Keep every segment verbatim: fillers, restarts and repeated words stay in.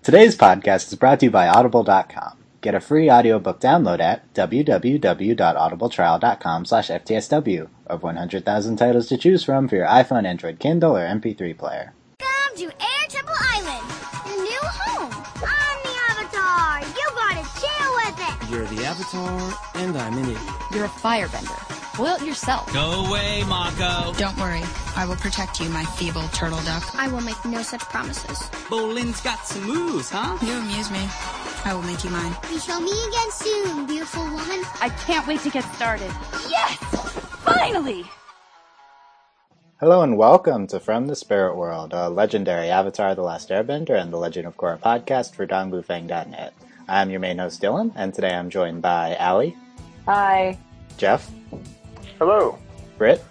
Today's podcast is brought to you by Audible dot com. Get a free audiobook download at w w w dot audible trial dot com slash f t s w. Over one hundred thousand titles to choose from for your iPhone, Android, Kindle, or M P three player. Welcome to Air Temple Island, your new home. I'm the Avatar. You gotta chill with it. You're the Avatar, and I'm an idiot. You're a firebender. Boil it yourself. Go away, Mako. Don't worry. I will protect you, my feeble turtle duck. I will make no such promises. Bolin's got some moves, huh? You amuse me. I will make you mine. We shall meet again soon, beautiful one. I can't wait to get started. Yes! Finally! Hello and welcome to From the Spirit World, a legendary Avatar The Last Airbender and the Legend of Korra podcast for dongbufang dot net. I'm your main host, Dylan, and today I'm joined by Allie. Hi. Jeff. Hello. Britt.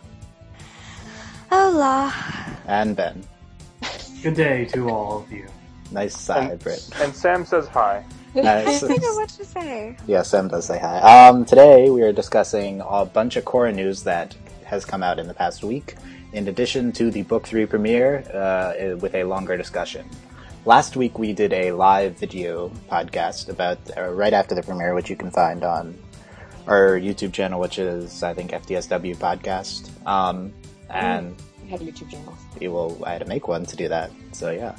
Hola. And Ben. Good day to all of you. Nice side, and, Britt. And Sam says hi. Nice. I don't know what to say. Yeah, Sam does say hi. Um, today we are discussing a bunch of Korra news that has come out in the past week, in addition to the Book three premiere, uh, with a longer discussion. Last week we did a live video podcast about uh, right after the premiere, which you can find on our YouTube channel, which is, I think, F T S W Podcast. Um, and I have a YouTube channel. we will, I had to make one to do that. So, yeah.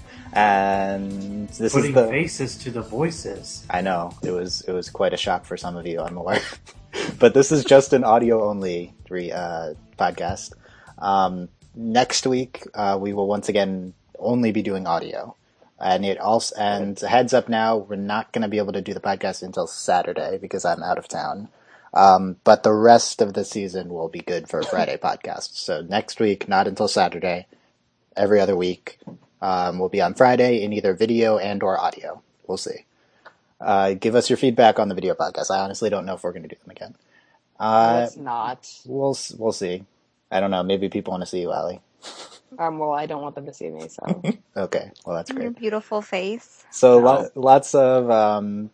And this Putting is the... faces to the voices. I know. It was it was quite a shock for some of you, I'm aware. But this is just an audio-only re, uh, podcast. Um, next week, uh, we will once again only be doing audio. And it also, and heads up now, we're not going to be able to do the podcast until Saturday because I'm out of town. Um, but the rest of the season will be good for a Friday podcast. So next week, not until Saturday, every other week, um, will be on Friday in either video and or audio. We'll see. Uh, give us your feedback on the video podcast. I honestly don't know if we're going to do them again. Uh, It's not. we'll, we'll see. I don't know. Maybe people want to see you, Allie. Um, well, I don't want them to see me, so. Okay. Well, that's Your great. beautiful face. So No. lo- lots of, um,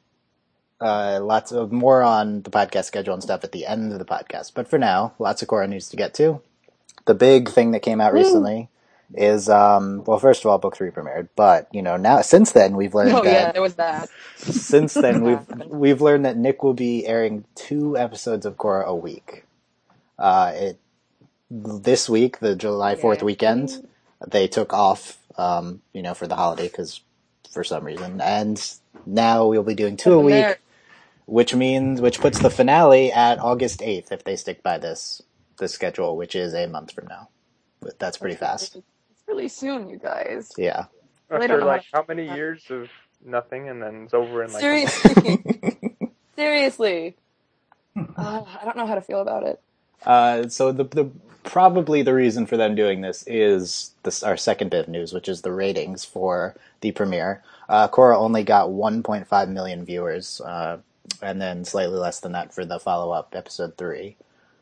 uh, lots of more on the podcast schedule and stuff at the end of the podcast. But for now, lots of Korra news to get to. The big thing that came out recently is, um, well, first of all, Book three premiered. But, you know, now, since then, we've learned Oh, that... yeah, there was that. Since then, we've we've learned that Nick will be airing two episodes of Korra a week. Uh, it this week, the July fourth Yeah. weekend, they took off, um, you know, for the holiday because for some reason, and now we'll be doing two a week, There- which means which puts the finale at August eighth if they stick by this this schedule, which is a month from now. But that's pretty fast. It's really soon, you guys. Yeah. Really After don't know like how how many years of nothing, and then it's over in like. Seriously. Seriously. Uh, I don't know how to feel about it. Uh, so the the probably the reason for them doing this is this our second bit of news, which is the ratings for the premiere. Uh, Korra only got one point five million viewers, uh, and then slightly less than that for the follow up episode three.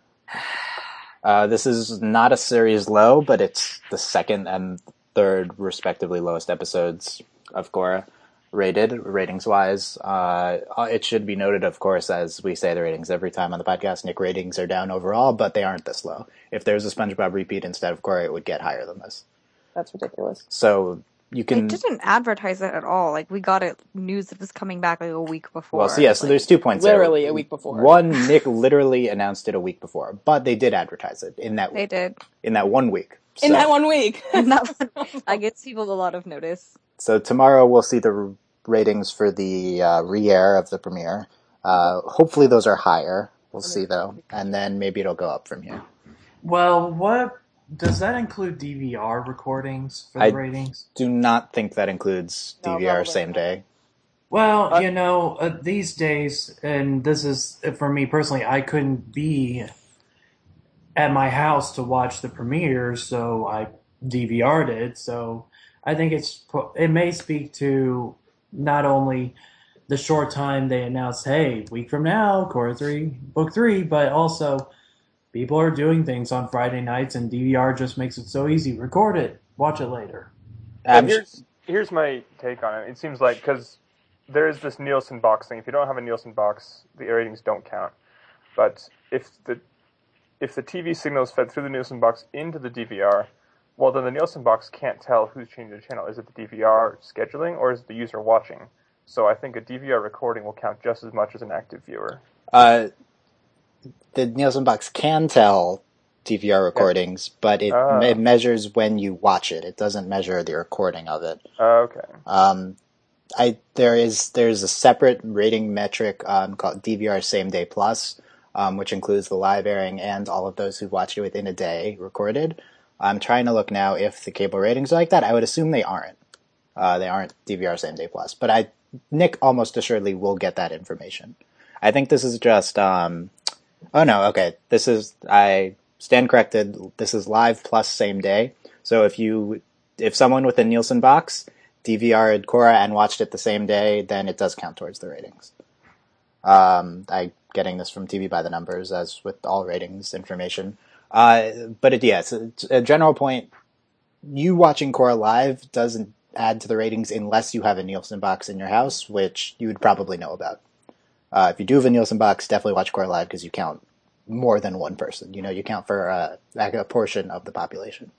Uh, this is not a series low, but it's the second and third respectively lowest episodes of Korra rated ratings wise. Uh, it should be noted, of course, as we say the ratings every time on the podcast, Nick ratings are down overall, but they aren't this low. If there's a SpongeBob repeat instead of Korra, it would get higher than this. That's ridiculous. So you They can. didn't advertise it at all. Like, we got it news that was coming back like a week before. Well, so yeah, so Like, there's two points Literally there. a week before. One, Nick literally announced it a week before, but they did advertise it in that They did. in that one week. In So- that one week. And that one, I gives people a lot of notice. So tomorrow we'll see the r- ratings for the uh, re-air of the premiere. Uh, hopefully those are higher. We'll see though, and then maybe it'll go up from here. Well, what does that include D V R recordings for the I- ratings? Do not think that includes No, D V R probably same not. day. Well, Uh, you know, uh, these days, and this is for me personally, I couldn't be at my house to watch the premiere, so I D V R'd it. So I think it's it may speak to not only the short time they announced, hey, week from now, Korra three, Book three, but also people are doing things on Friday nights, and D V R just makes it so easy. Record it, watch it later. Well, I'm sh- here's here's my take on it. It seems like because there is this Nielsen box thing. If you don't have a Nielsen box, the ratings don't count. But if the if the T V signal is fed through the Nielsen box into the D V R, Well, then the Nielsen box can't tell who's changing the channel. Is it the D V R scheduling, or is it the user watching? So I think a D V R recording will count just as much as an active viewer. Uh, the Nielsen box can tell D V R recordings, but it, Ah. it measures when you watch it. It doesn't measure the recording of it. Uh, okay. Um, I there is there's a separate rating metric um, called D V R Same Day Plus, um, which includes the live airing and all of those who watched it within a day recorded. I'm trying to look now if the cable ratings are like that. I would assume they aren't. Uh, they aren't D V R Same Day Plus, but I Nick almost assuredly will get that information. I think this is just. Um, oh no, okay. This is I stand corrected. This is live plus same day. So if you if someone with a Nielsen box D V R'd Korra and watched it the same day, then it does count towards the ratings. Um, I'm getting this from T V by the numbers, as with all ratings information. Uh, but it, yeah, it's a, it's a general point. You watching Korra live doesn't add to the ratings unless you have a Nielsen box in your house, which you would probably know about. Uh, if you do have a Nielsen box, definitely watch Korra live because you count more than one person. You know, you count for uh, like a portion of the population.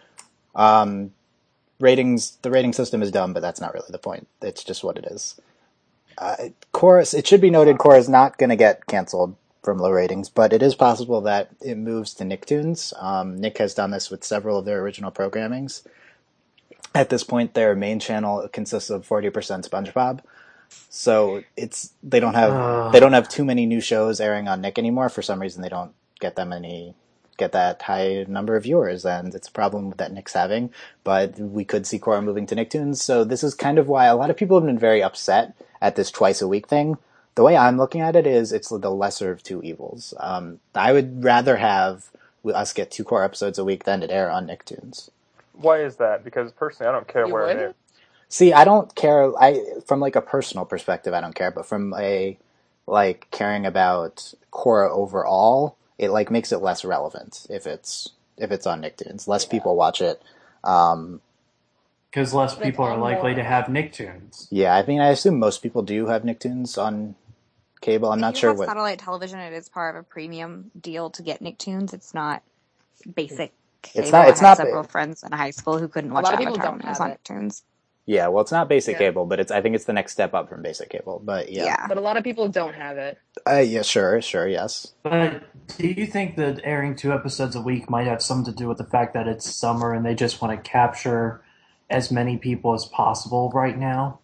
Um, ratings, the rating system is dumb, but that's not really the point. It's just what it is. Uh, Korra, it should be noted, Korra is not going to get canceled from low ratings, but it is possible that it moves to Nicktoons. Um, Nick has done this with several of their original programmings. At this point, their main channel consists of forty percent SpongeBob. So it's they don't have Uh. they don't have too many new shows airing on Nick anymore. For some reason, they don't get that many get that high number of viewers, and it's a problem that Nick's having. But we could see Korra moving to Nicktoons, so this is kind of why a lot of people have been very upset at this twice a week thing. The way I'm looking at it is it's the lesser of two evils. Um, I would rather have us get two Korra episodes a week than it air on Nicktoons. Why is that? Because personally, I don't care You where would? it is. See, I don't care. I from like a personal perspective, I don't care. But from a like caring about Korra overall, it like makes it less relevant if it's if it's on Nicktoons. Less Yeah. people watch it. Um, Because less But people it's are on likely more- to have Nicktoons. yeah, I mean, I assume most people do have Nicktoons on cable. I'm If not you sure have what. satellite television, it is part of a premium deal to get Nicktoons. It's not basic cable. It's not- it's I had not several ba- friends in high school who couldn't A watch lot of people Avatar don't when it was have on it. Nicktoons. Yeah, well, it's not basic Yeah. cable, but it's. I think it's the next step up from basic cable. But yeah, Yeah. But a lot of people don't have it. uh, yeah, sure, sure, yes. But do you think that airing two episodes a week might have something to do with the fact that it's summer and they just want to capture as many people as possible right now?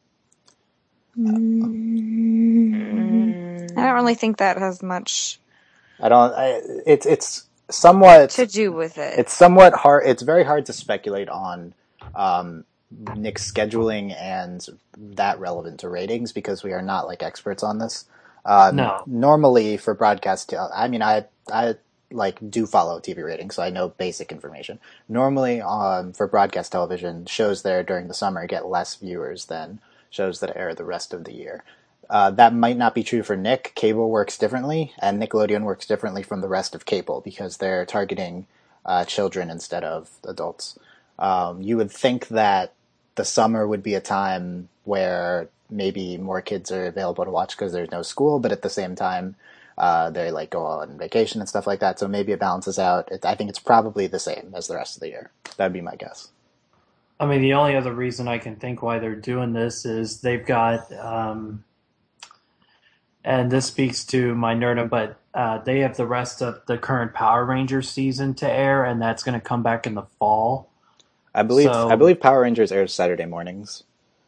Mm, I don't really think that has much I don't. I, it's it's somewhat. to do with it. It's somewhat hard. It's very hard to speculate on um, Nick's scheduling and that relevant to ratings because we are not like experts on this. Um, No. Normally for broadcast, tel- I mean, I I like do follow T V ratings, so I know basic information. Normally, um, for broadcast television, shows that air during the summer get less viewers than shows that air the rest of the year. Uh, that might not be true for Nick. Cable works differently, and Nickelodeon works differently from the rest of cable because they're targeting uh, children instead of adults. Um, you would think that the summer would be a time where maybe more kids are available to watch because there's no school, but at the same time, uh, they like go on vacation and stuff like that. So maybe it balances out. It, I think it's probably the same as the rest of the year. That'd be my guess. I mean, the only other reason I can think why they're doing this is they've got, um, and this speaks to my nerdom, but uh, they have the rest of the current Power Rangers season to air, and that's going to come back in the fall. I believe So- I believe Power Rangers airs Saturday mornings.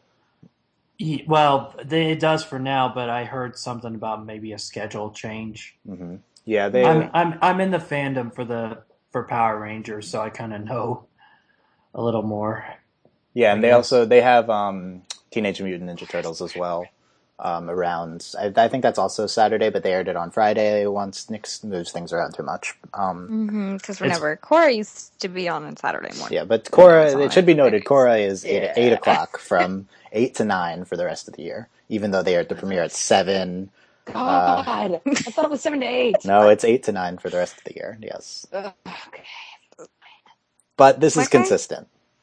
Ye- Well, they, it does for now, but I heard something about maybe a schedule change. hmm Yeah, they. I'm I'm I'm in the fandom for the for Power Rangers, so I kind of know a little more. Yeah, and I they guess. also they have um, Teenage Mutant Ninja Turtles as well. Um, around, I, I think that's also Saturday, but they aired it on Friday once Nick moves things around too much. Um, Because It's- whenever Korra used to be on on Saturday morning. yeah, but It's Korra, on it should be on noted, Fridays. Korra is eight, Yeah. eight o'clock from eight to nine for the rest of the year, even though they aired the premiere at seven. God, I thought it was seven to eight. No, it's eight to nine for the rest of the year. Yes, Ugh, okay. but this is Okay. consistent.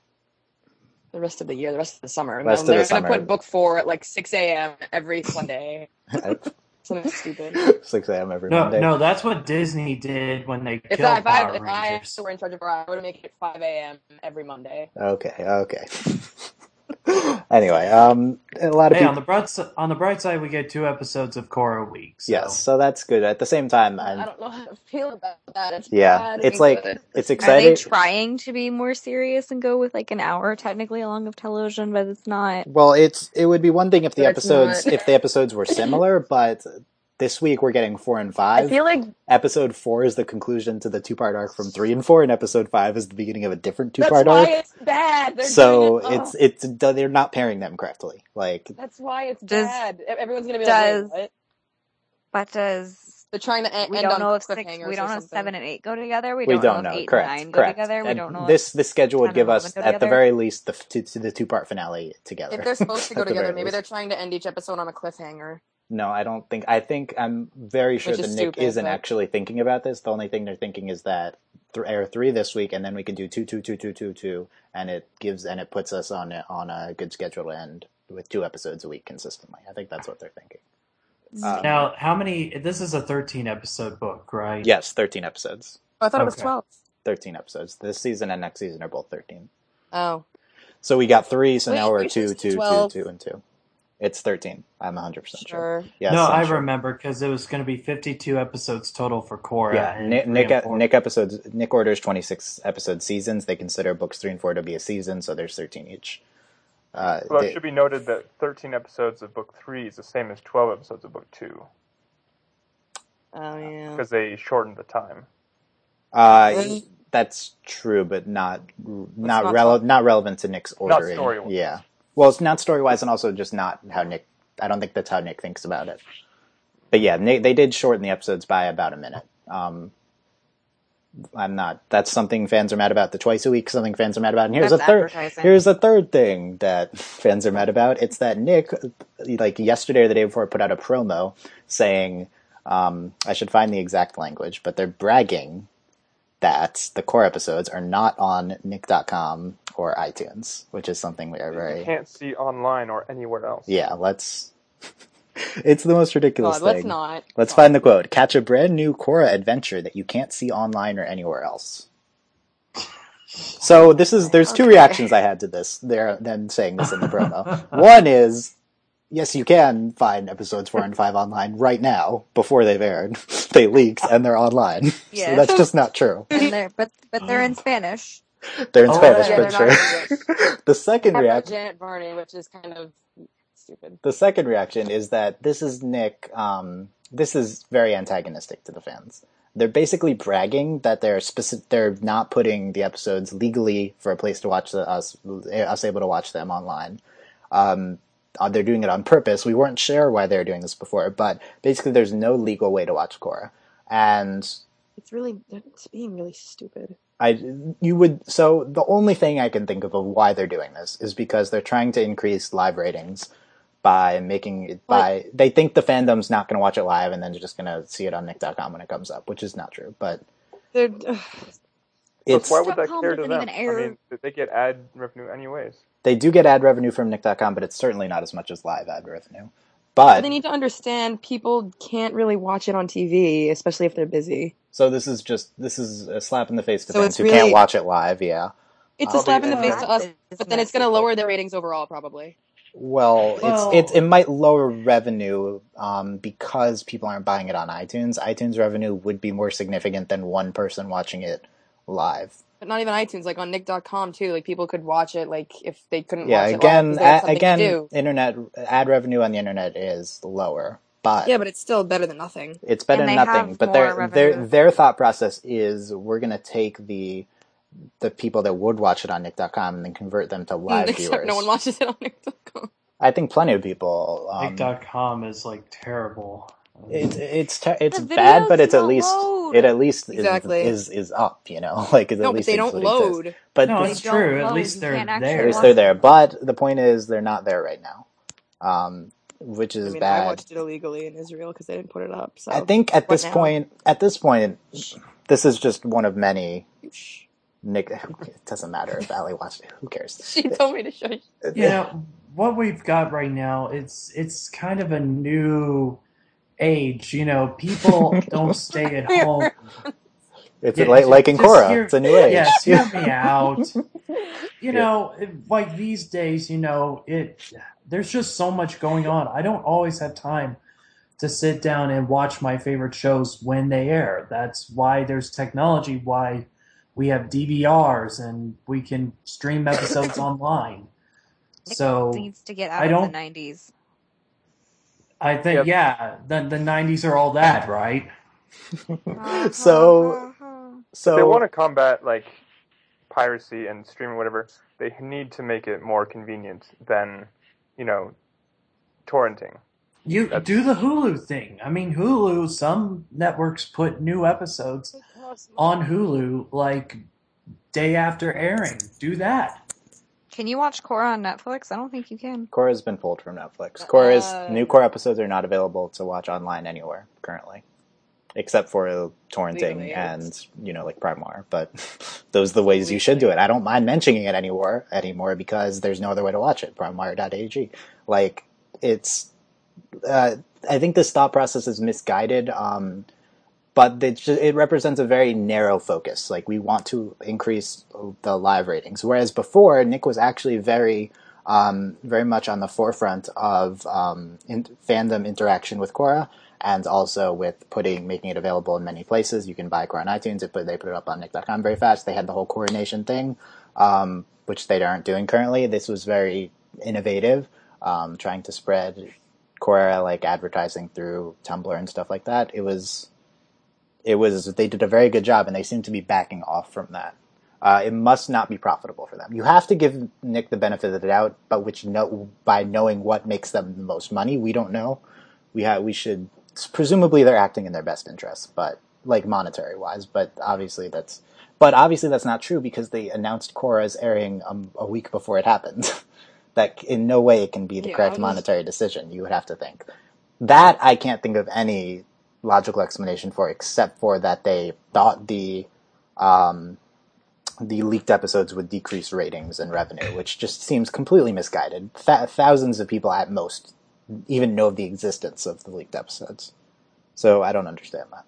The rest of the year, the rest of the summer. Rest of They're the gonna summer. put book four at like six a.m. every Sunday. Something stupid. six a.m. every No, Monday. no, that's what Disney did when they If killed I, if I, Power if I Rangers. were in charge of her, I would make it five a.m. every Monday. Okay, okay. Anyway, um, a lot of Hey, people. on the bright si- on the bright side, we get two episodes of Korra a week. So. Yes, so that's good. At the same time, I'm. I don't know how to feel about that. It's Yeah, bad it's and like good. it's Are exciting. they trying to be more serious and go with like an hour technically long of television, but it's not? Well, it's it would be one thing if the But it's episodes not. if the episodes were similar, but this week we're getting four and I five. feel like Episode four is the conclusion to the two part arc from three and four, and episode five is the beginning of a different two that's part why arc. it's bad. They're So doing it, it's ugh. it's they're not pairing them correctly. Like That's why it's Does- bad. Everyone's gonna be does- like, Wait, what? But does They're trying to end, we end don't on know if six, cliffhangers we don't or know if something. seven and eight go together. We we don't, don't know know. if eight Correct. and nine go Correct. together. We And don't know this this schedule would ten give and us eleven go at the together. very least the to, to the two part finale together. If they're supposed to go At the together, very maybe least. they're trying to end each episode on a cliffhanger. No, I don't think. I think I'm very sure Which that is Nick stupid, isn't but- actually thinking about this. The only thing they're thinking is that th- air three this week, and then we can do two, two, two, two, two, two, and it gives and it puts us on a, on a good schedule to end with two episodes a week consistently. I think that's what they're thinking. Um, Now, how many? This is a thirteen episode book, right? yes, thirteen episodes. Oh, I thought it was Okay. twelve. Thirteen episodes. This season and next season are both thirteen. Oh. So we got three. So Wait, now we're you two, said two, two, twelve. two, and two. It's thirteen. I'm one hundred percent sure. Sure. Yes, no, I'm I sure. remember because it was going to be fifty-two episodes total for Korra. Yeah, and Nick three Nick, and four. Nick episodes. Nick orders twenty-six episode seasons. They consider books three and four to be a season, so there's thirteen each. Uh, Well, they- it should be noted that thirteen episodes of book three is the same as twelve episodes of book two, Oh yeah. because they shortened the time. uh, Really? that's true, but not not not rele- true. not relevant to Nick's Not ordering. story-wise. Yeah, well, it's not story wise, and also just not how Nick. I don't think that's how Nick thinks about it. But yeah, Nick, they did shorten the episodes by about a minute. Um, I'm not. That's something fans are mad about. The twice a week, something fans are mad about. And here's That's a third. advertising. Here's a third thing that fans are mad about. It's that Nick, like yesterday or the day before, put out a promo saying, um, I should find the exact language, but they're bragging that the core episodes are not on Nick dot com or iTunes, which is something we are You very. can't see online or anywhere else. Yeah, let's. It's the most ridiculous God, let's thing. not. Let's find the quote. Catch a brand new Korra adventure that you can't see online or anywhere else. So this is there's two Okay. reactions I had to this. There them saying this in the promo. One is yes, you can find episodes four and five online right now before they've aired. They leaked and they're online. So Yes. that's just not true. And they're, but but they're in Spanish. They're in Oh, Spanish, yeah, but they're not sure. The second Except for reaction Janet Varney, which is kind of stupid. the second reaction is that this is Nick. Um, this is very antagonistic to the fans. They're basically bragging that they're specific. They're not putting the episodes legally for a place to watch the, us us able to watch them online. Um, uh, they're doing it on purpose. We weren't sure why they were doing this before, but basically, there's no legal way to watch Korra, and It's really, it's being really stupid. I you would so the only thing I can think of of why they're doing this is because they're trying to increase live ratings by making it by they think the fandom's not going to watch it live and then they're just going to see it on Nick dot com when it comes up, which is not true. But They're, But it's why would that Nick.com care to doesn't them? even I air- mean, they get ad revenue anyways. they do get ad revenue from Nick dot com, but it's certainly not as much as live ad revenue. but But they need to understand people can't really watch it on T V, especially if they're busy. so this is just this is a slap in the face to So fans it's who really- can't watch it live. Yeah. It's Uh, a slap in the uh, face to us, It's but then it's going to messy. lower their ratings overall, probably. Well, Well- it's it's it might lower revenue um, because people aren't buying it on iTunes. iTunes revenue would be more significant than one person watching it live. But not even iTunes, like on Nick dot com too. Like people could watch it, like if they couldn't Yeah, watch it again, live 'cause they have a- something again, to do. internet ad revenue on the internet is lower, but Yeah, but it's still better than nothing. it's better And than they nothing. have But more their their revenue. their thought process is we're gonna take the the people that would watch it on Nick dot com and then convert them to live Except viewers. no one watches it on Nick dot com. I think plenty of people. Um, Nick dot com is like terrible. It's it's te- it's The bad, videos but it's at don't least load. it at least is, Exactly. is is up. You know, like at No, but least they it don't exists. load. But No, the- it's don't true. At load. least You they're can't actually at there. least watch they're it. there. But the point is, they're not there right now, um, which I is mean, I bad. watched it illegally in Israel because they didn't put it up. So I think at What this now? point, at this point, this is just one of many. Nick, it doesn't matter if Ali watched it. Who cares? She told me to show you. You know, what we've got right now, it's it's kind of a new age. You know, people don't stay at home. It's Yeah, like, like in just Korra. hear- It's a new age. Yes, hear me out. You Yeah. know, it- like these days, you know, it. There's just so much going on. I don't always have time to sit down and watch my favorite shows when they air. That's why there's technology. Why we have D V Rs and we can stream episodes online. So needs to get out I of don't. the nineties. I think Yep. yeah, the the nineties are all that, right? So, so If they want to combat like piracy and streaming, whatever, they need to make it more convenient than, you know, torrenting. You That's- do the Hulu thing. I mean, Hulu. Some networks put new episodes on Hulu like day after airing. Do that. Can you watch Korra on Netflix? I don't think you can. Korra's been pulled from Netflix. Korra's Uh, new Korra episodes are not available to watch online anywhere currently, except for torrenting Legally, and yes. you know like Primewire. But those are the ways you should do it. I don't mind mentioning it anymore anymore because there's no other way to watch it. Primewire dot A G. Like it's, uh, I think this thought process is misguided. Um, But it, ju- it represents a very narrow focus. Like, we want to increase the live ratings. Whereas before, Nick was actually very, um, very much on the forefront of um, in- fandom interaction with Korra, and also with putting, making it available in many places. You can buy Korra on iTunes. It put, they put it up on Nick dot com very fast. They had the whole Korra Nation thing, um, which they aren't doing currently. This was very innovative, um, trying to spread Korra, like, advertising through Tumblr and stuff like that. It was... It was, they did a very good job, and they seem to be backing off from that. Uh, it must not be profitable for them. You have to give Nick the benefit of the doubt, but which know, by knowing what makes them the most money, we don't know. We have, we should, presumably they're acting in their best interests, but, like, monetary wise, but obviously that's, but obviously that's not true because they announced Korra as airing um, a week before it happened. That in no way it can be the Yeah, correct I was- monetary decision, you would have to think. That I can't think of any logical explanation for, except for that they thought the um, the leaked episodes would decrease ratings and revenue, which just seems completely misguided. Th- thousands of people at most even know of the existence of the leaked episodes, so I don't understand that.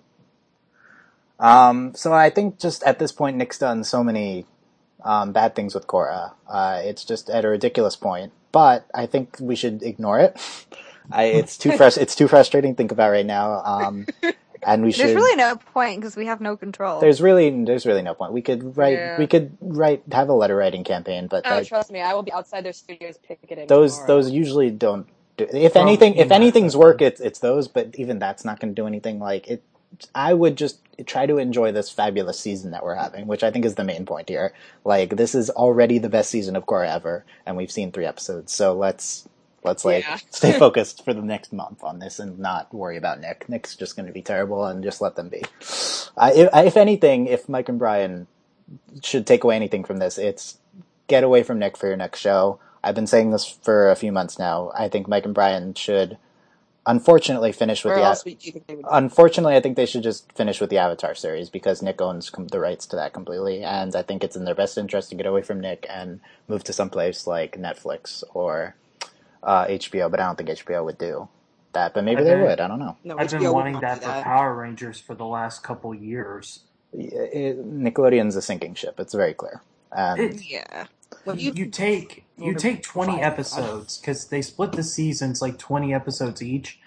Um, so I think just at this point, Nick's done so many um, bad things with Korra. Uh, it's just at a ridiculous point, but I think we should ignore it. I, it's too frus- It's too frustrating to think about right now. Um, and we should. There's really no point because we have no control. There's really, there's really no point. We could write, Yeah. we could write, have a letter writing campaign, but Oh, that, trust me, I will be outside their studios picketing. those, tomorrow. those usually don't. Do, if From anything, if email anything's system. work, it's it's those. But even that's not going to do anything. Like it, I would just try to enjoy this fabulous season that we're having, which I think is the main point here. Like this is already the best season of Korra ever, and we've seen three episodes. So let's. Let's like Yeah. stay focused for the next month on this and not worry about Nick. Nick's just going to be terrible, and just let them be. Uh, if, if anything, if Mike and Brian should take away anything from this, it's get away from Nick for your next show. I've been saying this for a few months now. I think Mike and Brian should, unfortunately, finish with Where the. else would you think they would? Unfortunately, I think they should just finish with the Avatar series because Nick owns com- the rights to that completely, and I think it's in their best interest to get away from Nick and move to someplace like Netflix or. Uh, H B O, but I don't think H B O would do that. But maybe I've they been- would. I don't know. No, I've H B O been would wanting not that do for Power Rangers for the last couple years. It, it, Nickelodeon's a sinking ship. It's very clear. And It- Yeah. Well, You, you take you take twenty episodes because they split the seasons like twenty episodes each,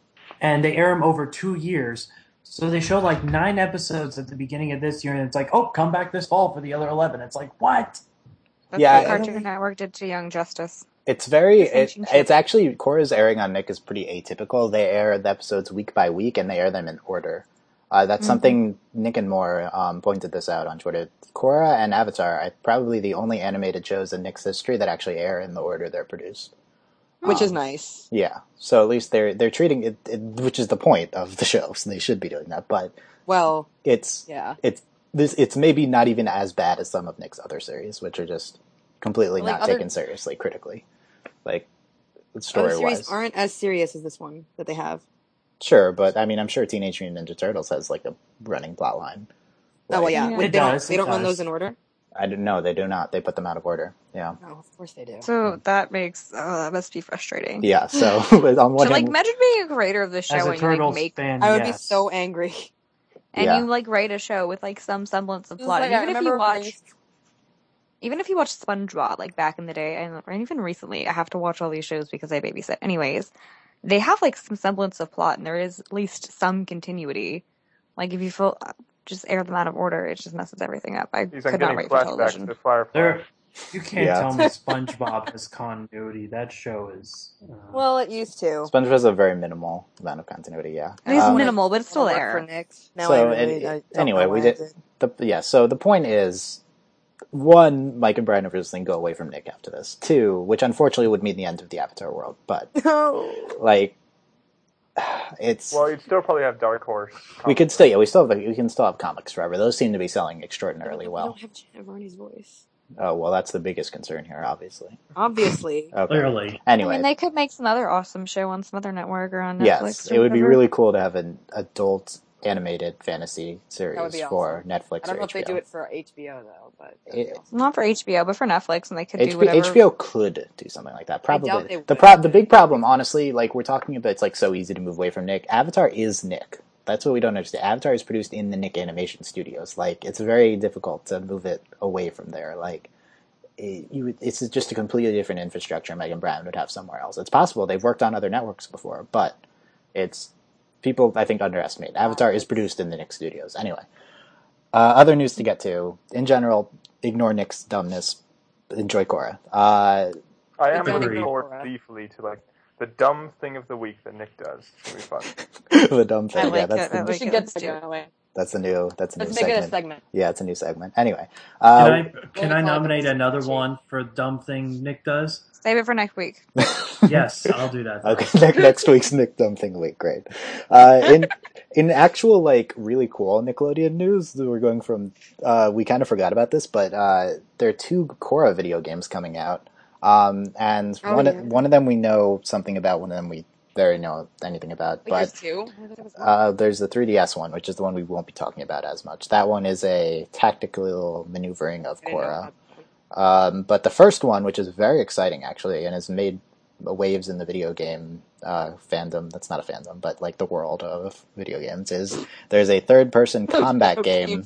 and they air them over two years. So they show like nine episodes at the beginning of this year, and it's like, oh, come back this fall for the other eleven. It's like, what? That's Yeah, what I- Cartoon Network did to Young Justice. it's very, The it, sinking ship. it's actually, Korra's airing on Nick is pretty atypical. They air the episodes week by week, and they air them in order. Uh, that's Mhm. something Nick and Moore um, pointed this out on Twitter. Korra and Avatar are probably the only animated shows in Nick's history that actually air in the order they're produced. which is Um, nice. Yeah, so at least they're they're treating it, it, which is the point of the show. So they should be doing that, but Well, it's yeah. it's this it's maybe not even as bad as some of Nick's other series, which are just completely Like not other- taken seriously critically, like Other story series wise. aren't as serious as this one that they have. Sure, but I mean, I'm sure Teenage Mutant Ninja Turtles has like a running plot line. Oh well, Like, yeah. Yeah. But It they don't, does, they it don't run does. those in order. I don't know. They do not. They put them out of order. Yeah. Oh, of course they do. So that makes oh, that must be frustrating. Yeah. So on one So like, hand, imagine being a creator of the show As a and you like Turtles make fan, I would be yes. so angry. and Yeah. you like write a show with like some semblance of It's plot. like, And I even if remember you when I watch, used- even if you watch SpongeBob like back in the day, and or even recently, I have to watch all these shows because I babysit. Anyways, they have like some semblance of plot, and there is at least some continuity. Like if you feel just air them out of order, it just messes everything up. I He's I'm could not getting write for flashbacks television. to Firefly. There, you can't Yeah. tell me SpongeBob has continuity. That show is. Uh, Well, it used to. SpongeBob has a very minimal amount of continuity. Yeah. It is Um, minimal, but it's still I work for there. Nick. Now So, I really, it- I don't anyway, know we why I did- The, yeah, so the point is, one, Mike and Brian of Wrestling go away from Nick after this. Two, which unfortunately would mean the end of the Avatar world, but, No. like, it's... Well, you'd still probably have Dark Horse. we could still, yeah, we still have, we can still have comics forever. Those seem to be selling extraordinarily I well. don't have Janet Varney's voice. Oh, well, that's the biggest concern here, obviously. Obviously. Okay. Clearly. I Anyway, mean, they could make some other awesome show on some other network or on Netflix. yes, or it would be whatever. really cool to have an adult animated fantasy series That would be for awesome. Netflix I don't or know if H B O. they do it for H B O though, but that'd be It- awesome. Not for H B O, but for Netflix, and they could H B O, do whatever. H B O could do something like that. I doubt Probably. they The would. pro- the big problem, honestly, like we're talking about, it's like so easy to move away from Nick. Avatar is Nick. That's what we don't understand. Avatar is produced in the Nick Animation Studios. Like it's very difficult to move it away from there. Like it, you, would- it's just a completely different infrastructure Megan Brown would have somewhere else. It's possible they've worked on other networks before, but it's people I think underestimate. Avatar is produced in the Nick Studios. Anyway, uh, other news to get to. In general, ignore Nick's dumbness. Enjoy Korra. Uh, I am Agreed. looking forward gleefully to like the dumb thing of the week that Nick does. It's gonna be fun. the dumb thing. I yeah, like that's it. the I We like should it. get Let's that do it. going. that's a new that's a new Let's make it segment. a segment. Yeah, it's a new segment. Anyway, uh, Can I can Well, I we nominate call it another Cheat. one for dumb thing Nick does? Save it for next week. Yes, I'll do that. okay, next, next week's Nick Dumb Thing Week. Great. Uh, in in actual like really cool Nickelodeon news, we're going from uh, we kind of forgot about this, but uh, there are two Korra video games coming out, um, and Oh, one yeah. of, one of them we know something about, one of them we barely know anything about, Like there's but. two. I thought there was one. Uh, there's the three D S one, which is the one we won't be talking about as much. That one is a tactical maneuvering of I didn't know Korra. about that one. Um, but the first one, which is very exciting actually, and has made waves in the video game uh, fandom, that's not a fandom, but like the world of video games, is there's a third-person combat game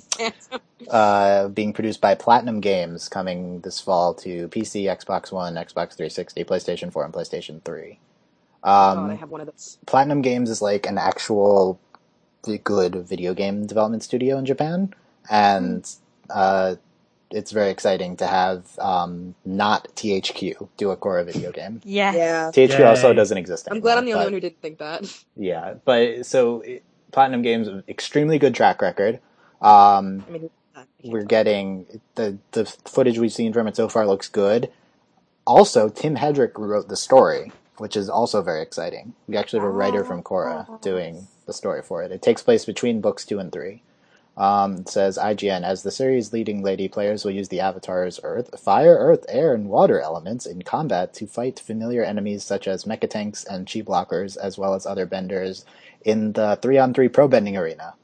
uh, being produced by Platinum Games coming this fall to P C, Xbox One, Xbox three sixty, PlayStation four, and PlayStation three. God, Um, I have one of those. Platinum Games is like an actual good video game development studio in Japan, and uh, it's very exciting to have um, not T H Q do a Korra video game. Yeah. Yeah. T H Q also Yay. doesn't exist I'm anymore. glad I'm the only but- one who didn't think that. Yeah, but so it- Platinum Games, extremely good track record. Um, I mean, I can't we're tell. getting the the footage we've seen from it so far looks good. Also, Tim Hedrick wrote the story, which is also very exciting. We actually have a writer from Korra doing the story for it. It takes place between books two and three. Um, it says I G N, as the series' leading lady, players will use the Avatar's Earth, Fire, Earth, Air, and Water elements in combat to fight familiar enemies such as mecha tanks and chi blockers, as well as other benders in the three on three pro bending arena.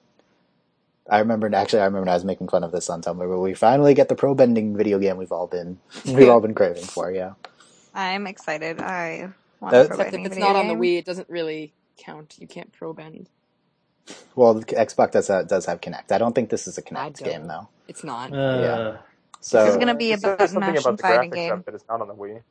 I remember actually. I remember I was making fun of this on Tumblr, but we finally get the pro bending video game we've all been we've all been craving for. Yeah, I'm excited. I want That- a pro Except if bending it's video not on the game. Wii, it doesn't really count. You can't pro bend. well, the Xbox does have, does have Kinect. I don't think this is a I Kinect don't. game though. It's not. Uh, So This is gonna be a It says button something mashing about the fighting graphics game. of it. It's not on the Wii.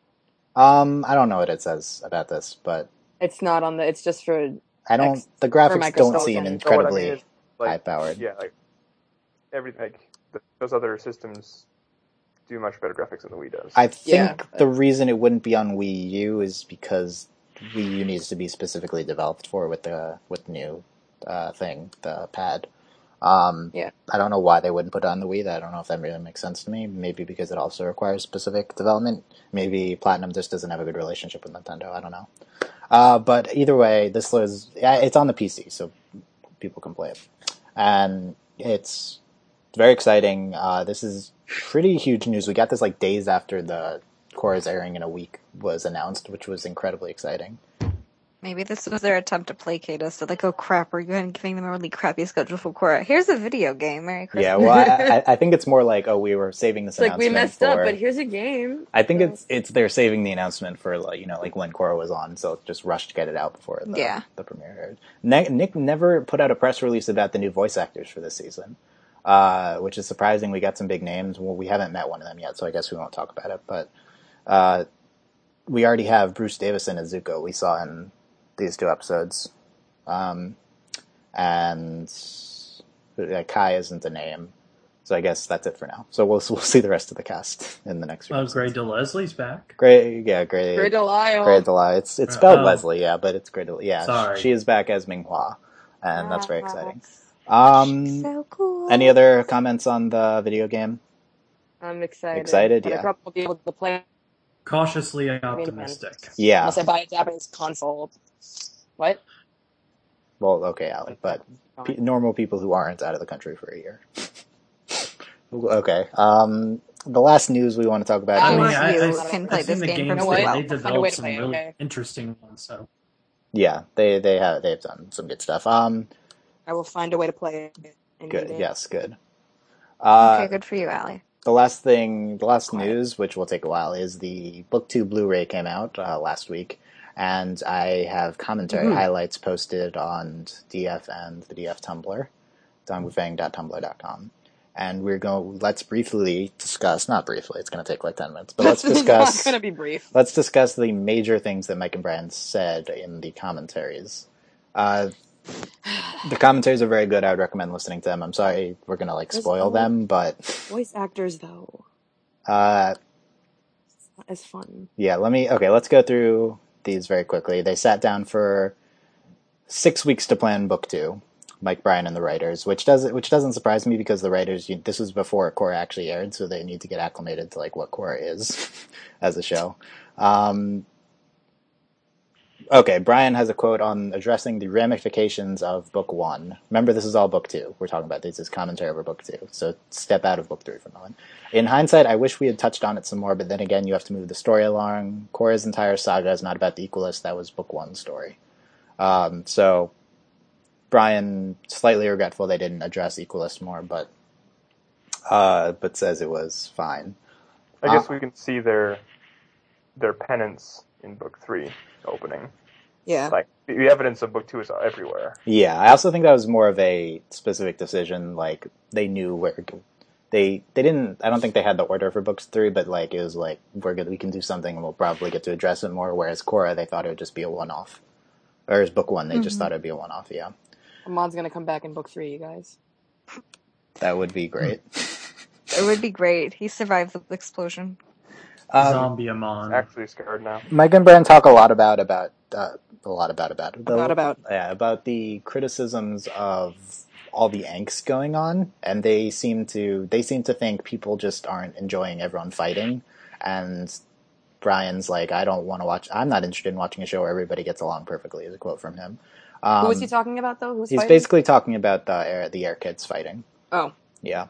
um, I don't know what it says about this, but It's not on the. It's just for. I don't. X- The graphics Microsoft don't and- seem So what I mean incredibly is, like, high powered. Yeah, like everything. Like th- those other systems do much better graphics than the Wii does. I think Yeah, the reason it wouldn't be on Wii U is because Wii U needs to be specifically developed for with the with the new uh, thing, the pad. Um, Yeah. I don't know why they wouldn't put it on the Wii. I don't know if that really makes sense to me. Maybe because it also requires specific development. Maybe Platinum just doesn't have a good relationship with Nintendo. I don't know. Uh, but either way, this was yeah, it's on the P C, so people can play it, and it's very exciting. Uh, this is pretty huge news. We got this like days after the Korra's airing in a week was announced, which was incredibly exciting. Maybe this was their attempt to placate us. So like, oh crap, we're going giving them a really crappy schedule for Korra. Here's a video game. Merry Christmas. Yeah, well, I, I, I think it's more like, oh, we were saving this It's like we announcement messed for. up, but here's a game. I think So- it's it's they're saving the announcement for like you know like when Korra was on, so just rush to get it out before the, Yeah. the premiere aired. Nick, Nick never put out a press release about the new voice actors for this season, uh, which is surprising. We got some big names. Well, we haven't met one of them yet, so I guess we won't talk about it. But uh, we already have Bruce Davison as Zuko. We saw in these two episodes, um, and uh, Kai isn't a name. So I guess that's it for now. So we'll we'll see the rest of the cast in the next few Oh, episodes. Grey DeLeslie's back. Grey, yeah, Grey. Grey Delisle. Grey Delisle. It's it's spelled Oh. Leslie, yeah, but it's Grey Delisle. Yeah, Sorry. she is back as Minghua, and that's very exciting. Ah, Um, So cool. any other comments on the video game? I'm excited. Excited, But yeah. I probably won't be able to play Cautiously optimistic. Yeah. unless I buy a Japanese console. What? Well, okay, Alec, but pe- normal people who aren't out of the country for a year. Okay. Um, the last news we want to talk about. I mean, is- I, you I, can I've play seen this the game games for that free. they Well, find a way developed to some play it, really okay. interesting ones. So yeah, they they have they've done some good stuff. Um, I will find a way to play it. and good. beat it. Yes, good. Uh, okay, good for you, Allie. The last thing, the last Quiet. news, which will take a while, is the Book two Blu-ray came out uh, last week, and I have commentary Mhm. highlights posted on D F and the D F Tumblr, dongwufeng dot tumblr dot com. And we're going. Let's briefly discuss. Not briefly. It's going to take like ten minutes. But let's It's discuss. not gonna be brief. Let's discuss the major things that Mike and Brian said in the commentaries. Uh, the commentaries are very good. I would recommend listening to them. I'm sorry we're going to like There's spoil all- them, but Voice actors, though, uh, it's not as fun. yeah. Let me. Okay, let's go through these very quickly. They sat down for six weeks to plan book two. Mike Bryan and the writers, which doesn't which doesn't surprise me because the writers you, this was before Korra actually aired, so they need to get acclimated to like what Korra is as a show. Um, okay, Brian has a quote on addressing the ramifications of book one. Remember, this is all book two. We're talking about this is commentary over book two, so step out of book three for a moment. In hindsight, I wish we had touched on it some more, but then again, you have to move the story along. Korra's entire saga is not about the Equalist. That was book one's story. Um, so. Brian slightly regretful they didn't address Equalist more, but uh, but says it was fine. I guess Uh, we can see their their penance in book three opening. Yeah. Like the evidence of book two is everywhere. Yeah, I also think that was more of a specific decision. Like they knew where they they didn't. I don't think they had the order for books three, but like it was like we're gonna we can do something and we'll probably get to address it more. Whereas Korra, they thought it would just be a one off, or as book one, they just Mhm. thought it'd be a one off. Yeah, Ahmad's gonna come back in book three, you guys. that would be great. It would be great. He survived the explosion. Um, Zombie Amon. Actually scared now. Mike and Brian talk a lot about about uh, a lot about about the, About, about. yeah about the criticisms of all the angst going on, and they seem to they seem to think people just aren't enjoying everyone fighting. And Brian's like, I don't want to watch. I'm not interested in watching a show where everybody gets along perfectly. Is a quote from him. Um, Who was he talking about, though? Who's he's fighting? basically talking about the air the air kids fighting. Oh. Yeah.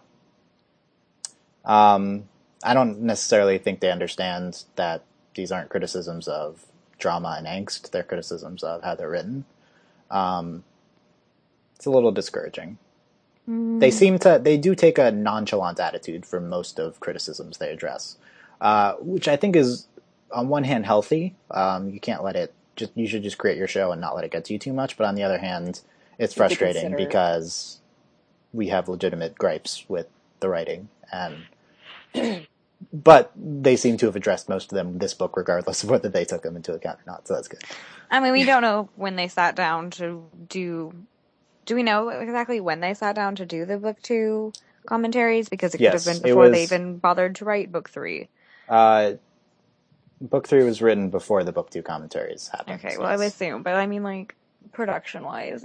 Um, I don't necessarily think they understand that these aren't criticisms of drama and angst. They're criticisms of how they're written. Um, it's a little discouraging. Mm. They seem to, they do take a nonchalant attitude for most of criticisms they address, uh, which I think is, on one hand, healthy. Um, you can't let it, just you should just create your show and not let it get to you too much. But on the other hand, it's You have to frustrating consider- because we have legitimate gripes with the writing, and but they seem to have addressed most of them in this book, regardless of whether they took them into account or not. So that's good. I mean, we don't know when they sat down to do. Do we know exactly when they sat down to do the book two commentaries? Because it could Yes, have it been before they was- even bothered to write book three. Uh, book three was written before the book two commentaries happened. Okay, well, I would assume, but I mean, like, production wise.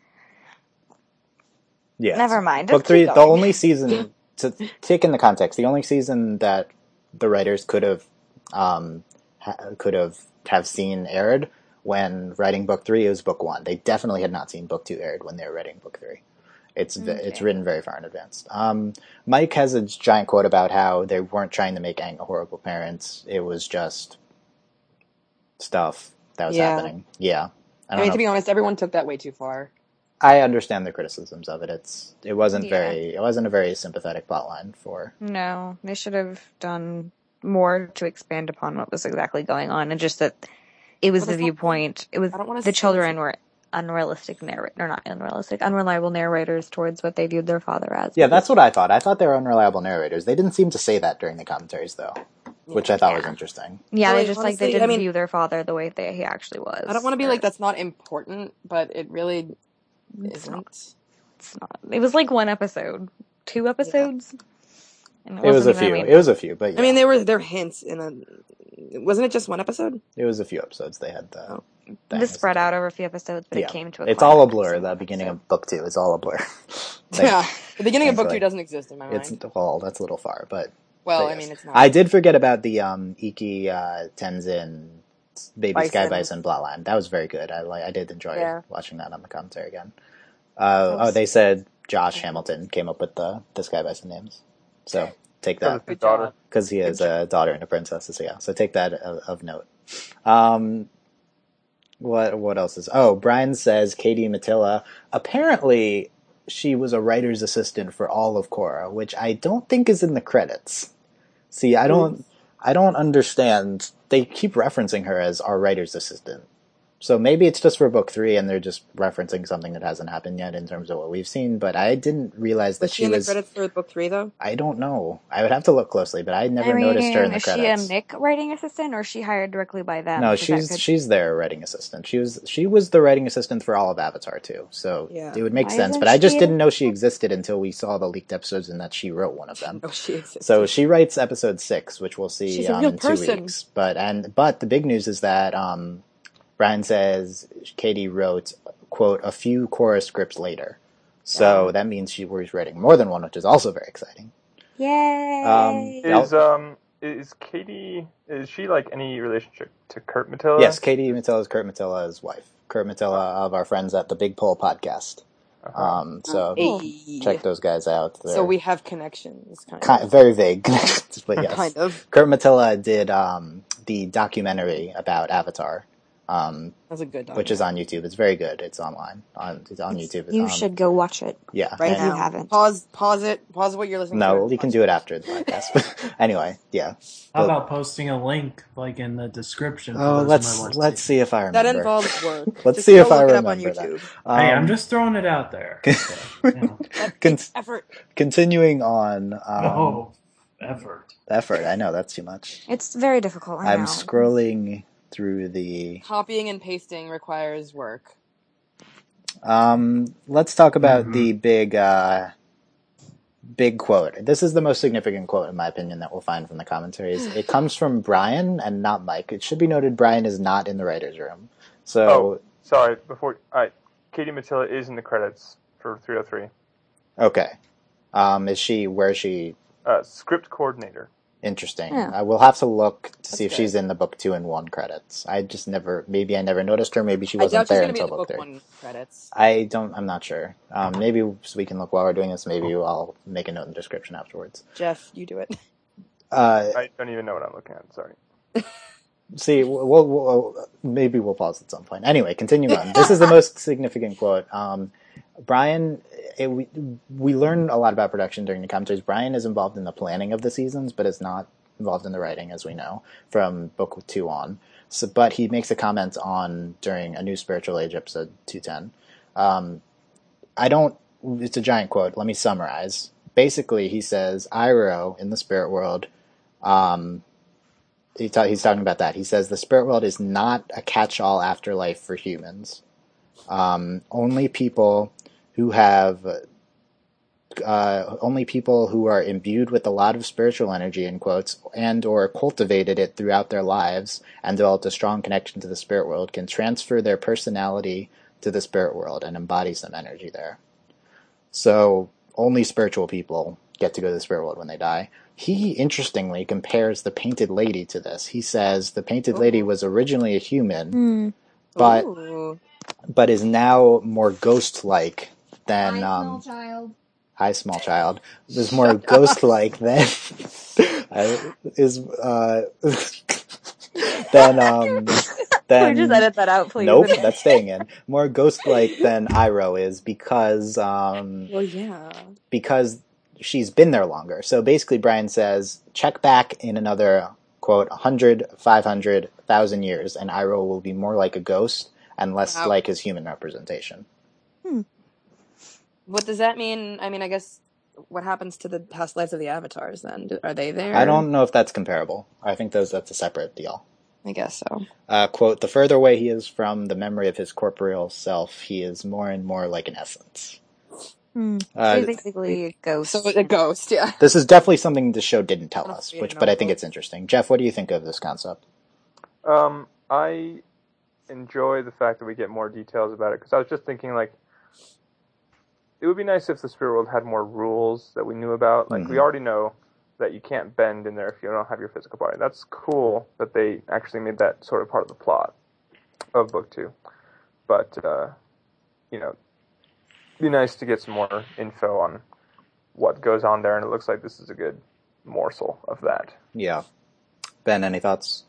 Yes. Never mind. Book Just three, keep the going. only season, to take in the context, the only season that the writers could have, um, ha- could have, have seen aired when writing book three is book one. They definitely had not seen book two aired when they were writing book three. It's, ve- it's Okay. written very far in advance. Um, Mike has a giant quote about how they weren't trying to make Aang a horrible parent. It was just stuff that was Yeah. happening. Yeah. I I, don't mean, know. to be honest, everyone took that way too far. I understand the criticisms of it. It's it wasn't Yeah. very it wasn't a very sympathetic plotline for. No, they should have done more to expand upon what was exactly going on, and just that it was But the that's not- viewpoint. It was I don't wanna the say children this- were unrealistic narr or not unrealistic, unreliable narrators towards what they viewed their father as. Yeah, that's what I thought. I thought they were unreliable narrators. They didn't seem to say that during the commentaries, though, which I thought was Yeah. interesting. Yeah, Really, they just like they honestly, didn't I mean- view their father the way that he actually was. I don't want to be or- like that's not important, but it really It's isn't. not. It's not. It was like one episode, two episodes. And It was a wasn't few. even- It was a few, but yeah, I mean, they were they're hints in a. Wasn't it just one episode? it was a few episodes. They had the. Oh. It thing. was spread out over a few episodes, but Yeah. it came to a It's all a climax blur. in The one beginning episode. of book two is all a blur. Like, Yeah, the beginning of book thankfully. two doesn't exist in my mind. It's well, that's a little far, but well, but I yes. mean, it's not. I did forget about the um, Iki uh, Tenzin Baby Sky Bison. Bison plotline. That was very good. I like. I did enjoy Yeah. watching that on the commentary again. Uh, oh, they said Josh Hamilton came up with the the Sky Bison names. So take that Good daughter. because he is a daughter and a princess. So yeah, so take that of, of note. Um, what what else is? Oh, Brian says Katie Matilla. Apparently, she was a writer's assistant for all of Korra, which I don't think is in the credits. See, I don't, I don't understand. They keep referencing her as our writer's assistant. So maybe it's just for book three, and they're just referencing something that hasn't happened yet in terms of what we've seen. But I didn't realize that was she she in the was. credits for book three though? I don't know. I would have to look closely, but I never I mean, noticed her in the is credits. she a Nick writing assistant, or is she hired directly by them? No, 'Cause that she's could- she's their writing assistant. She was she was the writing assistant for all of Avatar too. So Yeah. it would make Why sense. isn't But I just she- didn't know she existed until we saw the leaked episodes and that she wrote one of them. Oh, she exists. So she writes episode six, which we'll see She's a um, real in two person. weeks. But and but the big news is that um, Brian says Katie wrote quote a few Korra scripts later. So Yeah. that means she was writing more than one, which is also very exciting. Yay! Um, Is um is Katie is she like any relationship to Kurt Matilla? Yes, Katie Matilla is Kurt Matilla's wife. Kurt Matilla of our friends at the Big Pole podcast. Uh-huh. Um, so Hey. check those guys out. They're So we have connections, kind, kind, of. very vague, but yes. Kind of. Kurt Matilla did um, the documentary about Avatar, um, That's a good documentary. which is on YouTube. It's very good. It's online. On it's on YouTube. It's you on- should go watch it. Yeah. right if and- you now. haven't. Pause. Pause it. Pause what you're listening to. No, and you can watch do it after the podcast. Anyway, yeah. How But- about posting a link like in the description? for oh, those who let's might want to let's see? see if I remember. That involves work. Let's Just see go if I look it up on remember that. YouTube. Hey, Um, I'm just throwing it out there. So, you know. con- Effort. continuing on. Um, Oh, effort. Effort. I know that's too much. It's very difficult. I I'm know. scrolling through the. Copying and pasting requires work. Um, let's talk about Mhm. the big, uh, big quote. This is the most significant quote, in my opinion, that we'll find from the commentaries. It comes from Brian and not Mike. It should be noted Brian is not in the writer's room. So, Oh, sorry. Before I, Katie Matilla is in the credits for three oh three. okay. Um, is she, where is she? Uh, script coordinator. Interesting. Yeah. I will have to look to see if good. she's in the book two and one credits. I just never, maybe I never noticed her. Maybe she I wasn't doubt she's there going to be in until the book book three. one credits. I don't, I'm not sure. Um, maybe we can look while we're doing this. Maybe I'll make a note in the description afterwards. Jeff, you do it. Uh, I don't even know what I'm looking at. Sorry. see, we'll, we'll, we'll, maybe we'll pause at some point. Anyway, continue on. This is the most significant quote. Um, Brian, it, we, we learn a lot about production during the commentaries. Brian is involved in the planning of the seasons, but is not involved in the writing, as we know, from book two on. So, but he makes a comment on, during A New Spiritual Age, episode two ten. Um, I don't, it's a giant quote. Let me summarize. Basically, he says, Iroh, in the spirit world, um, he ta- he's talking about that. He says, the spirit world is not a catch-all afterlife for humans. Um, only people who have... Uh, only people who are imbued with a lot of spiritual energy, in quotes, and or cultivated it throughout their lives and developed a strong connection to the spirit world can transfer their personality to the spirit world and embody some energy there. So only spiritual people get to go to the spirit world when they die. He, interestingly, compares the Painted Lady to this. He says the Painted Lady was originally a human, Hmm. but Ooh. but is now more ghost-like than... Hi, um, small child. Hi, small child. Is more ghost-like than uh, is uh, then um, then Can we just edit that out, please? Nope, that's staying in. More ghost-like than Iroh is because um, Well, yeah. because she's been there longer. So basically, Brian says, check back in another quote one hundred, five hundred, one thousand years, and Iroh will be more like a ghost and less Wow. like his human representation. What does that mean? I mean, I guess what happens to the past lives of the avatars then? Do- Are they there? I don't know if that's comparable. I think those that's a separate deal. I guess so. Uh, quote, the further away he is from the memory of his corporeal self, he is more and more like an essence. Hmm. Uh, So basically, a ghost. So a ghost, yeah. This is definitely something the show didn't tell Oh, us, yeah, which, no, but I think well- it's interesting. Jeff, what do you think of this concept? Um, I enjoy the fact that we get more details about it, because I was just thinking, like, it would be nice if the spirit world had more rules that we knew about. Like, Mhm. we already know that you can't bend in there if you don't have your physical body. That's cool that they actually made that sort of part of the plot of book two. But, uh, you know, it'd be nice to get some more info on what goes on there, and it looks like this is a good morsel of that. Yeah. Ben, any thoughts?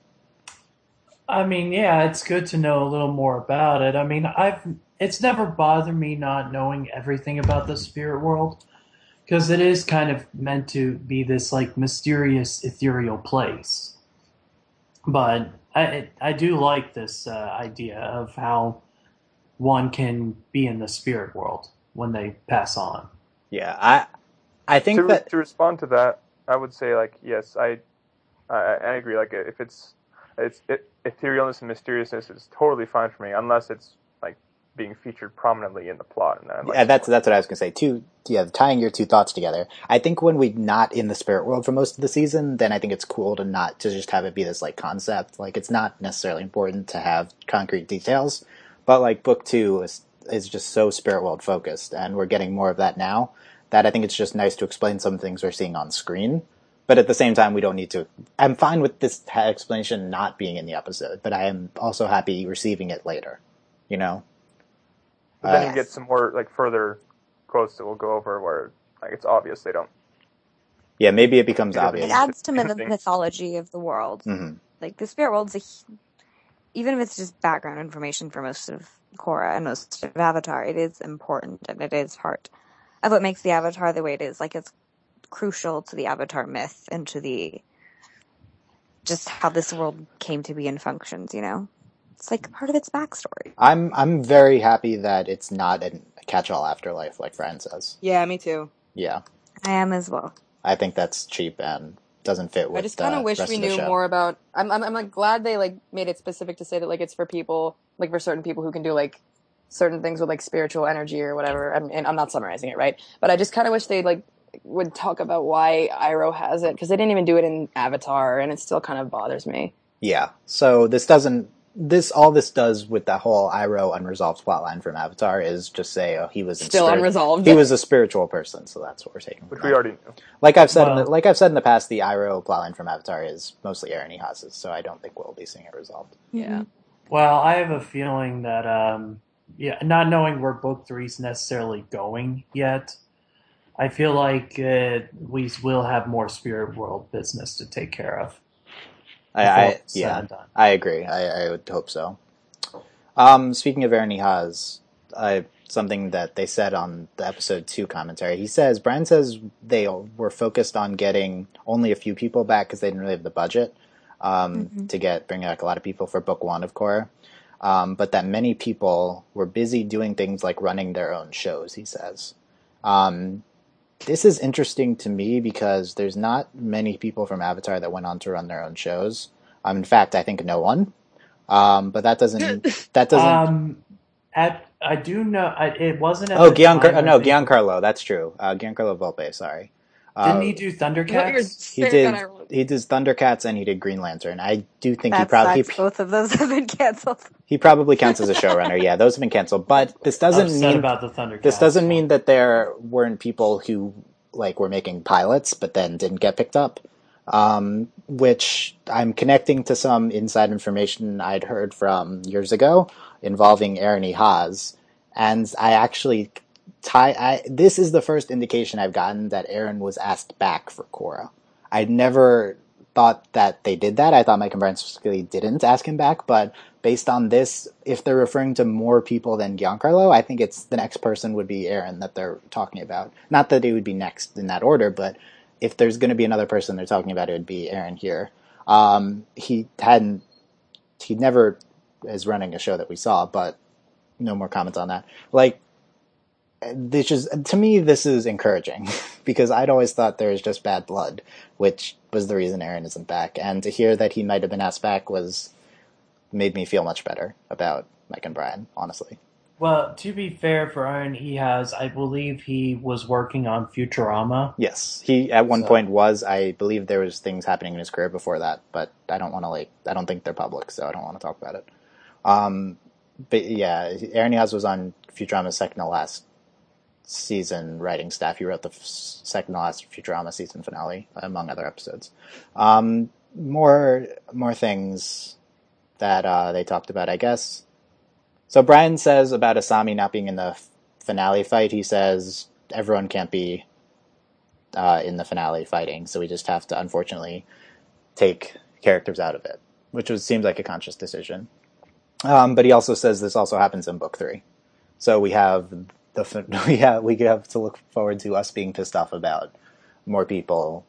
I mean, yeah, it's good to know a little more about it. I mean, I've it's never bothered me not knowing everything about the spirit world, because it is kind of meant to be this like mysterious, ethereal place. But I I do like this uh, idea of how one can be in the spirit world when they pass on. Yeah, I I think to, that... to respond to that, I would say, like, yes, I I, I agree. Like, if it's it's it, etherealness and mysteriousness is totally fine for me, unless it's like being featured prominently in the plot. And then I'd like Yeah, that's some more. that's what I was gonna say. Two, yeah, tying your two thoughts together. I think when we're not in the spirit world for most of the season, then I think it's cool to not to just have it be this like concept. Like, it's not necessarily important to have concrete details, but like book two is is just so spirit world focused, and we're getting more of that now. That I think it's just nice to explain some things we're seeing on screen. But at the same time, we don't need to. I'm fine with this explanation not being in the episode, but I am also happy receiving it later. You know. But then Uh, you get some more like further quotes that we'll go over where like it's obvious they don't. Yeah, maybe it becomes Yeah, obvious. It adds to the Interesting. mythology of the world. hmm Like, the spirit world's a, hu- even if it's just background information for most of Korra and most of Avatar, it is important and it is part of what makes the Avatar the way it is. Like, it's crucial to the Avatar myth and to the just how this world came to be and functions, you know? It's like part of its backstory. I'm I'm very happy that it's not a catch-all afterlife like Brian says. Yeah, me too. Yeah, I am as well. I think that's cheap and doesn't fit with. I just kind the of wish rest we of the knew show. more about. I'm, I'm, I'm like glad they like made it specific to say that like it's for people, like for certain people who can do like certain things with like spiritual energy or whatever. I'm, and I'm not summarizing it right, but I just kind of wish they like would talk about why Iroh has it, because they didn't even do it in Avatar, and it still kind of bothers me. Yeah. So this doesn't. This all this does with the whole Iroh unresolved plotline from Avatar is just say, oh, he was in Still spirit- unresolved. He was a spiritual person, so that's what we're taking. Which from we that. already knew. Like I've said, in the, Well- like I've said in the past, the Iroh plotline from Avatar is mostly Eren Ehaz's, so I don't think we'll be seeing it resolved. Yeah. Well, I have a feeling that, um, yeah, not knowing where book three's necessarily going yet, I feel like uh, we will have more spirit world business to take care of. I, before I it's said yeah, and done. I agree. I, I would hope so. Um, speaking of Eren Ehaz, I, something that they said on the episode two commentary, he says, Brian says they were focused on getting only a few people back because they didn't really have the budget um, Mhm. to get bring back a lot of people for book one of Korra. Um, but that many people were busy doing things like running their own shows, he says. Um, this is interesting to me because there's not many people from Avatar that went on to run their own shows. Um, in fact, I think no one. Um, but that doesn't. That doesn't. Um, at I do know I, it wasn't. At oh, the Giancar- time, uh, I no, think- Giancarlo. That's true. Uh, Giancarlo Volpe. Sorry. Uh, Didn't he do Thundercats? He did. He did Thundercats and he did Green Lantern. I do think he That probably sucks. Both of those have been canceled. he probably counts as a showrunner. Yeah, those have been canceled. But this doesn't Upset mean about the Thundercats. this doesn't mean that there weren't people who like were making pilots but then didn't get picked up. Um, which I'm connecting to some inside information I'd heard from years ago involving Eren Ehaz, and I actually tie. I, this is the first indication I've gotten that Eren was asked back for Korra. I'd never thought that they did that. I thought Mike and Brian specifically didn't ask him back, but based on this, if they're referring to more people than Giancarlo, I think it's the next person would be Aaron that they're talking about. Not that it would be next in that order, but if there's going to be another person they're talking about, it would be Aaron here. Um, he hadn't, he never is running a show that we saw, but no more comments on that. Like, this is, to me, this is encouraging because I'd always thought there was just bad blood, which was the reason Aaron isn't back. And to hear that he might have been asked back was made me feel much better about Mike and Brian, honestly. Well, to be fair for Aaron, he has, I believe he was working on Futurama. Yes, he at one So- point was. I believe there was things happening in his career before that, but I don't want to like. I don't think they're public, so I don't want to talk about it. Um, but yeah, Aaron Eaz was on Futurama's second to last season writing staff. He wrote the f- second to last Futurama season finale, among other episodes. Um, more more things that uh, they talked about, I guess. So Brian says about Asami not being in the f- finale fight. He says everyone can't be uh, in the finale fighting, so we just have to, unfortunately, take characters out of it, which was, seems like a conscious decision. Um, but he also says this also happens in book three. So we have the we have we have to look forward to us being pissed off about more people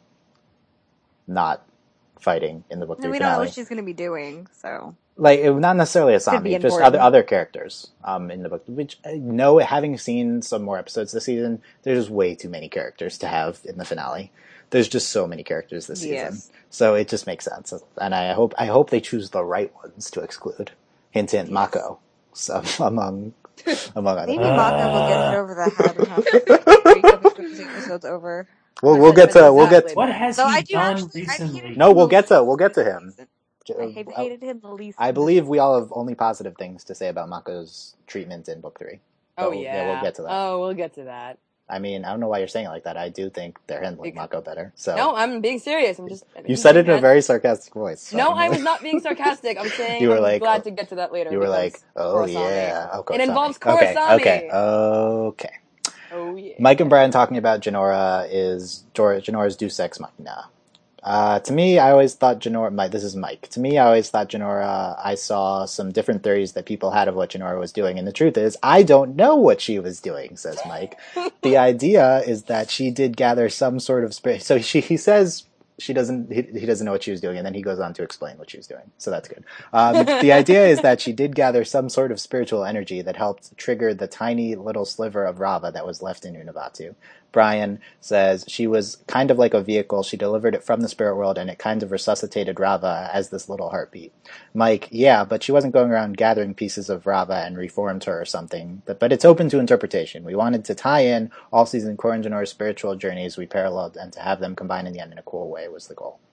not fighting in the book And three we don't know finale. what she's going to be doing, so. Like, it, not necessarily be Asami, just important. other other characters um, in the book. Which, I know, having seen some more episodes this season, there's just way too many characters to have in the finale. There's just so many characters this season, Yes. so it just makes sense. And I hope I hope they choose the right ones to exclude. Hint, hint, Mako, so, among among other. Maybe people. Mako will get it over the head and have to break up as the episode's over. We'll we'll get to we'll get. What has So he I do done actually- I recently? hated No, him we'll the get to least we'll get to this him. season. I hate, hated him the least. I in this believe we all have only positive things to say about Mako's treatment in book three. Oh But yeah. we'll get to that. Oh, we'll get to that. I mean, I don't know why you're saying it like that. I do think they're handling Mako better. So No, I'm being serious. I'm just. you said it in a very sarcastic voice. so No, I'm I like- was not being sarcastic. I'm saying You were I'm like, glad oh, to get to that later. You were like, because oh Kurosami. yeah, oh, It Kurosami. involves Okay, Kurosami. okay, okay. Oh yeah. Mike and Brian talking about Janora is Janora's Deus Ex Machina. Uh, to me, I always thought Janora. My, this is Mike. To me, I always thought Janora. I saw some different theories that people had of what Janora was doing, and the truth is, I don't know what she was doing. Says Mike. The idea is that she did gather some sort of spirit. So she he says she doesn't. He, he doesn't know what she was doing, and then he goes on to explain what she was doing. So that's good. Um, the idea is that she did gather some sort of spiritual energy that helped trigger the tiny little sliver of Rava that was left in Unabatu. Brian says she was kind of like a vehicle. She delivered it from the spirit world, and it kind of resuscitated Rava as this little heartbeat. Mike, yeah, but she wasn't going around gathering pieces of Rava and reformed her or something. But, but it's open to interpretation. We wanted to tie in all season Korra and Janora's spiritual journeys we paralleled, and to have them combine in the end in a cool way was the goal.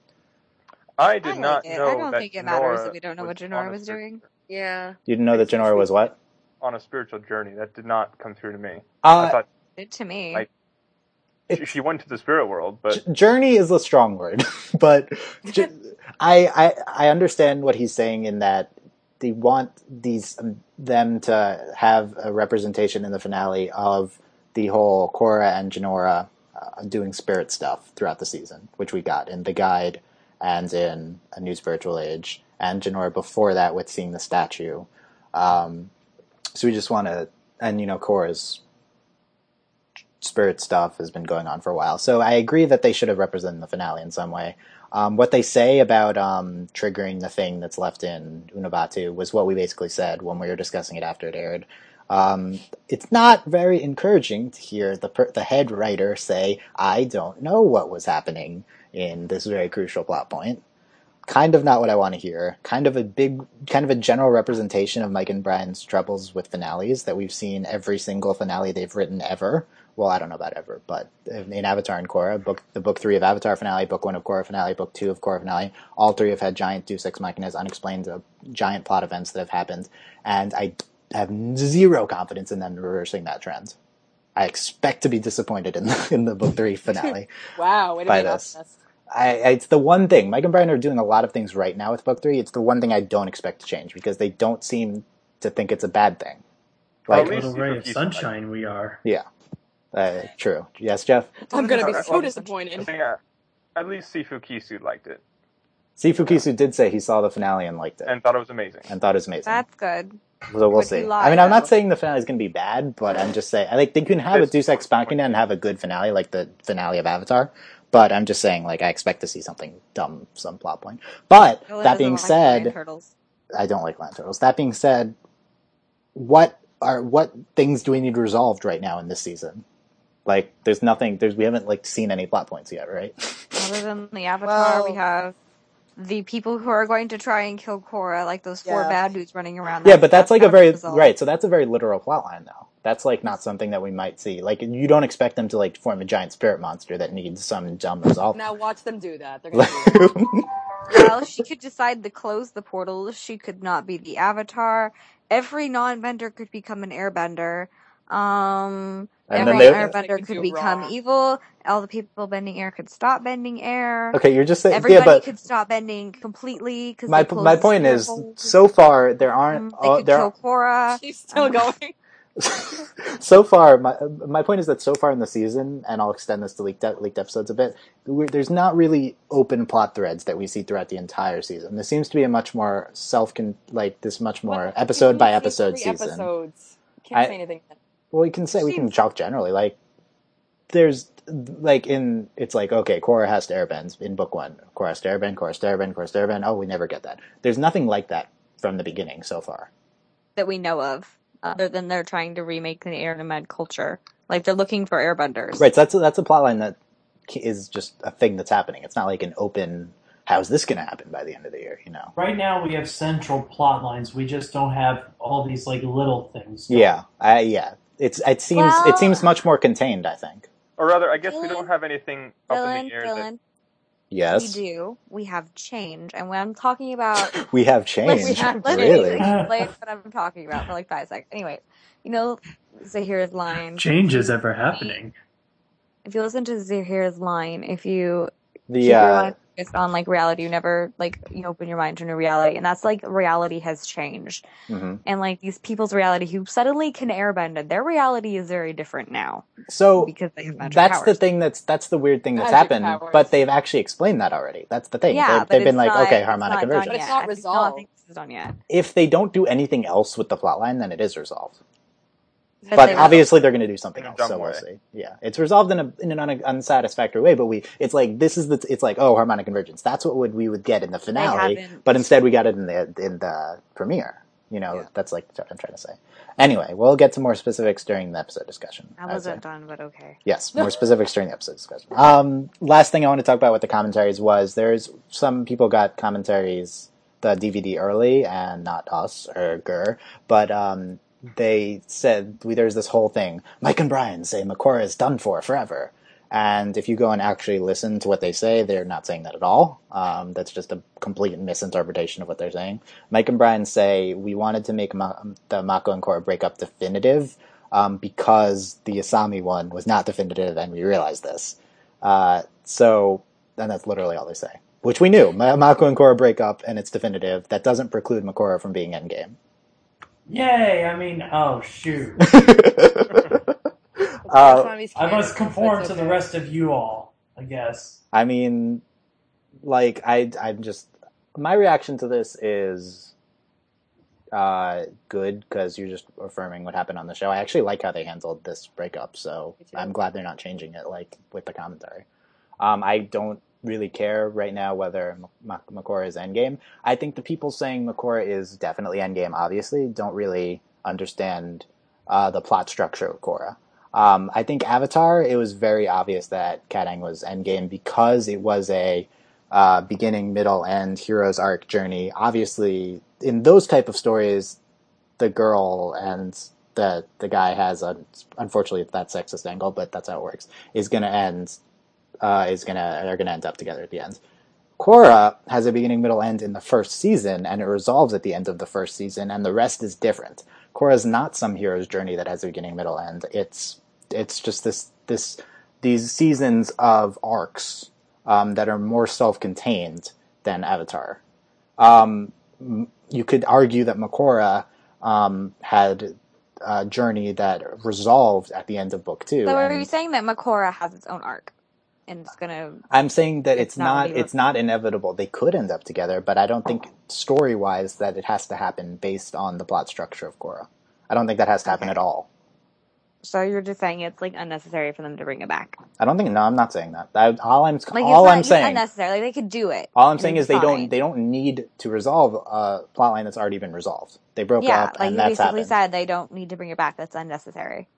I did I not like it. know I don't that think it matters Janora that we don't know what was Janora on a was spir- doing. Yeah. You didn't know that Janora was what? on a spiritual journey. That did not come through to me. Uh, I thought It to me. like she, she went to the spirit world, but J- journey is a strong word, but j- I, I I understand what he's saying in that they want these um, them to have a representation in the finale of the whole Korra and Janora uh, doing spirit stuff throughout the season, which we got in the guide and in A New Spiritual Age, and Janora before that with seeing the statue. Um, so we just want to, and you know, Korra's spirit stuff has been going on for a while. So I agree that they should have represented the finale in some way. Um, what they say about um, triggering the thing that's left in Unabatu was what we basically said when we were discussing it after it aired. Um, it's not very encouraging to hear the per- the head writer say, I don't know what was happening in this very crucial plot point. Kind of not what I want to hear. Kind of a big, kind of a general representation of Mike and Brian's troubles with finales that we've seen every single finale they've written ever. Well, I don't know about ever, but in Avatar and Korra, book the book three of Avatar finale, book one of Korra finale, book two of Korra finale, all three have had giant Deus Ex Machinas, unexplained uh, giant plot events that have happened, and I have zero confidence in them reversing that trend. I expect to be disappointed in the, in the book three finale. Wow, way to by be an this. optimist. I, it's the one thing. Mike and Brian are doing a lot of things right now with book three. It's the one thing I don't expect to change because they don't seem to think it's a bad thing. Like Like, a little ray of sunshine we are. yeah, uh, true. Yes, Jeff. I'm gonna be Well, so disappointed. I think, uh, at least Sifu Kisu liked it. Sifu Kisu did say he saw the finale and liked it. And thought it was amazing. And thought it was amazing. That's good. So we'll But see. he lied, I mean, I'm not though. saying the finale is going to be bad, but I'm just saying, I like they can have a This- Deus Ex Machina and have a good finale, like the finale of Avatar. But I'm just saying, like, I expect to see something dumb, some plot point. But Dylan that doesn't being like lion said, turtles. I don't like Land Turtles. That being said, what are what things do we need resolved right now in this season? Like, there's nothing. There's we haven't like seen any plot points yet, right? Other than the Avatar, we Well- have the people who are going to try and kill Korra, like those four Yeah. bad dudes running around. Yeah, but that's like a not very resolved. right. So that's a very literal plot line, though. That's like not something that we might see. Like you don't expect them to like form a giant spirit monster that needs some dumb resolve. Now watch them do that. They're gonna do that. Well, she could decide to close the portals. She could not be the Avatar. Every non-bender could become an airbender. Um, And every then they- airbender They could could do become wrong. evil. All the people bending air could stop bending air. Okay, you're just saying. Everybody yeah, but could stop bending completely because my my point is, so far there aren't. they Uh, could there kill Korra. She's still going. so far, my my point is that so far in the season, and I'll extend this to leaked leaked episodes a bit. We're, there's not really open plot threads that we see throughout the entire season. This seems to be a much more self like this much more What? episode by We've seen episode three season. Episodes. Can't I- say anything. Well, we can say we can talk generally. Like, there's like in it's like okay, Korra has to airbend in book one. Korra has to airbend. Korra has to airbend. Korra has to airbend. Oh, we never get that. There's nothing like that from the beginning so far. that we know of, other than they're trying to remake the Air culture. Like they're looking for airbenders. Right. So that's a, that's a plot line that is just a thing that's happening. It's not like an open. How's this going to happen by the end of the year? You know. Right now we have central plot lines. We just don't have all these like little things. Yeah. I, yeah. It's it seems Well- it seems much more contained. I think. Or rather, I guess we Dylan, don't have anything up in Dylan, the air that Dylan, Yes. we do. We have change, and when I'm talking about We have change. Let's, let's really. explain what I'm talking about for like five seconds. Anyway, you know Zahira's line. Change is ever happening. If you listen to Zahira's line, if you The keep your uh, mind focused on like reality, you never like you open your mind to new reality, and that's like reality has changed, mhm. and like these people's reality who suddenly can airbend, their reality is very different now so because they have magic that's powers. the thing that's that's the weird thing that's Magic happened. powers. But they've actually explained that already. That's the thing. Yeah, they've, but they've been it's like, not- okay, it's harmonic not done conversion. But it's yet. not I think- resolved. No, I think this is done yet. If they don't do anything else with the plot line, then it is resolved. But But they will. obviously, they're going to do something In a else, dumb so we'll way. see. Yeah, it's resolved in a in an un- unsatisfactory way. But we, it's like this is the, it's like oh, harmonic convergence. That's what would we would get in the finale. haven't. But instead, we got it in the in the premiere. You know, Yeah. that's like what I'm trying to say. Anyway, we'll get to more specifics during the episode discussion. I I'd wasn't say. done, but okay. Yes, more specifics during the episode discussion. Um, last thing I want to talk about with the commentaries was there's some people got commentaries the D V D early and not us or Gur, but um, they said we, there's this whole thing. Mike and Brian say Makora is done for forever. And if you go and actually listen to what they say, they're not saying that at all. Um, that's just a complete misinterpretation of what they're saying. Mike and Brian say we wanted to make Ma- the Mako and Korra breakup definitive um, because the Asami one was not definitive, and we realized this. Uh, so, and that's literally all they say, which we knew. Ma- Mako and Korra break up, and it's definitive. That doesn't preclude Makora from being endgame. Yay! I mean, oh shoot! Uh, I must conform to the rest of you all, I guess. I mean, like, I, I'm just, my reaction to this is uh, good because you're just affirming what happened on the show. I actually like how they handled this breakup, so I'm glad they're not changing it, like, with the commentary. Um, I don't really care right now whether M- Makora is endgame. I think the people saying Makora is definitely endgame, obviously, don't really understand uh, the plot structure of Korra. Um, I think Avatar, it was very obvious that Kat Aang was endgame because it was a uh, beginning, middle, end hero's arc journey. Obviously, in those type of stories, the girl and the the guy has a, unfortunately, it's that sexist angle, but that's how it works, is going to end, uh, is going to, are going to end up together at the end. Korra has a beginning, middle, end in the first season, and it resolves at the end of the first season, and the rest is different. Korra is not some hero's journey that has a beginning, middle, end. It's it's just this this these seasons of arcs um, that are more self-contained than Avatar. Um, you could argue that Makora um, had a journey that resolved at the end of book two. So are and- you saying that Makora has its own arc and it's gonna. I'm saying that it's, It's not not gonna be it's not inevitable. They could end up together, but I don't think story wise that it has to happen based on the plot structure of Korra. I don't think that has to happen Okay. at all. So you're just saying it's like unnecessary for them to bring it back. I don't think. No, I'm not saying that. I, all I'm Like all it's I'm not saying. unnecessary. Like they could do it. All I'm and saying it'd is be they fine. don't they don't need to resolve a plotline that's already been resolved. They broke Yeah, up, like and you that's basically happened. said, they don't need to bring it back. That's unnecessary.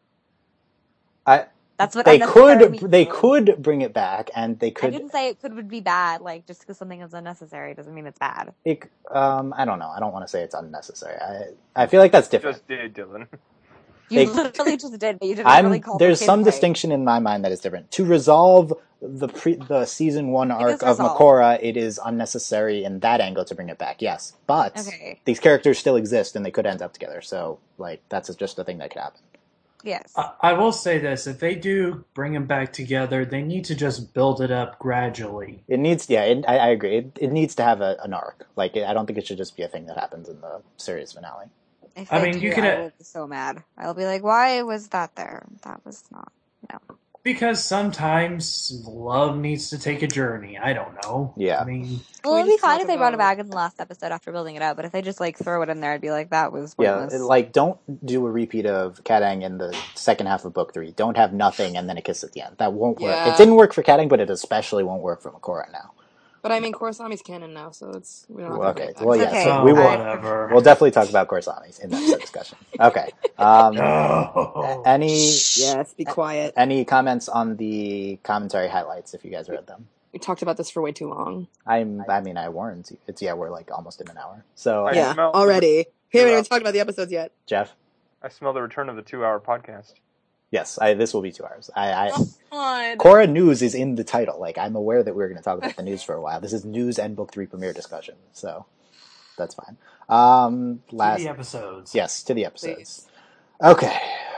I, That's what they unnecessary could means. they could bring it back, and they I could. didn't say it could would be bad. Like just because something is unnecessary doesn't mean it's bad. It, um, I don't know. I don't want to say it's unnecessary. I I feel like that's different. Just did, Dylan. You They- literally just did, but you didn't I'm really call there's the some kid right. distinction in my mind that is different. To resolve the pre the season one arc is of resolved. Makora, it is unnecessary in that angle to bring it back. Yes, but Okay. these characters still exist, and they could end up together. So like that's just a thing that could happen. Yes. I, I will say this: if they do bring them back together, they need to just build it up gradually. It needs, yeah, it, I, I agree. It, it needs to have a, an arc. Like, I don't think it should just be a thing that happens in the series finale. If I they mean, do, you could, I uh, will be so mad. I'll be like, why was that there? That was not. No. Because sometimes love needs to take a journey. I don't know. Yeah. I mean, Well, we it'd be just fine talk if they brought it about- back in the last episode after building it up, but if they just like throw it in there, I'd be like, that was Yeah, pointless. like, don't do a repeat of Katang in the second half of book three. Don't have nothing and then a kiss at the end. That won't work. Yeah. It didn't work for Katang, but it especially won't work for Makora now. But I mean, Korosami's canon now, so it's we don't have Well, to bring okay. it back. Well, yeah, Okay, so so we will. whatever. We'll definitely talk about Korsami in that discussion. Okay. Um, No. any Yes, be quiet. any comments on the commentary highlights if you guys read them? We talked about this for way too long. I'm. I mean, I warned you. It's yeah. We're like almost in an hour. So I uh, Yeah, smell- already. We haven't Yeah. even talked about the episodes yet. Jeff. I smell the return of the two-hour podcast. Yes, I, this will be two hours. I, I God. Korra News is in the title. Like, I'm aware that we're going to talk about the news for a while. This is news and book three premiere discussion, so that's fine. Um, last, To the episodes. yes, to the episodes. Please. Okay,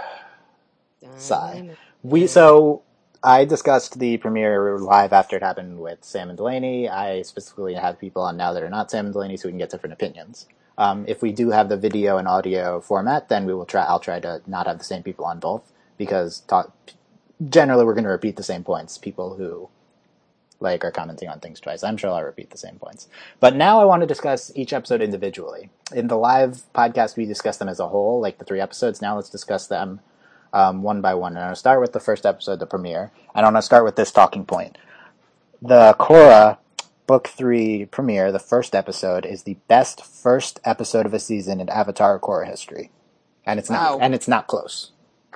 sigh. We so I discussed the premiere live after it happened with Sam and Delaney. I specifically have people on now that are not Sam and Delaney, so we can get different opinions. Um, if we do have the video and audio format, then we will try. I'll try to not have the same people on both. Because talk, generally we're going to repeat the same points. People who like are commenting on things twice, I'm sure I'll repeat the same points. But now I want to discuss each episode individually. In the live podcast, we discussed them as a whole, like the three episodes. Now let's discuss them um, one by one. And I'll start with the first episode, the premiere. And I'm going to start with this talking point. The Korra Book three premiere, the first episode, is the best first episode of a season in Avatar Korra history. And it's Wow. not and it's not close.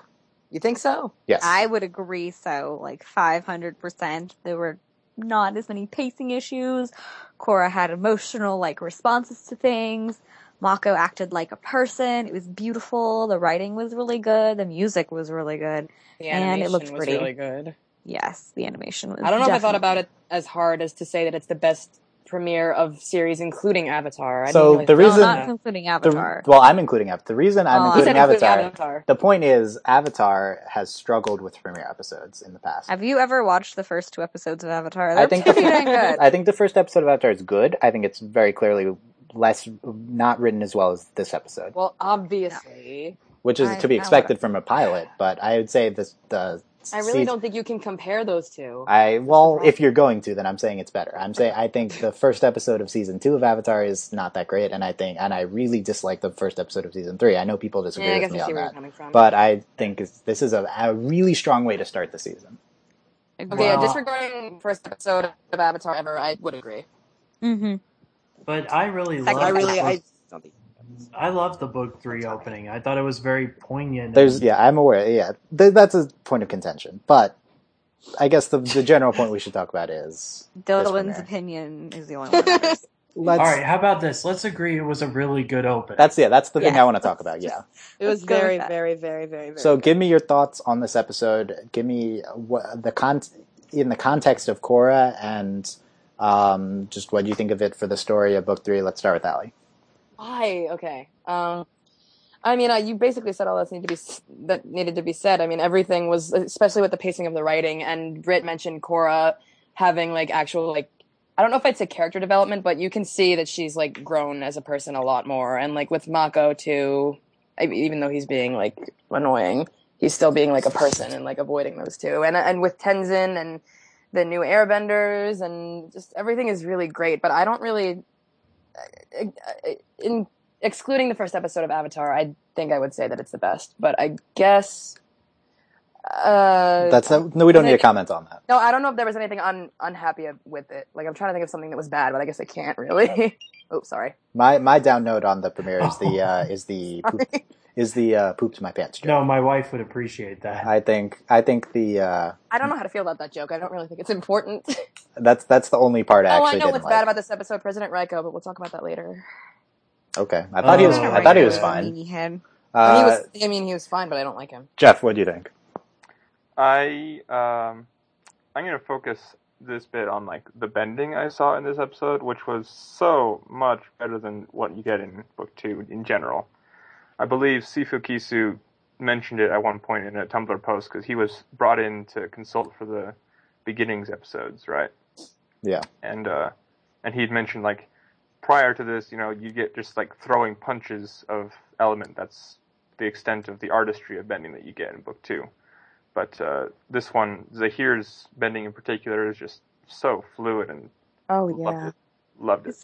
You think so? Yes. I would agree so, like five hundred percent. There were not as many pacing issues. Korra had emotional, like, responses to things. Mako acted like a person. It was beautiful. The writing was really good. The music was really good. The And it animation looked was pretty. really good. Yes, the animation was I don't know if I thought definitely- about it as hard as to say that it's the best premiere of series, including Avatar. I So didn't really the think reason- No, about not that. including The, Avatar. well, I'm including Avatar. The reason I'm Oh, including You said including Avatar, Avatar. the point is, Avatar has struggled with premiere episodes in the past. Have you ever watched the first two episodes of Avatar? They're I think the, pretty dang good. I think the first episode of Avatar is good. I think it's very clearly less not written as well as this episode, Well, obviously. which is I- to be I expected from a pilot. But I would say this the I really season- don't think you can compare those two. I well, if you're going to, then I'm saying it's better. I'm saying I think the first episode of season two of Avatar is not that great, and I think and I really dislike the first episode of season three. I know people disagree Yeah, I with guess me I see on where you're that, coming from. but I think it's, this is a, a really strong way to start the season. Okay, Well- yeah, disregarding first episode of Avatar ever, I would agree. Mm-hmm. But I really Second love. I the really, book- I don't think. I love the book three opening. I thought it was very poignant. There's and- yeah, I'm aware. Yeah, th- that's a point of contention, but I guess the the general point we should talk about is this Dylan's premiere. opinion is the only one that matters. Let's, All right, how about this? Let's agree it was a really good opening. That's yeah, that's the thing Yeah. I want to talk about. Yeah. It was Let's go with very, that. very, very, very, very. So good. give me your thoughts on this episode. Give me what the con in the context of Korra and um, just what you think of it for the story of book three. Let's start with Allie. Why? Okay. Um, I mean, uh, you basically said all that needed to be s- that needed to be said. I mean, everything was, especially with the pacing of the writing. And Britt mentioned Korra having like actual like, I don't know if I'd say character development, but you can see that she's like grown as a person a lot more. And like with Mako too, I, even though he's being like annoying, he's still being like a person and like avoiding those two. And and with Tenzin and the new airbenders, and just everything is really great. But I don't really, in excluding the first episode of Avatar, I think I would say that it's the best. But I guess. Uh, That's a, no, we don't need to comment on that. No, I don't know if there was anything un, unhappy with it. Like, I'm trying to think of something that was bad, but I guess I can't really. Oh, sorry. My my down note on the premiere is the uh, is the poop, is the uh, poop to my pants joke. No, my wife would appreciate that. I think I think the uh, I don't know how to feel about that joke. I don't really think it's important. that's that's the only part I oh, actually I know didn't what's like. bad about this episode, President Raiko, but we'll talk about that later. Okay, I thought Oh, he was President I thought he was Raiko, fine. meanie head. Uh, he was, I mean, he was fine, but I don't like him. Jeff, what do you think? I um, I'm gonna focus this bit on like the bending I saw in this episode, which was so much better than what you get in book two in general. I believe Sifu Kisu mentioned it at one point in a Tumblr post because he was brought in to consult for the beginnings episodes, right? Yeah, and uh, and he'd mentioned like prior to this, you know, you get just like throwing punches of element. That's the extent of the artistry of bending that you get in book two. But uh, this one, Zahir's bending in particular, is just so fluid and Oh, loved yeah. it. Loved it.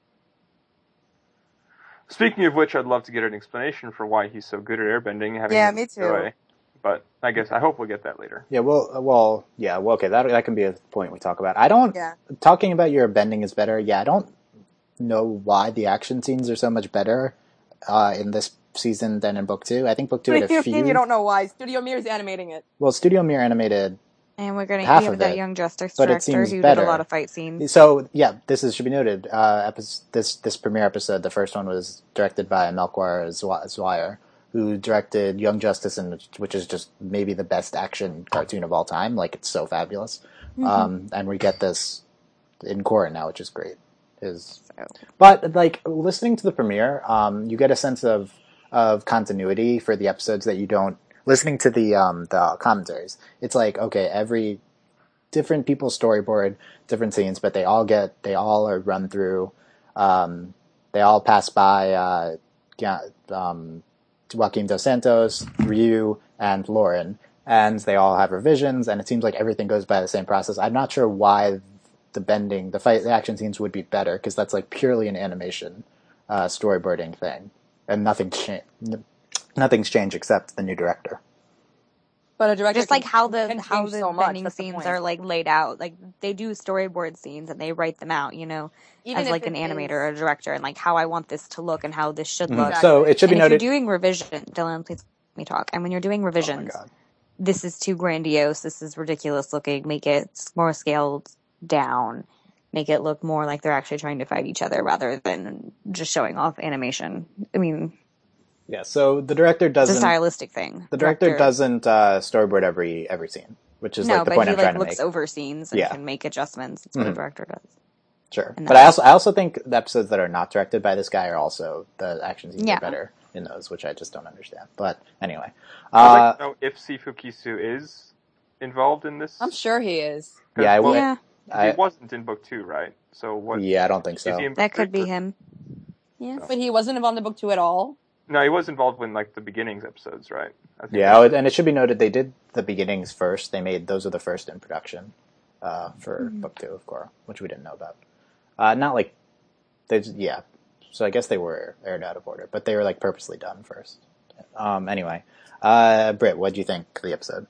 Speaking of which, I'd love to get an explanation for why he's so good at airbending. Having Yeah, been me too. away. But I guess I hope we'll get that later. yeah. Well, uh, well, yeah. Well, okay. That that can be a point we talk about. I don't. Yeah. Talking about your bending is better. Yeah, I don't know why the action scenes are so much better uh, in this season than in book two. I think book two had a Studio few. Mirror, you don't know why. Studio Mirror's animating it. Well, Studio Mirror animated. And we're gonna Half we of have that it, young Justice but it director seems who better. did a lot of fight scenes. So yeah, this is should be noted. Uh, episode, this this premiere episode, the first one was directed by Melchior Zweier, who directed Young Justice, and which is just maybe the best action cartoon of all time. Like, it's so fabulous. Mm-hmm. Um, and we get this in Korra now, which is great. Is but like listening to the premiere, um, you get a sense of of continuity for the episodes that you don't. Listening to the um, the commentaries, it's like, okay, every different people's storyboard, different scenes, but they all get they all are run through. Um, they all pass by uh, yeah, um, Joaquim Dos Santos, Ryu, and Lauren, and they all have revisions, and it seems like everything goes by the same process. I'm not sure why the bending, the fight, the action scenes would be better, because that's like purely an animation uh, storyboarding thing, and nothing's changed. Nothing's changed except the new director. But a director Just like can- how the can how change the so much, bending that's the scenes point. are like laid out. Like they do storyboard scenes and they write them out, you know, Even as if like an it animator is- or a director, and like how I want this to look and how this should Mhm. look. So it should be and if noted. you're doing revision, Dylan, please let me talk. And when you're doing Oh my revisions, god! this is too grandiose. This is ridiculous looking. Make it more scaled down. Make it look more like they're actually trying to fight each other rather than just showing off animation. I mean, Yeah. So the director it's a doesn't. stylistic thing. The director doesn't uh, storyboard every every scene, which is no, like the but point he I'm trying like to looks make. over scenes and Yeah. can make adjustments. That's what Mhm. a director does. Sure, And but I that's- also I also think the episodes that are not directed by this guy are also the action scenes Yeah. are better in those, which I just don't understand. But anyway, I'd uh, like to know if Sifu Kisu is involved in this. I'm sure he is. 'Cause, Yeah, I well, will- Yeah, I, he wasn't in book two, right? So what? yeah, I don't think is so. he in book that could three, be or- him. Yeah. But he wasn't involved in book two at all. No, he was involved in like the beginnings episodes, right? I think Yeah, and it should be noted they did the beginnings first. They made those are the first in production uh, for Mm-hmm. book two of Korra, which we didn't know about. Uh, not like they, yeah. So I guess they were aired out of order, but they were like purposely done first. Um, anyway, uh, Britt, what do you think of the episode?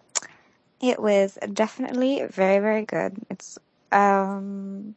It was definitely very, very good. It's um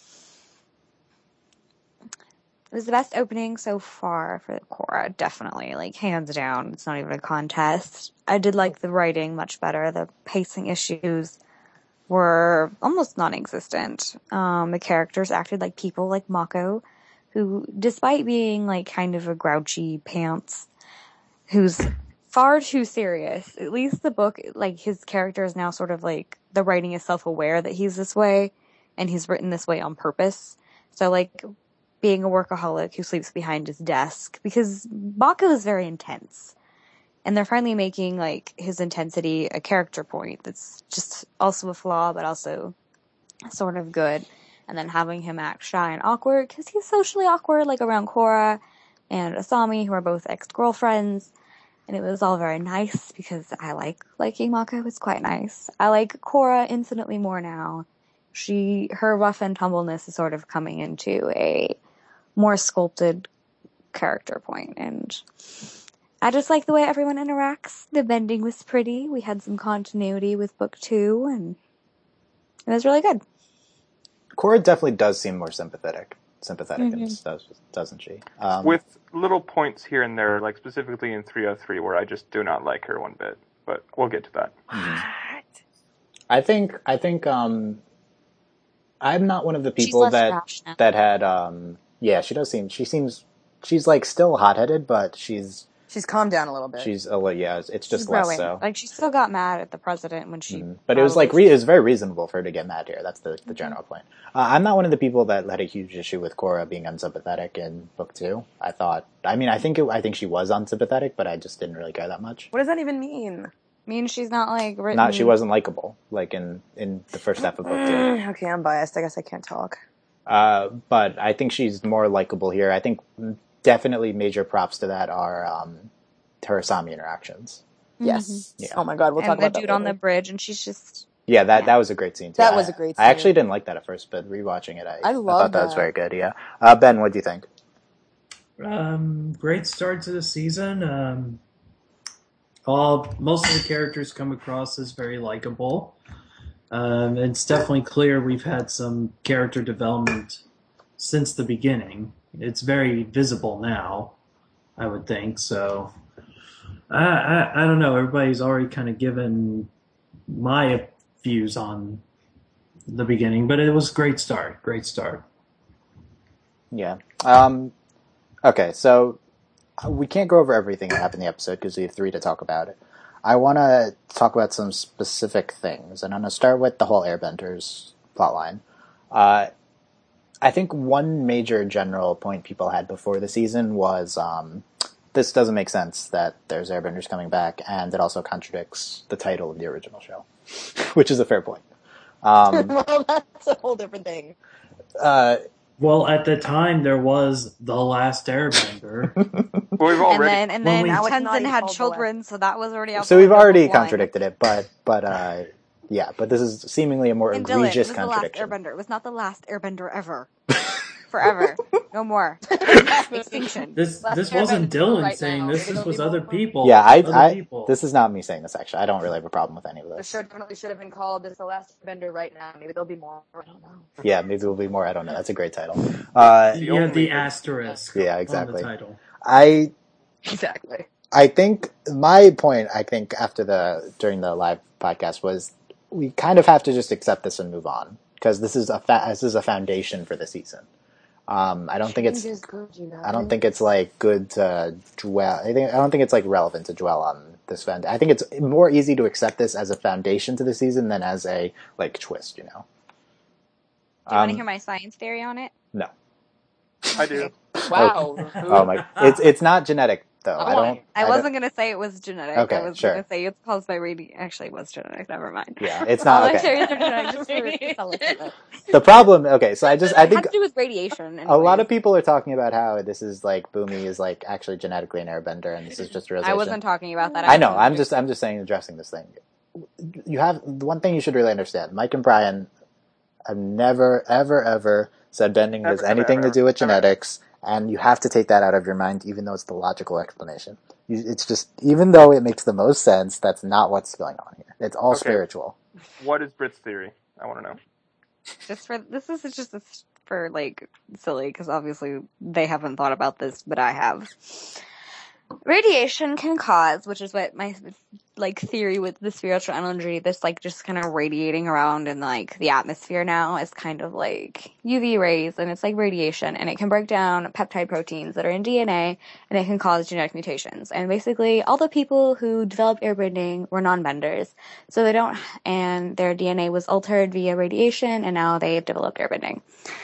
it was the best opening so far for Korra, definitely. Like hands down. It's not even a contest. I did like the writing much better. The pacing issues were almost non existent. Um the characters acted like people like Mako, who despite being like kind of a grouchy pants who's far too serious. At least the book, like, his character is now sort of like, the writing is self-aware that he's this way, and he's written this way on purpose. So, like, being a workaholic who sleeps behind his desk, because Mako is very intense. And they're finally making, like, his intensity a character point that's just also a flaw, but also sort of good. And then having him act shy and awkward, because he's socially awkward, like, around Korra and Asami, who are both ex-girlfriends. and it was all very nice because I like liking Mako. It's quite nice. I like Korra infinitely more now. She, her rough and tumbleness is sort of coming into a more sculpted character point, and I just like the way everyone interacts. The bending was pretty. We had some continuity with book two, and it was really good. Korra definitely does seem more sympathetic. Sympathetic, Mhm. and stuff, doesn't she? Um, With little points here and there, like specifically in three oh three, where I just do not like her one bit. But we'll get to that. I think I think um, I'm not one of the She's people less that rash now. that had um, yeah, she does seem she seems she's like still hot headed, but she's She's calmed down a little bit. she's a little yeah, it's, it's She's just less growing. so. Like, she still got mad at the president when she... But it was like probably- re- it was very reasonable for her to get mad here. That's the, the general point. Uh, I'm not one of the people that had a huge issue with Korra being unsympathetic in book two. I thought, I mean, I think it, I think she was unsympathetic, but I just didn't really care that much. What does that even mean? means she's not, like, written... Not she wasn't likable, like in, in the first half of book two. Mm, okay, I'm biased. I guess I can't talk. Uh, but I think she's more likable here. I think definitely major props to that are um, her Asami interactions. Yes. Yeah. Oh my god, we'll and talk the about that dude on the later. bridge, and she's just... Yeah, that that was a great scene too. That I- was a great I actually scene. didn't like that at first, but rewatching it, I, I I love thought that was that. very good. Yeah, uh, Ben, what do you think? Um, great start to the season. Um, all most of the characters come across as very likable. Um, it's definitely clear we've had some character development since the beginning. It's very visible now, I would think. So, I I, I don't know. Everybody's already kind of given my views on the beginning, but it was a great start. Great start. Yeah. Um, okay, so uh, we can't go over everything that happened in the episode because we have three to talk about it. I want to talk about some specific things, and I'm going to start with the whole Airbenders plotline. Uh, I think one major general point people had before the season was um, this doesn't make sense that there's Airbenders coming back, and it also contradicts the title of the original show, which is a fair point. Um, well, that's a whole different thing. uh, Well, at the time, there was The Last Airbender. Well, we've And already. then, and When then we- Now it's not Tenzin even had called the children, so that was already out so the we've window already before. contradicted it, but but uh, yeah, but this is seemingly a more And Dylan, it egregious was the last contradiction. Airbender. It was not the last Airbender ever. Forever. No more. Extinction. This Last this wasn't Airbender Dylan right saying now. this. Maybe This there'll was be other more. people. Yeah, I, other I people. this is not me saying this. Actually, I don't really have a problem with any of The this. show definitely should have been called "This the Last Bender" right now. Maybe there'll be more. I don't know. Yeah, maybe there'll be more. I don't know. That's a great title. Uh, yeah, only- the asterisk. Yeah, on exactly. the title. I Exactly. I think my point, I think after the during the live podcast was we kind of have to just accept this and move on because this is a fa- this is a foundation for the season. Um, I don't think it's Change is good, you know. I don't think it's like good to dwell. I think I don't think it's like relevant to dwell on this found. I think it's more easy to accept this as a foundation to the season than as a like twist. You know. Do you want to Um, hear my science theory on it? No. I do. Wow. Oh my! It's it's not genetic though. I don't. I don't- wasn't going to say it was genetic. Okay, I was sure. going to say it's caused by radiation. Actually, it was genetic. Never mind. Yeah, it's All not my okay. theories are genetic. Just for to tell it to them. The problem. Okay, so I just I It think had to do with radiation. a lot anyways. of people are talking about how this is like Boomy is like actually genetically an airbender and this is just a realization. I wasn't talking about that. I know. was- I'm just I'm just saying addressing this thing. You have the one thing you should really understand. Mike and Brian have never ever ever said bending has Ever, ever, anything ever, to do with ever. genetics, and you have to take that out of your mind, even though it's the logical explanation. You- It's just even though it makes the most sense, that's not what's going on here. It's all Okay. spiritual. What is Brit's theory? I want to know. Just for this is just for like silly because obviously they haven't thought about this, but I have. Radiation can cause, which is what my like theory with the spiritual energy, this like just kind of radiating around in like the atmosphere now is kind of like U V rays, and it's like radiation, and it can break down peptide proteins that are in D N A, and it can cause genetic mutations. And basically, all the people who developed airbending were non-benders, so they don't, and their D N A was altered via radiation, and now they've developed airbending.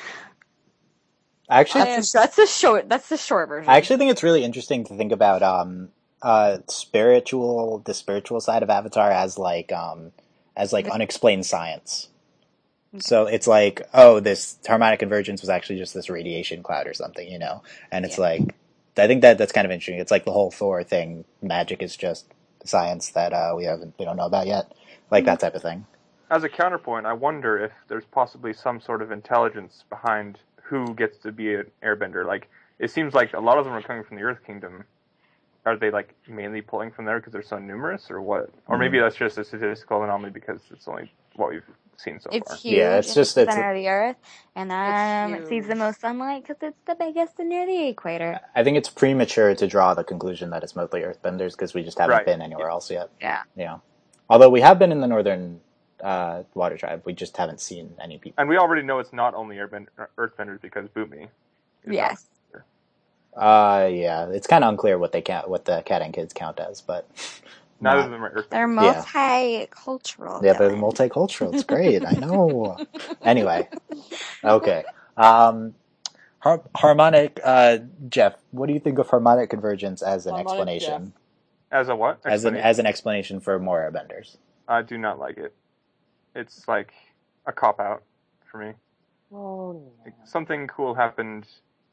Actually, That's, that's the short. That's the short version. I actually think it's really interesting to think about um, uh, spiritual, the spiritual side of Avatar as like um, as like unexplained science. So it's like, oh, this harmonic convergence was actually just this radiation cloud or something, you know? And it's Yeah. like, I think that that's kind of interesting. It's like the whole Thor thing. Magic is just science that uh, we haven't we don't know about yet, like that type of thing. As a counterpoint, I wonder if there's possibly some sort of intelligence behind who gets to be an airbender. Like, it seems like a lot of them are coming from the Earth Kingdom. Are they, like, mainly pulling from there because they're so numerous, or what? Or maybe that's just a statistical anomaly because it's only what we've seen so It's far. huge. Yeah, it's it's just- the it's- center of the Earth, and um, It's it sees the most sunlight because it's the biggest and near the equator. I think it's premature to draw the conclusion that it's mostly Earthbenders because we just haven't Right. been anywhere else yet. Yeah. Yeah. Although we have been in the northern uh, water tribe, we just haven't seen any people. And we already know it's not only airbend- Earthbenders because Boomy. is Yes. Uh, yeah, it's kind of unclear what they count, what the Cat and Kids count as, but Neither not- of them are Earthbenders. They're Yeah. multicultural. Yeah, they're Dylan. multicultural. It's great. I know. Anyway, okay. Um, har- harmonic, uh, Jeff. What do you think of harmonic convergence as an Harmonic explanation? As a what? As an Explanation? as an explanation for more airbenders. I do not like it. It's like a cop-out for me. Oh, no. Like, something cool happened,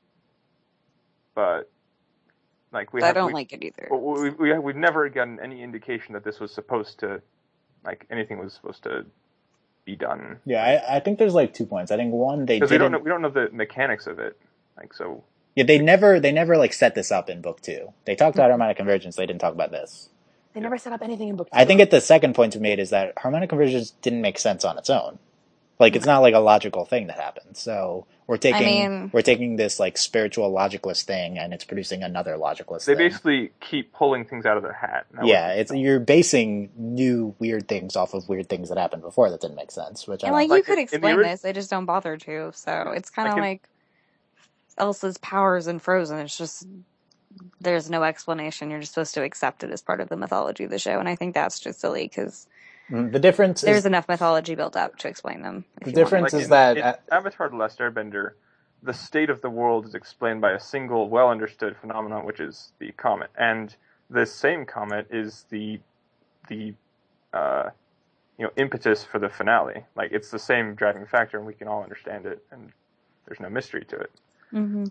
but like we I have, don't we, like it either. we, we, we've never gotten any indication that this was supposed to, like anything was supposed to be done. Yeah, I, I think there's like two points. I think one they Because we don't didn't. know we don't know the mechanics of it. Like so, Yeah, they never they never like set this up in book two. They talked about harmonic convergence. They didn't talk about this. They never set up anything in book two. I think at the second point we made is that harmonic convergence didn't make sense on its own. Like it's not like a logical thing that happened. So we're taking mean- we're taking this like spiritual logicless thing and it's producing another logicless they thing. basically keep pulling things out of their hat. That Yeah, was- it's you're basing new weird things off of weird things that happened before that didn't make sense. Which I And don't like, Like, you could in the explain ori- this, they just don't bother to. So it's kind of Like in- like Elsa's powers in Frozen. It's just there's no explanation. You're just supposed to accept it as part of the mythology of the show, and I think that's just silly because Mm, the difference there's is enough mythology built up to explain them. if the you want. difference like is in, that in uh, Avatar: The Last Airbender, the state of the world is explained by a single, well-understood phenomenon, which is the comet, and this same comet is the the uh, you know impetus for the finale. Like it's the same driving factor, and we can all understand it, and there's no mystery to it. Mm-hmm.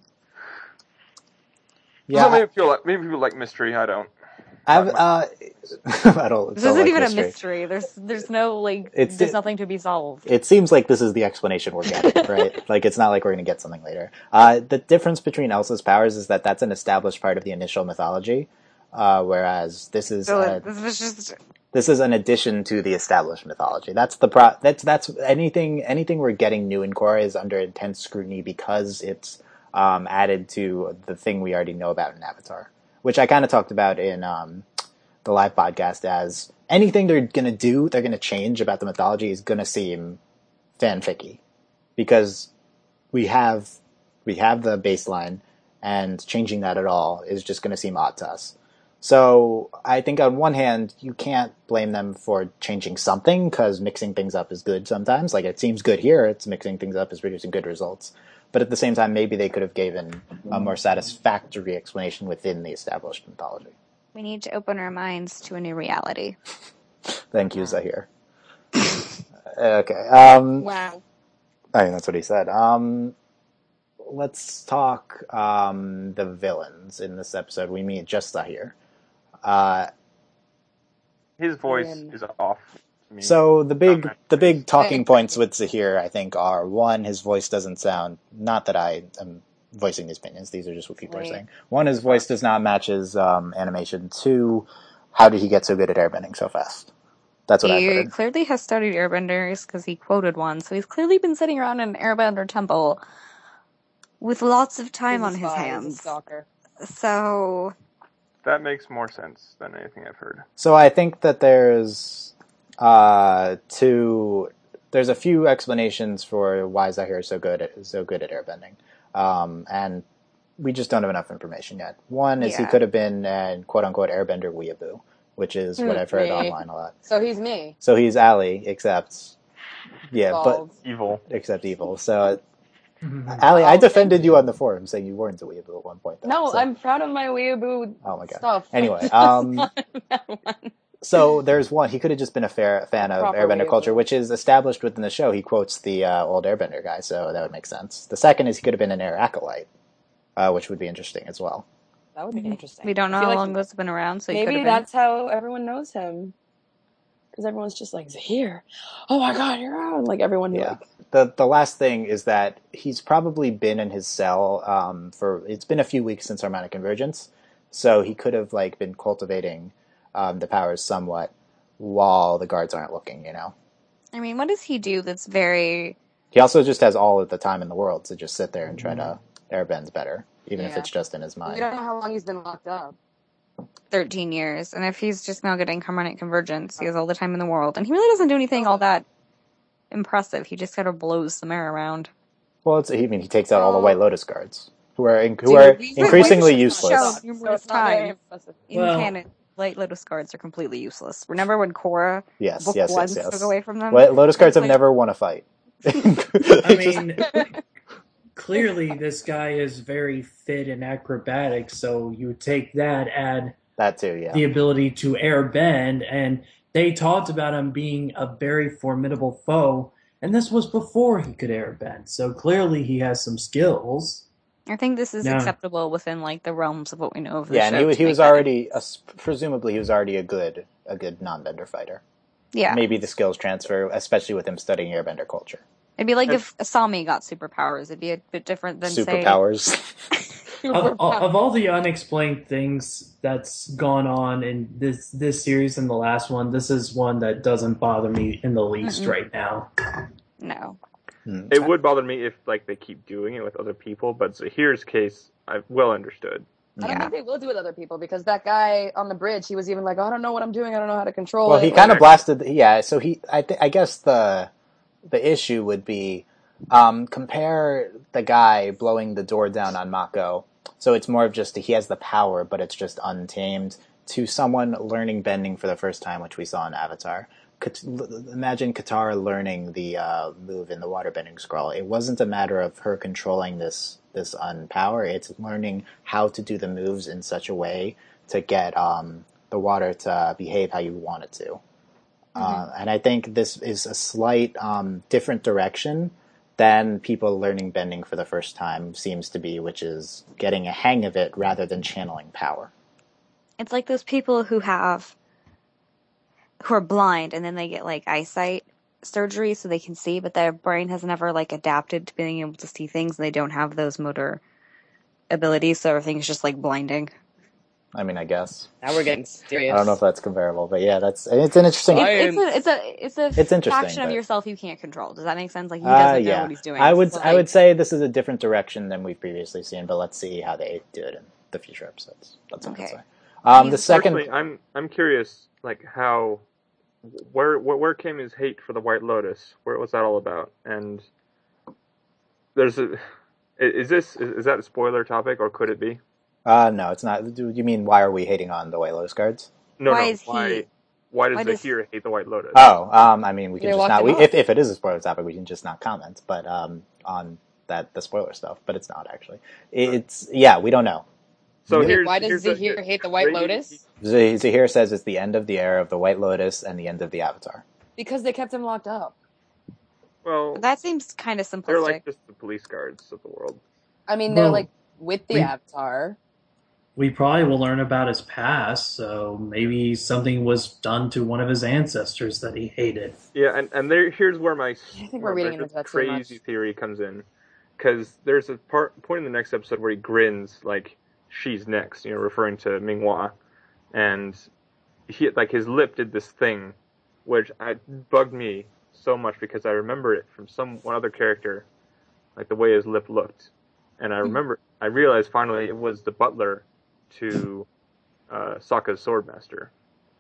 yeah, Some maybe people like maybe people like mystery. I don't. I've, uh, I don't. This don't isn't like even mystery. a mystery. There's there's no like It's- there's it- nothing to be solved. It seems like this is the explanation we're getting, right? Like it's not like we're going to get something later. Uh, the difference between Elsa's powers is that that's an established part of the initial mythology, uh, whereas this is So uh, this was just this is an addition to the established mythology. That's the pro. That's that's anything anything we're getting new in Korra is under intense scrutiny because it's um, added to the thing we already know about in Avatar, which I kind of talked about in um, the live podcast as anything they're going to do, they're going to change about the mythology is going to seem fanficky because we have we have the baseline and changing that at all is just going to seem odd to us. So I think on one hand, you can't blame them for changing something because mixing things up is good sometimes. Like it seems good here, it's mixing things up is producing good results. But at the same time, maybe they could have given a more satisfactory explanation within the established mythology. we need to open our minds to a new reality. Thank you, Zahir. Okay. Um, Wow. I mean, that's what he said. Um, let's talk um, the villains in this episode. We meet just Zahir. Uh, His voice Ian. is off. to me. so the big Okay. the big talking Hey. points with Zahir, I think, are one, his voice doesn't sound. Not that I am voicing these opinions; these are just what people Right. are saying. One, his voice does not match his um, animation. Two, how did he get so good at airbending so fast? That's what I He heard. clearly has studied airbenders because he quoted one, so he's clearly been sitting around in an airbender temple with lots of time He's on a his spy, he's a hands. stalker. So That makes more sense than anything I've heard. So I think that there's uh, two. There's a few explanations for why Zahir is so good at so good at airbending, um, and we just don't have enough information yet. One is he Yeah. could have been a quote unquote airbender weeaboo, which is what Hmm, I've heard me. online a lot. So he's me. So he's Ali, except yeah, Bald. Evil. but except evil. So Ali, I defended you on the forum saying you weren't a weeaboo at one point. Though, No, so- I'm proud of my weeaboo Oh my god. stuff. Anyway, um, That one. So there's one. He could have just been a fair fan of Proper Airbender weeaboo. culture, which is established within the show. He quotes the uh, old Airbender guy, so that would make sense. The second is he could have been an Air acolyte, uh, which would be interesting as well. That would be interesting. We don't know I feel how like long those have been around, so he could maybe have been. that's how everyone knows him. Because everyone's just like, Zahir, oh my god, you're out. Like, everyone who, Yeah. like, The the last thing is that he's probably been in his cell um, for it's been a few weeks since Harmonic Convergence, so he could have like been cultivating um, the powers somewhat while the guards aren't looking. You know. I mean, what does he do that's very... He also just has all of the time in the world to just sit there and try to airbend better, even if Yeah. it's just in his we mind. don't know how long he's been locked up. thirteen years, and if he's just now getting harmonic convergence, he has all the time in the world, and he really doesn't do anything all that impressive. He just kind of blows the air around. Well, it's, I mean, he takes out all the Oh. White Lotus guards, who are in, who Dude, are we- increasingly we- useless. Show So numerous it's not very times. impressive. In Well- canon, Light Lotus guards are completely useless. Remember when Korra Yes, book yes, one yes, yes. took away from them? White Lotus guards have Like- never won a fight. I mean, clearly this guy is very fit and acrobatic, so you take that, add that too, yeah. the ability to air bend, and they talked about him being a very formidable foe, and this was before he could air bend, so clearly he has some skills. I think this is Yeah. acceptable within like the realms of what we know of the Yeah, and show he was to he make was that- already a, presumably he was already a good a good non-bender fighter. Yeah. Maybe the skills transfer, especially with him studying airbender culture. It'd be like if Asami got superpowers. It'd be a bit different than say... Superpowers. Of, of all the unexplained things that's gone on in this this series and the last one, this is one that doesn't bother me in the least Mm-mm. right now. No. Hmm. It would bother me if like they keep doing it with other people, but Zahir's case, I've well understood. I don't Yeah. think they will do it with other people because that guy on the bridge, he was even like, I don't know what I'm doing. I don't know how to control Well, it. he kind of blasted. Yeah, so he. I, th- I guess the the issue would be um, compare the guy blowing the door down on Mako. So it's more of just he has the power, but it's just untamed. To someone learning bending for the first time, which we saw in Avatar. Kat- Imagine Katara learning the uh, move in the waterbending scroll. It wasn't a matter of her controlling this this unpower. It's learning how to do the moves in such a way to get um, the water to behave how you want it to. Uh, and I think this is a slight um, different direction than people learning bending for the first time seems to be, which is getting a hang of it rather than channeling power. It's like those people who have... who are blind, and then they get, like, eyesight surgery so they can see, but their brain has never, like, adapted to being able to see things, and they don't have those motor abilities, so everything's just, like, blinding. I mean, I guess. Now we're getting serious. I don't know if that's comparable, but yeah, that's it's an interesting. It's, it's a it's a it's a It's interesting, faction of but- yourself you can't control. Does that make sense? Like he Uh, doesn't know yeah, what he's doing. I would It's I like- would say this is a different direction than we've previously seen, but let's see how they do it in the future episodes. That's what Okay. I'd say. Um, the second, Personally, I'm I'm curious, like how, where, where where came his hate for the White Lotus? Where was that all about? And there's a, is this is, is that a spoiler topic or could it be? uh, no, it's not. Do you mean why are we hating on the White Lotus guards? No, Why no. is he- why why does why does- Zahir hate the White Lotus? Oh, um, I mean, we can They just locked not. him We, up. if if it is a spoiler topic, we can just not comment. But um, on that the spoiler stuff, but it's not actually. It's yeah, we don't know. So Wait, here's why does here's a- Zahir hate the White Ray- Lotus? Z- Zahir says it's the end of the era of the White Lotus and the end of the Avatar. Because they kept him locked up. Well, That seems kind of simplistic. they're like just the police guards of the world. I mean, they're Well, like with the we- Avatar. We probably will learn about his past, so maybe something was done to one of his ancestors that he hated. Yeah, and, and there here's where my, think we're where reading my into that too crazy much. theory comes in, because there's a part point in the next episode where he grins like she's next, you know, referring to Minghua, and he like his lip did this thing, which I, bugged me so much because I remember it from some one other character, like the way his lip looked, and I remember I realized finally it was the butler to uh, Sokka's swordmaster.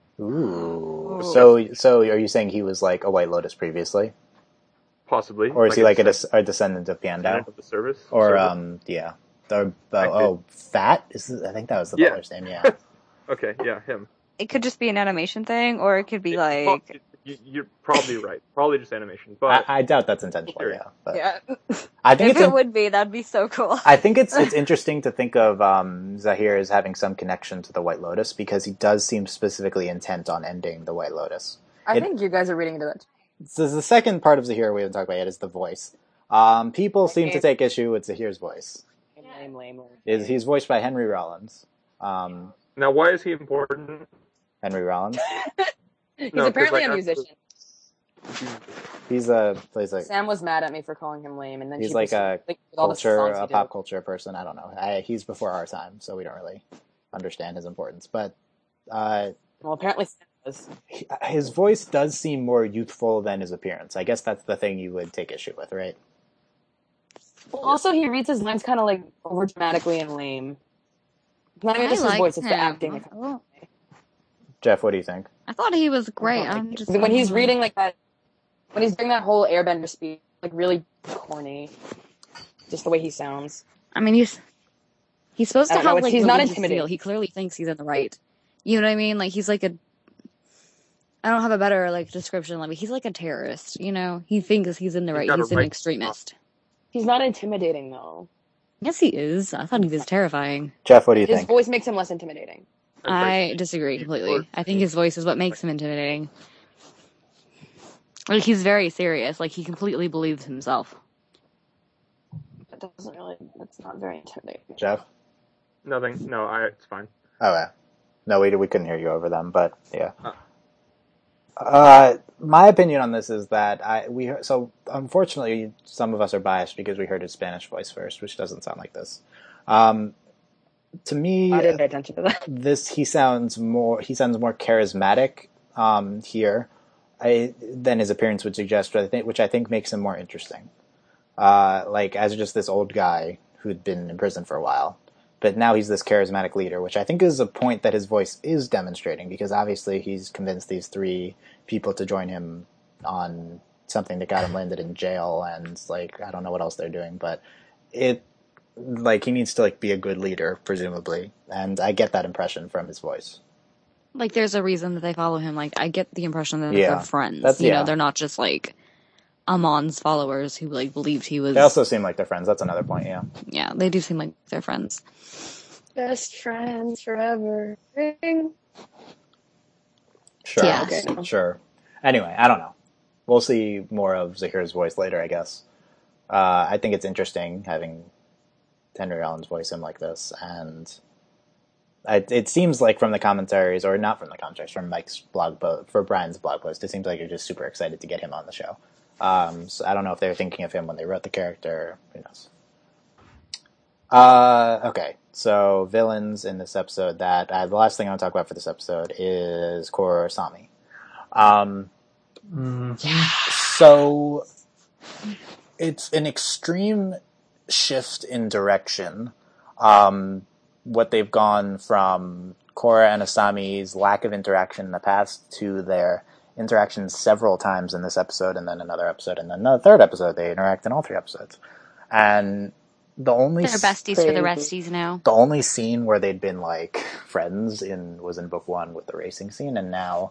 Ooh. So so are you saying he was like a White Lotus previously, Possibly. or is he like a, descendant des- a descendant of Piandao, of the service? or Service? um yeah, the, I oh, could- oh Fat is I think that was the Yeah. butler's name. Yeah. Okay, yeah, him. It could just be an animation thing, or it could be It- like you, you're probably right. Probably just animation, but I, I doubt that's intentional. Sure. Yeah, but Yeah. I think if it's it in- would be, that'd be so cool. I think it's it's interesting to think of um, Zahir as having some connection to the White Lotus because he does seem specifically intent on ending the White Lotus. I It- think you guys are reading into that. So the second part of Zahir we haven't talked about yet is the voice. Um, people seem to Okay. take issue with Zahir's voice. Lame, lame, lame. Is he's voiced by Henry Rollins, Um, Now, why is he important? Henry Rollins. He's No, 'cause, apparently like, a I- musician. He's a plays like Sam was mad at me for calling him lame, and then he's she like a proceeded, like, with all the culture, songs he a did. pop culture person. I don't know. I, he's before our time, so we don't really understand his importance. But uh, Well, apparently Sam was. he- his voice does seem more youthful than his appearance. I guess that's the thing you would take issue with, right? Well, also, he reads his lines kind of like over dramatically and lame. Not even I just his liked voice; it's the him. acting. Oh, Jeff, what do you think? I thought he was great. I'm just when he's reading like that, when he's doing that whole Airbender speech, like really corny. Just the way he sounds. I mean, he's he's supposed I to don't know, have it's- like he's not religious intimidating. zeal. He clearly thinks he's in the right. You know what I mean? Like he's like a. I don't have a better like description. Like he's like a terrorist. You know, he thinks he's in the He's right. got a He's an right- extremist. He's not intimidating though. Yes, he is. I thought he was terrifying. Jeff, what do you His think? voice makes him less intimidating. I disagree completely. I think his voice is what makes him intimidating. Like he's very serious. Like he completely believes himself. That doesn't really. That's not very intimidating. Jeff? Nothing. No, I. It's fine. Oh, yeah. No, we we couldn't hear you over them, but yeah. Uh. Uh, my opinion on this is that I we heard, so unfortunately some of us are biased because we heard his Spanish voice first, which doesn't sound like this. Um, to me, I didn't pay attention to that. this he sounds more he sounds more charismatic um, here I, than his appearance would suggest, which I think, which I think makes him more interesting. Uh, like as just this old guy who'd been in prison for a while. But now he's this charismatic leader, which I think is a point that his voice is demonstrating, because obviously he's convinced these three people to join him on something that got him landed in jail, and like I don't know what else they're doing, but it like he needs to like be a good leader, presumably, and I get that impression from his voice. Like there's a reason that they follow him. Like I get the impression that Yeah. they're friends. That's- you yeah. know, they're not just like Amon's followers who like believed he was. They also seem like they're friends. That's another point. Yeah. Yeah, they do seem like they're friends. Best friends forever. Ring. Sure. Yeah. Okay. Sure. Anyway, I don't know. We'll see more of Zahir's voice later, I guess. Uh, I think it's interesting having Henry Rollins voice him like this, and I, it seems like from the commentaries, or not from the commentaries, from Mike's blog post, for Brian's blog post, it seems like you're just super excited to get him on the show. Um, so I don't know if they were thinking of him when they wrote the character. Who knows? Uh, okay, so villains in this episode. That uh, the last thing I want to talk about for this episode is Korosami. Um, so it's an extreme shift in direction. Um, what they've gone from Korra and Asami's lack of interaction in the past to their interactions several times in this episode, and then another episode, and then another third episode. They interact in all three episodes, and the only They're besties for the resties now. the only scene where they'd been like friends in was in book one with the racing scene, and now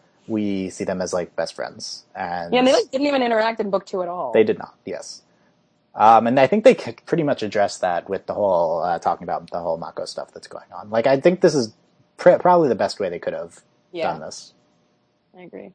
we see them as like best friends. And Yeah, and they like didn't even interact in book two at all. they did not, yes. Um, and I think they c- pretty much addressed that with the whole uh, talking about the whole Mako stuff that's going on. Like, I think this is pr- probably the best way they could have Yeah. done this. I agree.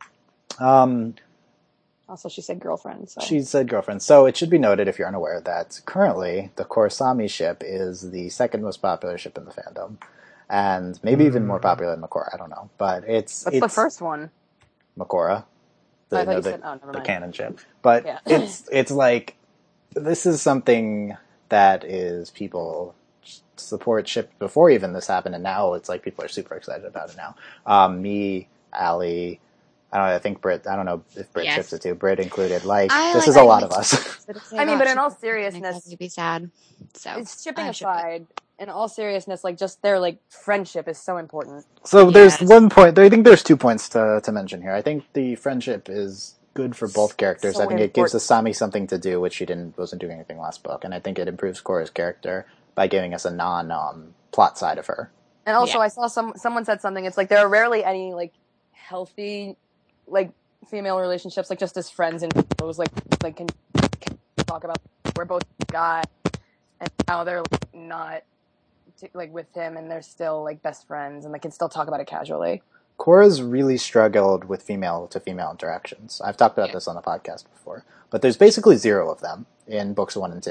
Um, Also, she said girlfriend. So. She said girlfriend. So it should be noted, if you're unaware, that currently the Korosami ship is the second most popular ship in the fandom, and maybe even more popular than Makora. I don't know, but it's What's it's the first one? Makora, the, I thought no, you the, said- oh, never the mind. cannon ship. But Yeah. it's it's like this is something that is people support shipped before even this happened, and now it's like people are super excited about it now. Um, me, Allie. I don't know, I think Britt, I don't know if Britt Yes. ships it too. Britt included. Like, I this like- is a I lot like of us. I mean, but in all seriousness, I'd be sad. So it's shipping I ship it. aside. In all seriousness, like just their like friendship is so important. So there's Yes. one point. I think there's two points to to mention here. I think the friendship is good for both characters. So I think it gives important. Asami something to do, which she didn't wasn't doing anything last book, and I think it improves Korra's character by giving us a non um, plot side of her. And also, Yeah. I saw some someone said something. It's like there are rarely any like healthy like female relationships, like just as friends and those like like can, can talk about we're both guys and how they're like, not t- like with him and they're still like best friends and they can still talk about it casually. Korra's really struggled with female to female interactions. I've talked about Yeah. this on the podcast before, but there's basically zero of them in books one and two.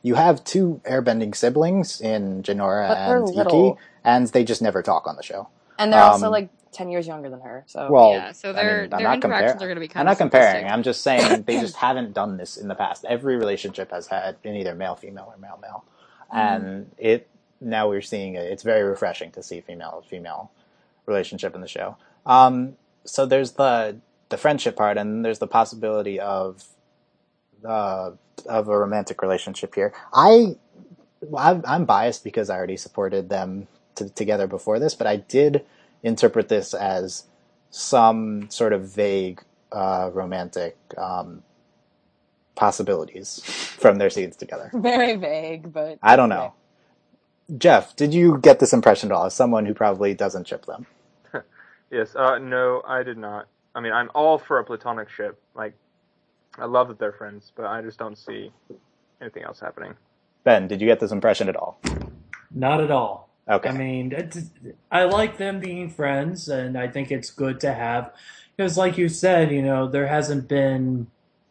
you have two airbending siblings in Jinora But they're and Iki, little. and they just never talk on the show. And they're also Um, like ten years younger than her. So Well, Yeah, so I their mean, I'm their not interactions comparing. are going to be I'm kind not of comparing. simplistic. I'm just saying they just haven't done this in the past. Every relationship has had been either male female or male male, and it now we're seeing it. It's very refreshing to see female female relationship in the show. Um, so there's the the friendship part, and there's the possibility of uh, of a romantic relationship here. I I'm I'm biased because I already supported them to, together before this, but I did interpret this as some sort of vague uh, romantic um, possibilities from their scenes together. very vague, but I don't know. Jeff, did you get this impression at all as someone who probably doesn't ship them? Yes, uh, no, I did not. I mean, I'm all for a platonic ship. Like, I love that they're friends, but I just don't see anything else happening. Ben, did you get this impression at all? Not at all. Okay. I mean, it, I like them being friends, and I think it's good to have, because like you said, you know, there hasn't been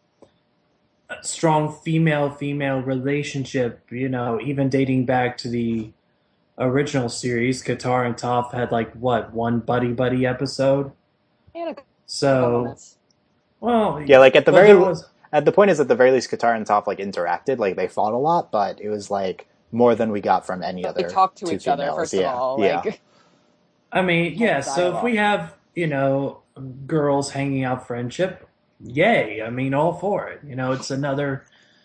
a strong female-female relationship, you know, even dating back to the original series. Katara and Toph had, like, what, one buddy-buddy episode? Yeah, a So, moments. well... Yeah, like at the but very there was, at the point is at the very least Katara and Toph like interacted, like they fought a lot, but it was like more than we got from any But other they talk to two each other females. first yeah. of all. yeah. Like, I mean, yeah, so if dialogue. we have, you know, girls hanging out friendship, yay. I mean, all for it. You know, it's another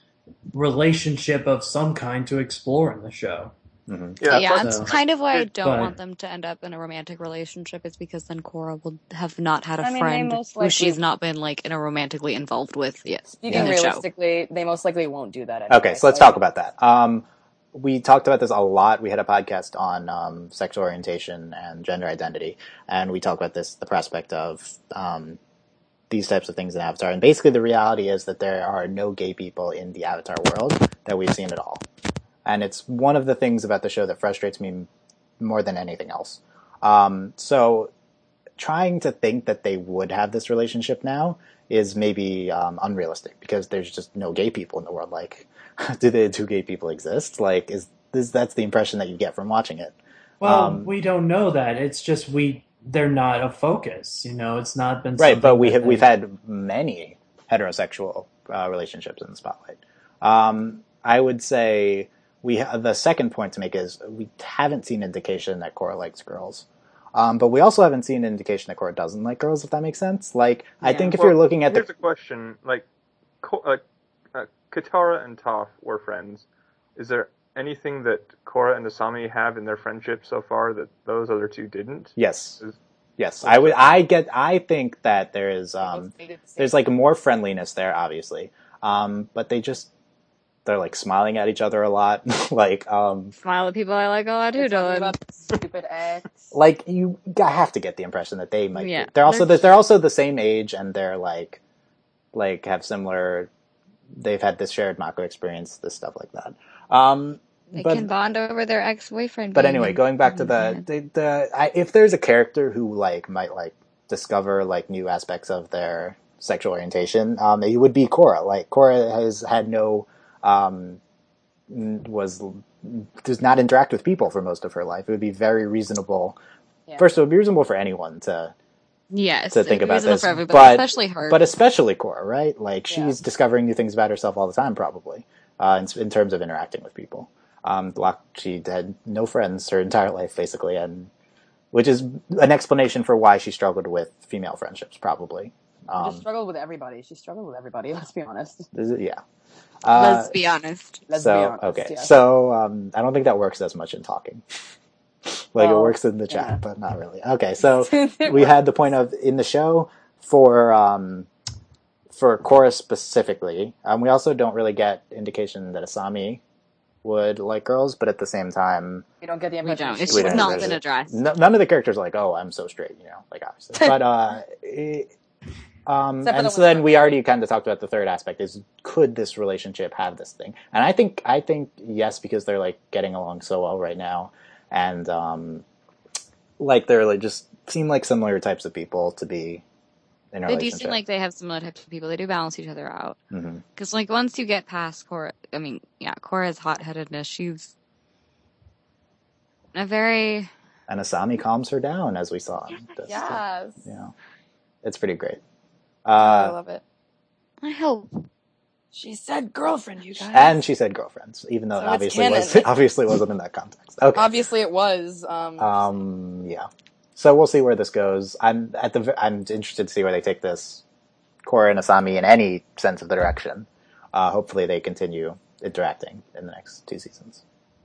relationship of some kind to explore in the show. Mm-hmm. Yeah, Yeah, plus- that's kind of why I don't But- want them to end up in a romantic relationship. Is because then Korra will have not had a I mean, they friend most who likely- she's not been like in a romantically involved with yet. speaking in the show. realistically, they most likely won't do that anyway. Okay, so let's Like, talk about that. Um, we talked about this a lot. We had a podcast on um, sexual orientation and gender identity, and we talked about this, the prospect of um, these types of things in Avatar. And basically the reality is that there are no gay people in the Avatar world that we've seen at all. And it's one of the things about the show that frustrates me more than anything else. Um, so trying to think that they would have this relationship now is maybe um, unrealistic because there's just no gay people in the world. Like, do the two gay people exist? Like, is this, that's the impression that you get from watching it. Well, Um, we don't know that. It's just we they're not a focus. You know, it's not been Right, but something we that have, they- we've had many heterosexual uh, relationships in the spotlight. Um, I would say we ha- the second point to make is we haven't seen indication that Korra likes girls. Um, but we also haven't seen an indication that Korra doesn't like girls, if that makes sense. Like, I Yeah. think if Well, you're looking at here's the... a question: like, Ko- uh, uh, Katara and Toph were friends. Is there anything that Korra and Asami have in their friendship so far that those other two didn't? Yes. Is- Yes, I would. I get. I think that there is. Um, both dated the same- there's like more friendliness there, obviously. Um, but they just they're like smiling at each other a lot. like, um, Smile at people I like a lot too, They're talking Dylan. about stupid X. like you g- have to get the impression that they might. Yeah, be. They're also they're- they're also the same age, and they're like, like have similar. They've had this shared Mako experience, this stuff like that. Um, They but can bond over their ex-boyfriend. but being anyway, in- going back to in the the, the I, if there's a character who like might like discover like new aspects of their sexual orientation, um, it would be Korra. Like Korra has had no um, n- was does not interact with people for most of her life. It would be very reasonable. Yeah. First, it would be reasonable for anyone to Yes, to think it'd be about reasonable this, for everybody, but especially her. but especially Korra, right? Like Yeah. she's discovering new things about herself all the time, probably uh, in, in terms of interacting with people. Um, Lock, she had no friends her entire life, basically, and which is an explanation for why she struggled with female friendships, probably. She Um, just struggled with everybody. She struggled with everybody. Let's be honest. is it- yeah. Uh, Let's be honest. Let's so be honest. okay, yeah. so um, I don't think that works as much in talking. like it Well, works in the chat, yeah. but not really. Okay, so It we works. had the point of in the show for um, for Korra specifically. Um, we also don't really get indication that Asami would like girls, but at the same time, We don't get the We impression. don't. she It's We just don't not address been it. addressed. n- none of the characters are like, "Oh, I'm so straight," you know, like obviously. But uh, it, um, Except for and the so ones then that- we already kind of talked about the third aspect: is could this relationship have this thing? And I think I think yes, because they're like getting along so well right now, and um, like they're like just seem like similar types of people to be in a They do relationship. seem like they have similar types of people. They do balance each other out. Mm-hmm. Because, like, once you get past Korra, I mean, yeah, Korra's hot-headedness, she's a very... And Asami calms her down, as we saw. In this, Yes. You know, it's pretty great. Oh, I Uh, love it. I hope. She said girlfriend, you guys. and she said girlfriends, even though So it it's obviously canon. was obviously wasn't in that context. Okay. Obviously it was. Um, Um, yeah. So we'll see where this goes. I'm at the. I'm interested to see where they take this, Korra and Asami, in any sense of the direction. Uh, hopefully they continue interacting in the next two seasons.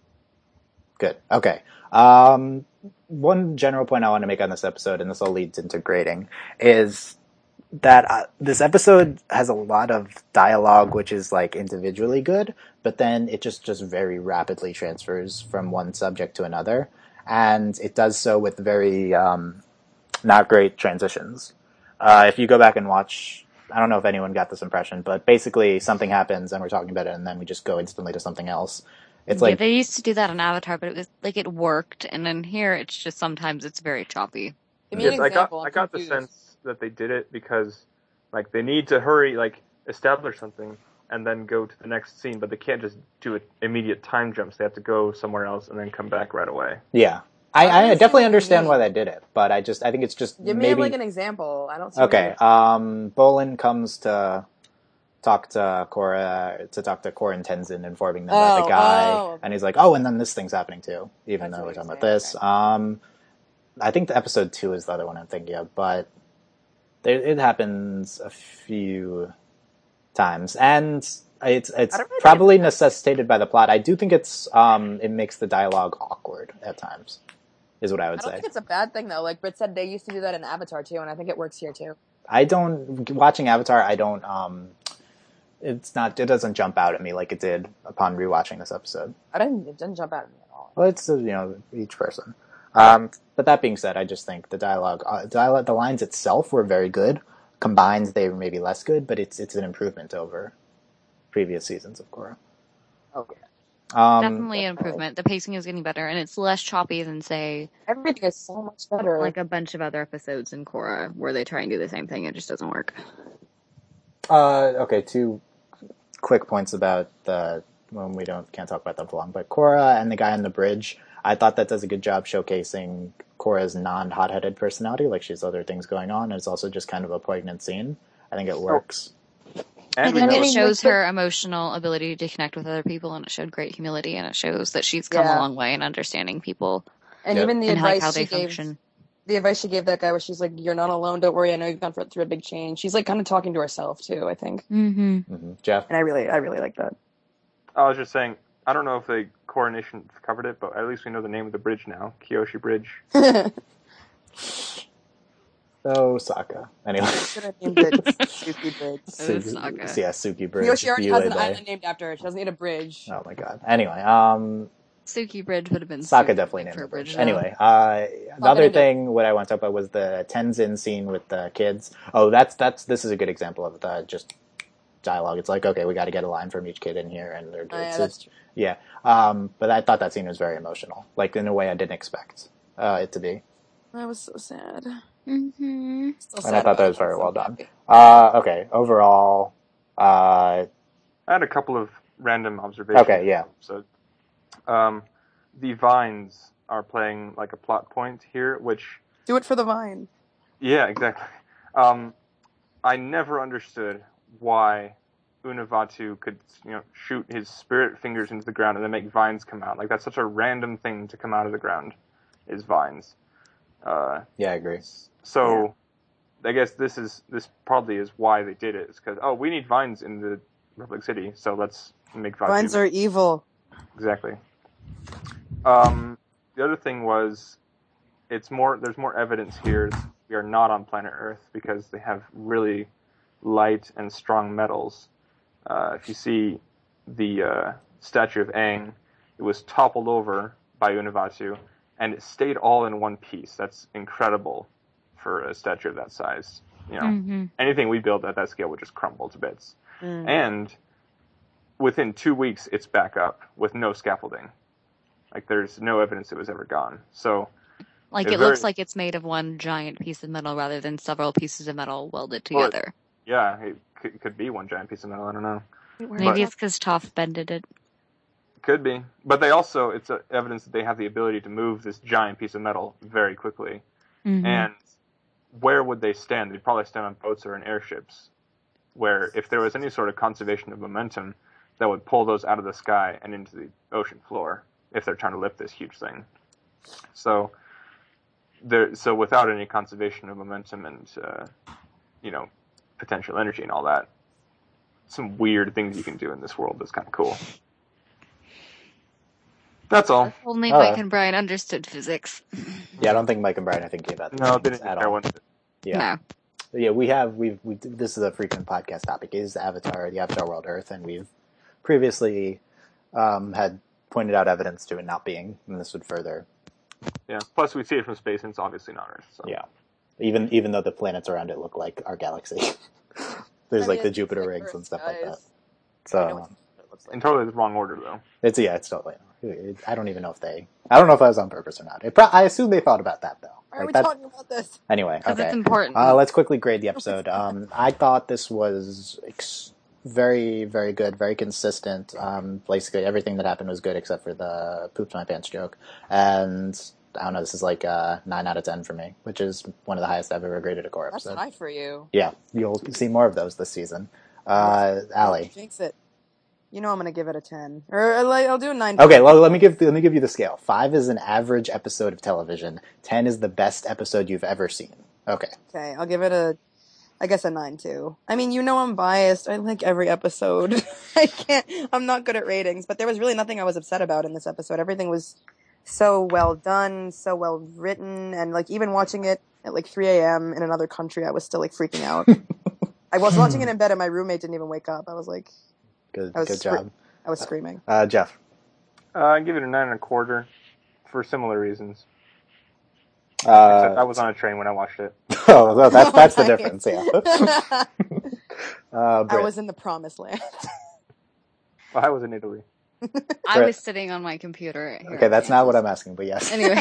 Good. Okay. Um, one general point I want to make on this episode, and this all leads into grading, is that uh, this episode has a lot of dialogue which is like individually good, but then it just just very rapidly transfers from one subject to another, and it does so with very um, not great transitions. Uh, if you go back and watch, I don't know if anyone got this impression, but basically something happens and we're talking about it, and then we just go instantly to something else. It's yeah, like they used to do that in Avatar, but it was like it worked, and then here it's just sometimes it's very choppy. Give me an Yes, I got example. I'm I got confused. the sense that they did it because like they need to hurry, like establish something and then go to the next scene, but they can't just do it immediate time jumps. They have to go somewhere else and then come back right away. yeah. I, I I don't see definitely what you understand mean. why they did it, but I just I think it's just Give me maybe like an example. I don't see. what okay. you Um, Bolin comes to talk to Korra to talk to Korra and Tenzin, informing them about Oh, the guy, oh. and he's like, "Oh, and then this thing's happening too," even That's though what we're you're talking about saying, this. okay. Um, I think the episode two is the other one I'm thinking of, but there, it happens a few times, and it's it's I don't really probably think it's- necessitated by the plot. I do think it's um, it makes the dialogue awkward at times, is what I would I don't say. think it's a bad thing though. Like Britt said, they used to do that in Avatar too, and I think it works here too. I don't watching Avatar. I don't. Um, it's not. It doesn't jump out at me like it did upon rewatching this episode. I didn't. It didn't jump out at me at all. Well, it's uh, you know each person. Um, but that being said, I just think the dialogue, uh, dialogue, the lines itself were very good. Combined, they were maybe less good, but it's it's an improvement over previous seasons of Korra. Okay. Um, Definitely an improvement. The pacing is getting better, and it's less choppy than, say, Everything is so much better. like a bunch of other episodes in Korra where they try and do the same thing. It just doesn't work. Uh, okay, two quick points about the when we don't can't talk about them for long, but Korra and the guy on the bridge. I thought that does a good job showcasing Korra's non-hot-headed personality. Like she has other things going on. It's also just kind of a poignant scene. I think it works. I And we think know it mean, shows like, her emotional ability to connect with other people, and it showed great humility, and it shows that she's come Yeah. a long way in understanding people and Yep. even the and like advice how they she gave, function. the advice she gave that guy, where she's like, "You're not alone. Don't worry. I know you've gone through a big change." She's like kind of talking to herself too. I think, Mm-hmm. Mm-hmm. Jeff? and I really, I really like that. I was just saying, I don't know if the Coronation covered it, but at least we know the name of the bridge now, Kyoshi Bridge. Oh, Sokka. Anyway. Should have named it Suki Bridge. Suki, yeah, Suki Bridge. Yoshi already has an Ueda. island named after her. She doesn't need a bridge. Oh my god. Anyway, um, Suki Bridge would have been Sokka super definitely big named for the a bridge. now. Anyway, uh, the other named it. thing what I want to talk about was the Tenzin scene with the kids. Oh, that's that's this is a good example of the just dialogue. It's like, okay, we got to get a line from each kid in here, and they're Oh, yeah, it's, that's it's- true. yeah. Um, but I thought that scene was very emotional, like in a way I didn't expect uh, it to be. That was so sad. Mm-hmm. Still And sad I thought that about was it, very so well done. happy. Uh, okay, overall, uh, I had a couple of random observations. Okay, yeah. So, um, the vines are playing like a plot point here, which, Do it for the vine. yeah, exactly. Um, I never understood why Unavatu could, you know, shoot his spirit fingers into the ground and then make vines come out. Like, that's such a random thing to come out of the ground, is vines. Uh, yeah, I agree. so, I guess this is this probably is why they did it. It's because, oh, we need vines in the Republic City, so let's make Vatu. Vines are evil. Exactly. Um, the other thing was, it's more. There's more evidence here that we are not on planet Earth because they have really light and strong metals. Uh, if you see the uh, statue of Aang, it was toppled over by Unavatu, and it stayed all in one piece. That's incredible for a statue of that size. You know, Mm-hmm. anything we build at that scale would just crumble to bits. Mm. And within two weeks, it's back up with no scaffolding. Like, there's no evidence it was ever gone. So, Well, Like, It's it looks very- like it's made of one giant piece of metal rather than several pieces of metal welded Well, it- together. Yeah, it could, could be one giant piece of metal. I don't know. Maybe it's because Toph bended it. Could be, but they also it's uh evidence that they have the ability to move this giant piece of metal very quickly. Mhm. And where would they stand? They'd probably stand on boats or in airships. Where if there was any sort of conservation of momentum, that would pull those out of the sky and into the ocean floor if they're trying to lift this huge thing. So there, so without any conservation of momentum and uh, you know potential energy and all that, some weird things you can do in this world that's kind of cool. That's all. Only All Mike right. and Brian understood physics. Yeah, I don't think Mike and Brian are thinking about these No, they things didn't at care all. what. Yeah. Yeah, we have, we've, we, this is a frequent podcast topic, is Avatar, the Avatar World Earth, and we've previously um, had pointed out evidence to it not being, and this would further, Yeah. Plus, we see it from space, and it's obviously not Earth. So. yeah. Even even though the planets around it look like our galaxy. There's I like mean, the it's Jupiter like rings Earth, and stuff like that. guys. I know So, what it looks like. In totally the wrong order, though. it's, yeah, it's totally, it, I don't even know if they, I don't know if that was on purpose or not. It pro- I assume they thought about that, though. Why are Like we that- talking about this? Anyway, Because okay. it's important. Uh, let's quickly grade the episode. Um, I thought this was ex- very, very good, very consistent. Um, basically, everything that happened was good except for the pooped my pants joke. And I don't know, this is like a nine out of ten for me, which is one of the highest I've ever graded a core That's episode. high for you. Yeah, you'll see more of those this season. Uh, Allie. Jinx it. You know I'm gonna give it a ten, or like I'll do a nine. Okay, well, let me give let me give you the scale. Five is an average episode of television. Ten is the best episode you've ever seen. Okay. Okay, I'll give it a, I guess a nine too. I mean, you know I'm biased. I like every episode. I can't. I'm not good at ratings, but there was really nothing I was upset about in this episode. Everything was so well done, so well written, and like even watching it at like three a.m. in another country, I was still like freaking out. I was watching it in bed, and my roommate didn't even wake up. I was like, Good, I was good scre- job. I was screaming. Uh, Jeff. Uh, I give it a nine and a quarter for similar reasons. Uh, Except I was on a train when I watched it. Oh, well, that's that's the Right. difference. Yeah. uh, I Britt. was in the promised land. Well, I was in Italy. I Brett. was sitting on my computer. Here Okay, in that's not what Kansas. I'm asking, but yes. Anyway,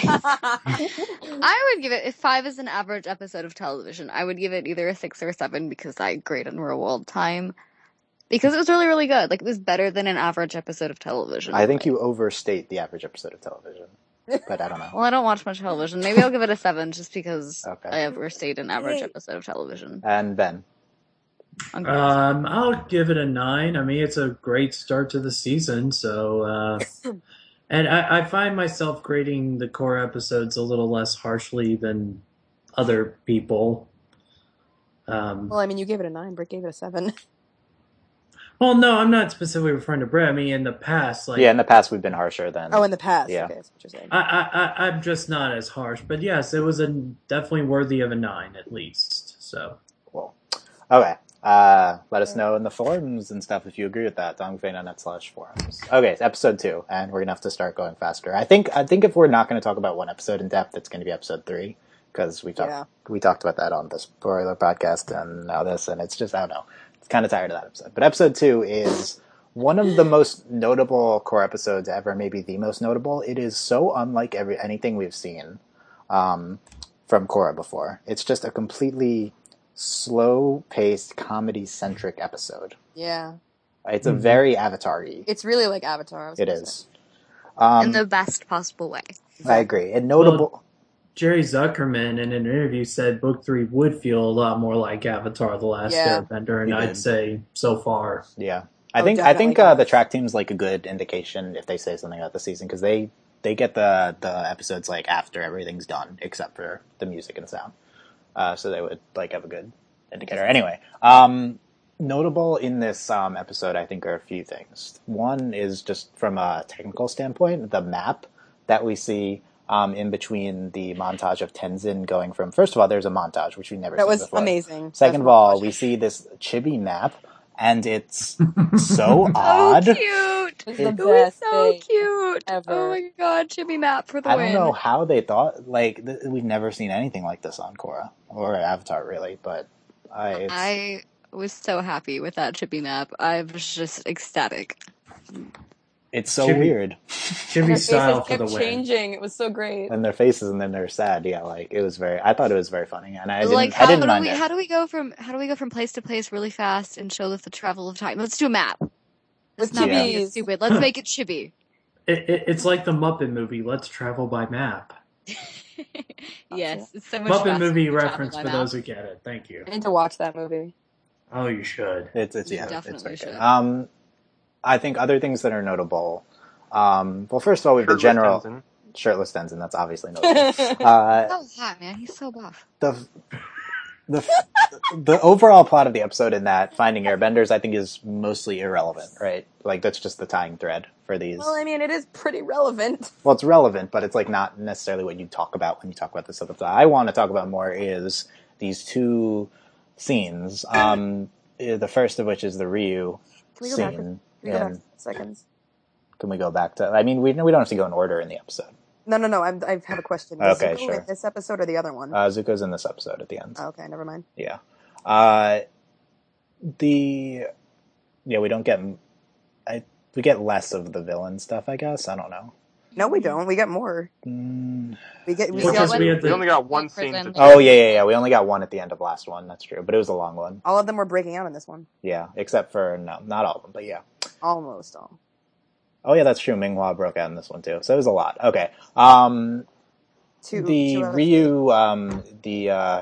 I would give it, if five is an average episode of television, I would give it either a six or a seven because I grade on real world time. Because it was really, really good. Like, it was better than an average episode of television. I think you overstate the average episode of television, but I don't know. Well, I don't watch much television. Maybe I'll give it a seven just because Okay. I overstayed an average Yay. episode of television. And Ben. On Um, I'll give it a nine. I mean, it's a great start to the season. So, uh, and I, I find myself grading the core episodes a little less harshly than other people. Um, Well, I mean, you gave it a nine. Britt gave it a seven. well, no, I'm not specifically referring to Brett. I mean, in the past, like Yeah, in the past we've been harsher than. Oh, in the past. Yeah. Okay, that's what you're saying. I, I, I, I'm just not as harsh. But yes, it was a definitely worthy of a nine at least. So. Cool. Okay. Uh, let us know in the forums and stuff if you agree with that. dongfei.net slash forums. Okay, episode two, and we're gonna have to start going faster. I think. I think if we're not going to talk about one episode in depth, it's going to be episode three because we talked. Yeah. We talked about that on the spoiler podcast, and now this, and it's just I don't know. It's kind of tired of that episode. But episode two is one of the most notable core episodes ever, maybe the most notable. It is so unlike every anything we've seen um, from Korra before. It's just a completely slow-paced, comedy-centric episode. Yeah. It's a very Avatar-y. It's really like Avatar. I was It gonna is. say. Um, in the best possible way. I agree. And notable. Well, Jerry Zuckerman in an interview said book three would feel a lot more like Avatar: The Last Yeah. Airbender, and He I'd did. say so far. Yeah, I Oh, think I think definitely. uh, the track team's like a good indication if they say something about the season because they they get the the episodes like after everything's done except for the music and sound, uh, so they would like have a good indicator. Anyway, um, notable in this um, episode, I think, are a few things. One is just from a technical standpoint, the map that we see. Um, in between the montage of Tenzin going from, first of all, there's a montage, which we've never That seen was before. amazing. Second That's of all, what we see this chibi map, and it's so odd. So cute! It's It- the It was best so thing cute! ever. Oh my god, Chibi Map for the I win. don't know how they thought, like, th- we've never seen anything like this on Korra, or Avatar, really, but I, it's, I was so happy with that Chibi Map. I was just ecstatic. It's so Chibi. weird. Chibi Their style faces for the kept win. changing. It was so great. And their faces, and then they're sad. Yeah, like it was very. I thought it was very funny, and I didn't. Like I how didn't do mind we it. how do we go from how do we go from place to place really fast and show us the travel of time? Let's do a map. Let's With not make chibis. it stupid. Let's make it chibi. It, it, it's like the Muppet movie. Let's travel by map. Yes, it's so much Muppet faster movie to travel reference by for map. those who get it. Thank you. I need to watch that movie. Oh, you should. It's it's You yeah, it's definitely very good. should. Um, I think other things that are notable. Um, well, first of all, we have the Shirtless general Tenzin. shirtless Tenzin. That's obviously notable. uh, So hot, man. He's so buff. the the the overall plot of the episode in that Finding Airbenders, I think, is mostly irrelevant, right? Like that's just the tying thread for these. Well, I mean, it is pretty relevant. Well, it's relevant, but it's like not necessarily what you talk about when you talk about this other stuff. I want to talk about more is these two scenes. Um, eh, the first of which is the Ryu Can we go back? scene. Can we go back And seconds? can we go back to? I mean, we we don't have to go in order in the episode. No, no, no. I'm, I have a question. Does Okay, Zuko sure. in this episode or the other one? Uh, Zuko's in this episode at the end. Oh, okay, never mind. Yeah. Uh, the yeah, we don't get. I we get less of the villain stuff, I guess. I don't know. No, we don't. We get more. Mm. We get. We Well, see because all, we had We the- only got one scene. Prison. To Oh yeah, yeah, yeah. We only got one at the end of last one. That's true, but it was a long one. all of them were breaking out in this one. Yeah, except for no, not all of them, but yeah. Almost all. Oh yeah, that's true. Minghua broke out in this one too, so it was a lot. Okay. Um, Two. the two out of Ryu, um, the uh,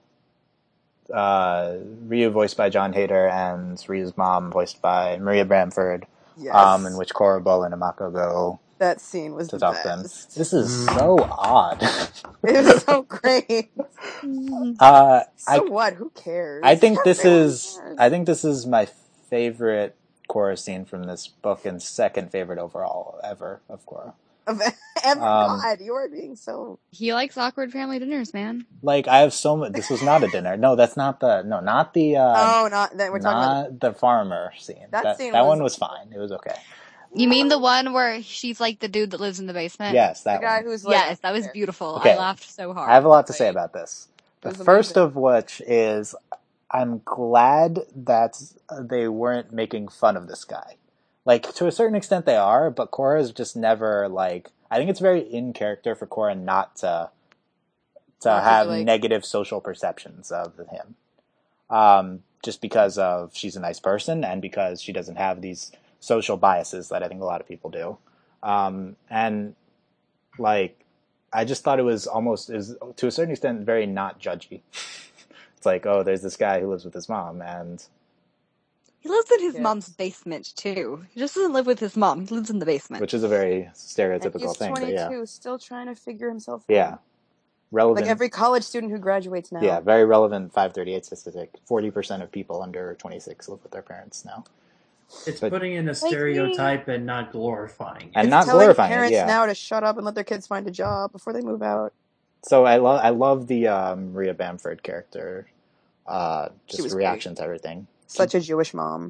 uh, Ryu voiced by John Hader and Ryu's mom voiced by Maria Bamford. three. Yes. Um, in which Korra, Bull, and Amako go that scene was to the talk to them. best. This is so odd. It was so great. uh, So I what? Who cares? I think this Everyone is cares. I think this is my favorite Korra scene from this book and second favorite overall ever of Korra. Ever, Um, God, you are being so. He likes awkward family dinners, man. Like I have so much. This was not a dinner. No, that's not the. No, not the. Uh, Oh, not that we're talking about. not the farmer scene. That That, scene that was- one was fine. It was okay. You mean the one where she's like the dude that lives in the basement? Yes, The that guy one. who's like. Yes, that was beautiful. Okay. I laughed so hard. I have a lot to say Like, about this. The It was first amazing. of which is, I'm glad that they weren't making fun of this guy. Like to a certain extent, they are, but Korra's just never like. I think it's very in character for Korra not to to Not to have be like- negative social perceptions of him, um, just because of she's a nice person and because she doesn't have these social biases that I think a lot of people do, um, and like I just thought it was almost is to a certain extent very not judgy. It's like, oh, there's this guy who lives with his mom, and He lives in his Yes. mom's basement too. He just doesn't live with his mom. He lives in the basement. which is a very And stereotypical he's thing. But twenty-two, yeah, still trying to figure himself out. yeah, relevant. Like every college student who graduates now. Yeah, very relevant. five thirty-eight statistic. Forty percent of people under twenty-six live with their parents now, It's But- putting in a stereotype and not glorifying it. and It's not telling glorifying it. parents Yeah. now to shut up and let their kids find a job before they move out. So I love I love the um, Maria Bamford character. Uh, She just was reaction to everything. Such a Jewish mom.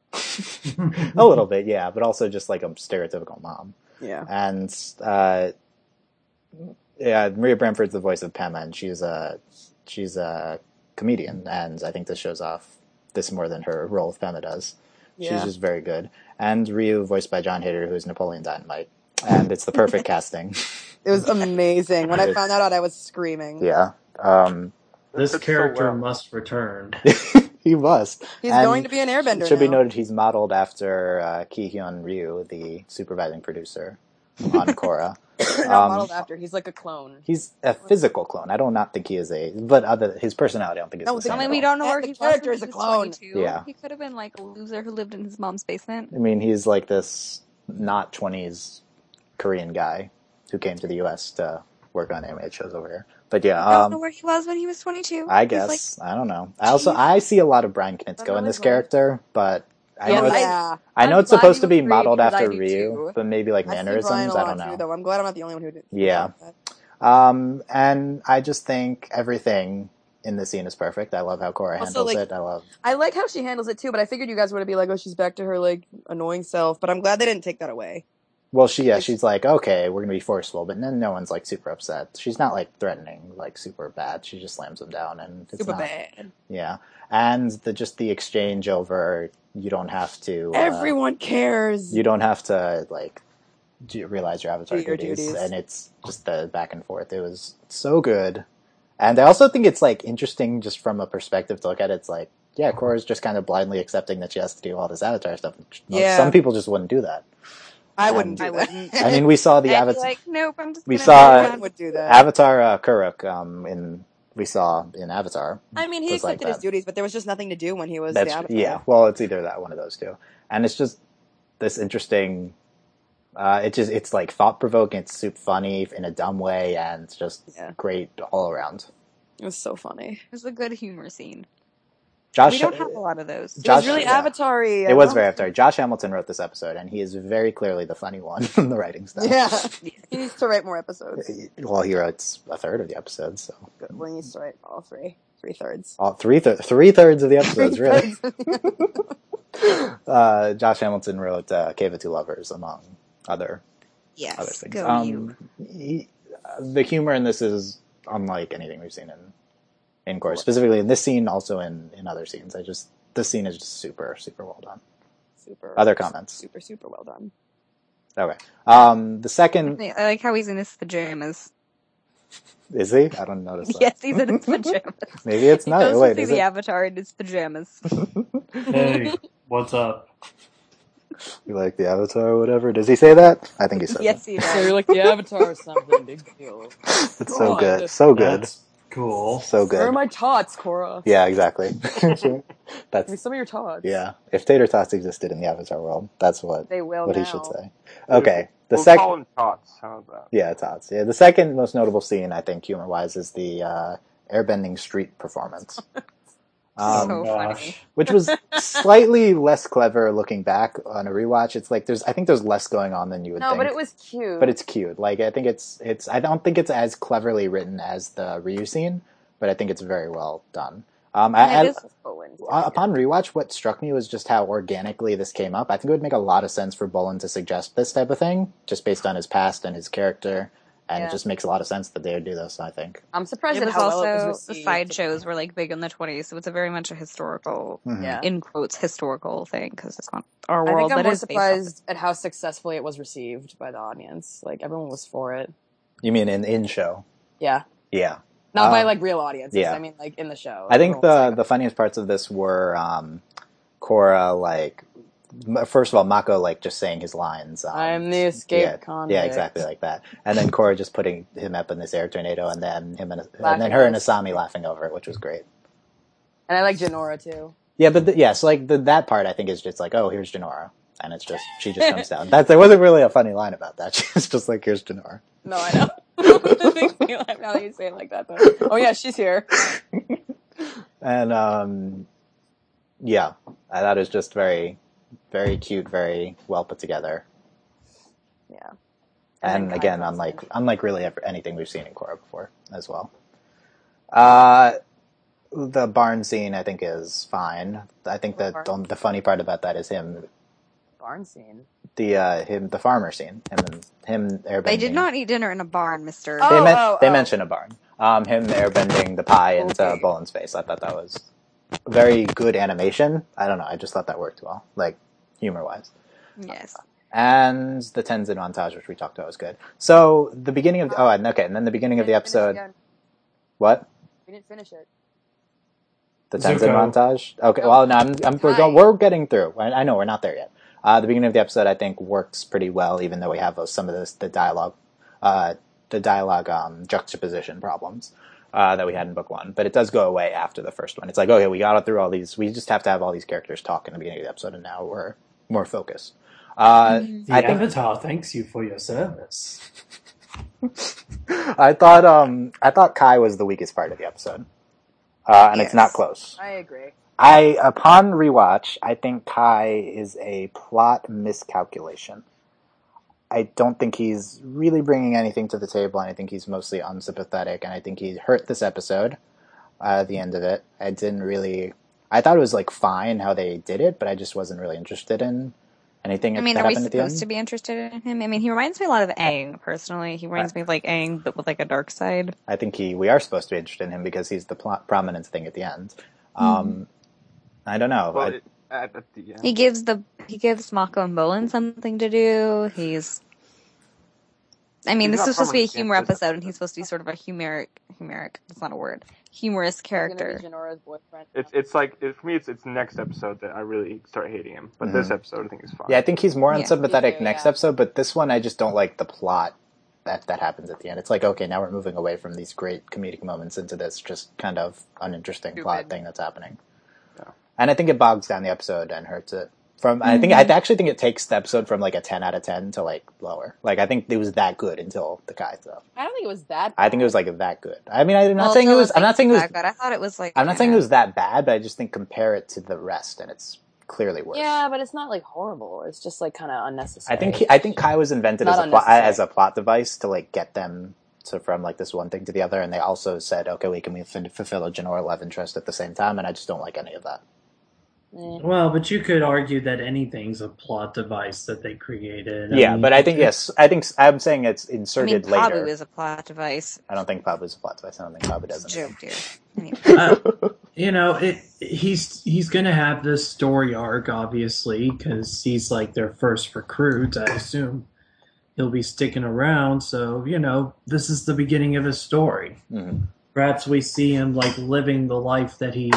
A little bit, yeah, but also just like a stereotypical mom. Yeah. And uh, yeah, Maria Bamford's the voice of Pema, and she's a she's a comedian, and I think this shows off this more than her role of Pema does. She's Yeah. just very good. And Ryu, voiced by John Hader, who's Napoleon Dynamite, and it's the perfect casting. It was amazing. When I It's- found that out, I was screaming. Yeah, um, This Fits so character well. must return. he must. He's And going to be an airbender It should be now. noted he's modeled after uh, Ki Hyun Ryu, the supervising producer on Korra. Not Um, modeled after. He's like a clone. He's a physical clone. I do not think he is a, but other his personality, I don't think is No, the the- same. I mean, at we all. don't know And where the he character was is when a he was clone. twenty-two. Yeah. He could have been like a loser who lived in his mom's basement. I mean, he's like this not twenties Korean guy who came to the U S to work on animated shows over here. But yeah, I don't know um, where he was when he was twenty-two. I He's guess like, I don't know. I also I see a lot of Brian Knitsko in this character, but I Yeah, know it's, yeah. I know I'm it's glad supposed you to be agree modeled because I after do Ryu, too. but maybe like I see Brian mannerisms. a I lot don't too, know. though. I'm glad I'm not the only one who did. Yeah. that. Um, and I just think everything in this scene is perfect. I love how Korra Also, handles like- it. I love. I like how she handles it too, but I figured you guys would be like, "Oh, she's back to her like annoying self." But I'm glad they didn't take that away. Well, she yeah, Like- she's like, okay, we're gonna be forceful, but then no one's like super upset. She's not like threatening, like super bad. She just slams them down, and it's Super not, bad. Yeah, and the just the exchange over you don't have to. Uh, Everyone cares. You don't have to like do, realize your avatar Do your duties, duties. and it's just the back and forth. It was so good, and I also think it's like interesting just from a perspective to look at it. It's like, yeah, Korra's just kind of blindly accepting that she has to do all this avatar stuff. Yeah. Some people just wouldn't do that. I wouldn't do I that. wouldn't. I mean, we saw the I'd be avatar. like, nope, I'm just We gonna saw be I around. would do that. Avatar uh, Kuruk um, in we saw in Avatar. I mean, he was like accepted his that. duties, but there was just nothing to do when he was That's the Avatar. yeah. Well, it's either that one of those two, and it's just this interesting. Uh, it just it's like thought provoking. It's super funny in a dumb way, and it's just Yeah. great all around. It was so funny. It was a good humor scene. Josh, we don't have a lot of those. It Josh, was really yeah. Avatar-y. It was very Avatar. Josh Hamilton wrote this episode, and he is very clearly the funny one in the writing style. Yeah. He needs to write more episodes. Well, he writes a third of the episodes, so Good. Well, he needs to write all three. Three thirds. all three th- three thirds of the episodes, Three really. thirds. uh, Josh Hamilton wrote uh, Cave of Two Lovers, among other Yes, other things. go Um, you. he- uh, the humor in this is unlike anything we've seen in in Korra, specifically in this scene, also in, in other scenes. I just this scene is just super super well done. Super. Other comments? Super, super well done. Okay. Um, the second I like how he's in his pajamas. is he? I don't notice that. Yes, he's in his pajamas. Maybe it's He not. goes Wait, to see is the it? Avatar in his pajamas. Hey, what's up? You like the Avatar or whatever? Does he say that? I think he said Yes, that. he So does. you're like the Avatar or something, big deal. It's so God. good. So good. That's cool. So Where are good. my tots, Korra? Yeah, exactly. Give me That's some of your tots. yeah. If tater tots existed in the Avatar world, that's what They will what now. he should say. Okay. The we'll second call them tots. How's that? Yeah, tots. Yeah, the second most notable scene, I think, humor-wise, is the uh, airbending street performance, um, So gosh. funny. which was slightly less clever looking back on a rewatch. It's like there's, I think, there's less going on than you would No, think. but it was cute. But it's cute. Like I think it's, it's. I don't think it's as cleverly written as the Ryu scene, but I think it's very well done. Um, I, And it I- is- uh, upon rewatch, what struck me was just how organically this came up. I think it would make a lot of sense for Bolin to suggest this type of thing, just based on his past and his character, and Yeah. it just makes a lot of sense that they would do this, I think. I'm surprised It at was how also, well it was the received. sideshows were like big in the twenties, so it's a very much a historical, Mhm. Yeah. in quotes, historical thing, because it's not our I world, think I'm but more it is based off surprised at how successfully it was received by the audience. Like, everyone was for it. You mean in in show? Yeah. Yeah. Not by, Um, like, real audiences. yeah. I mean, like, in the show. I think Everyone was the like, the funniest parts of this were um, Korra, like, m- first of all, Mako, like, just saying his lines. Um, I'm the escape yeah, convict. Yeah, exactly like that. And then Korra just putting him up in this air tornado, and then him and, and then Laughing her and at us. Asami laughing over it, which was great. And I like Janora, too. Yeah, but the, yeah, so like the, that part I think is just like, oh, here's Janora, and it's just she just comes down. That there wasn't really a funny line about that. She's just like, here's Janora. No, I know. It makes me laugh now that you say it like that, though. Oh, yeah, she's here. And um, yeah, I thought it was just very, very cute, very well put together. Yeah. And, then Kai again, comes unlike in. unlike really ever, anything we've seen in Korra before as well. Uh, the barn scene I think is fine. I think What that barn? the, the funny part about that is him, Barn scene. the uh, him, the farmer scene, him and him airbending. They did not eat dinner in a barn, mister. Oh, They, men- oh, they oh. mention a barn. Um, him airbending the pie into Okay. Bolin's face. I thought that was very good animation. I don't know. I just thought that worked well, like humor wise. Yes. And the Tenzin montage, which we talked about, was good. So the beginning of oh, and okay, and then the beginning of the We didn't finish episode. again. What? We didn't finish it. The Tenzin Zuko. montage. Okay, Oh, well, no, I'm, I'm we're, go- Kai. we're getting through. I, I know we're not there yet. Uh, the beginning of the episode, I think, works pretty well, even though we have those, some of this, the dialogue, uh, the dialogue um, juxtaposition problems uh, that we had in book one. But it does go away after the first one. It's like, okay, we got through all these. We just have to have all these characters talk in the beginning of the episode, and now we're more focused. Uh, The I think Avatar thanks you for your service. I thought um, I thought Kai was the weakest part of the episode, uh, and it's Yes. not close. I agree. I, upon rewatch, I think Kai is a plot miscalculation. I don't think he's really bringing anything to the table, and I think he's mostly unsympathetic, and I think he hurt this episode uh, at the end of it. I didn't really... I thought it was, like, fine how they did it, but I just wasn't really interested in anything I mean, that are we happened at the supposed end. to be interested in him? I mean, he reminds me a lot of Aang, personally. He reminds me of, like, Aang, but with, like, a dark side. I think he we are supposed to be interested in him because he's the pl- prominent thing at the end. Um, I don't know. Well, I, it, At, at the end. He gives the he gives Mako and Bolin something to do. He's. I mean, He's this not is supposed to be a permanent humor against this episode, and he's supposed to be sort of a humoric, humoric. That's not a word. Humorous character. He's gonna be Janora's boyfriend. It's it's like it, for me. It's it's next episode that I really start hating him. But Mhm. this episode, I think is fine. Yeah, I think he's more Yeah. unsympathetic Me too, next yeah. episode, but this one I just don't like the plot that that happens at the end. It's like, okay, now we're moving away from these great comedic moments into this just kind of uninteresting Stupid. plot thing that's happening. Yeah. And I think it bogs down the episode and hurts it. From I think I actually think it takes the episode from like a ten out of ten to like lower. Like I think it was that good until the Kai stuff. I don't think it was that. I think it was like that good. I mean, I'm not Well, saying it Philip was. I'm not thinks saying it was. that good. I thought it was like. I'm not saying it kinda- was that bad, but I just think compare it to the rest, and it's clearly worse. Yeah, but it's not like horrible. It's just like kind of unnecessary. I think he, I think Kai was invented Not as a plot, unnecessary. as a plot device to like get them to from like this one thing to the other, and they also said, okay, we can we fin- fulfill a Janora love interest at the same time, and I just don't like any of that. Eh. Well, but you could argue that anything's a plot device that they created. yeah, mean, but I think yes, I think I'm saying it's I mean, inserted Pabu later. is a plot device. I don't think Pabu's a plot device. I don't think Pabu does It's a anything. joke, dude. Anyway. uh, you know, it, he's he's gonna have this story arc, obviously, because he's like their first recruit. I assume he'll be sticking around. So you know, this is the beginning of his story. Mhm. Perhaps we see him like living the life that he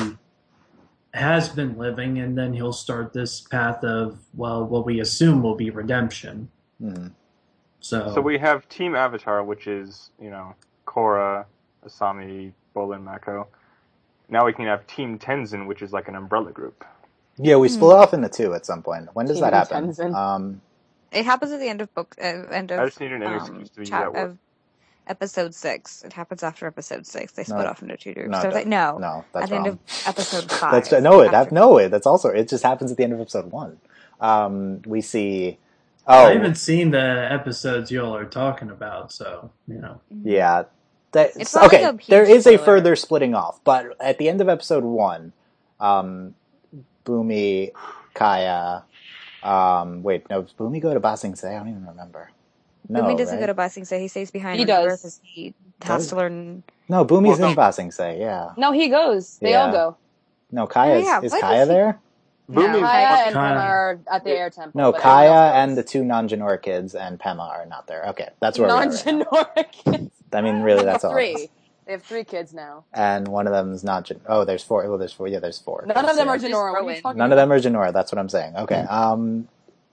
has been living, and then he'll start this path of, well, what we assume will be redemption. Mhm. So, So we have Team Avatar, which is, you know, Korra, Asami, Bolin, Mako. Now we can have Team Tenzin, which is like an umbrella group. Yeah, we split off into two at some point. When does Team that happen? Tenzin. Um, It happens at the end of book. Uh, end of. I just needed an um, excuse to use chap- that word. of episode six. It happens after episode six. They split No, off into two groups. no, so it like, no, no, that's at the wrong. end of episode five. That's no, it after- no, it. That's also it. Just happens at the end of episode one. Um, we see. I Oh, haven't seen the episodes y'all are talking about, so you know. yeah. That, It's not okay, like a huge there is a spoiler. further splitting off, but at the end of episode one, um, Boomy, Kaya, um, wait, no, does Boomy go to Ba Sing Se? I don't even remember. No, Boomy doesn't right? go to Ba Sing Se. He stays behind. He on does. Earth as he has Does- to learn. No, Boomy's Well, in no. Ba Sing Se, yeah. No, he goes. They all Yeah. go. No, Kaya's, yeah, is what Kaya is he- there? Boom No. is Kaya and Kaya. Pema are at the air temple. No, but everyone Kaya else and the goes. two non-Janora kids and Pema are not there. Okay, that's where we are right now. non-Janora kids. I mean, really, that's all. three. They have three kids now. And one of them's not. Jan- oh, there's four. Well, there's four. Yeah, there's four. None of them are Yeah. Janora. What are you talking None of them are Janora. That's what I'm saying. Okay. Um,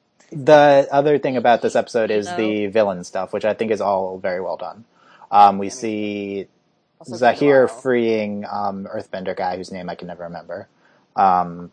the other thing about this episode is No. the villain stuff, which I think is all very well done. Um, we see Also Zahir Kandahar. freeing um, Earthbender guy whose name I can never remember. Um,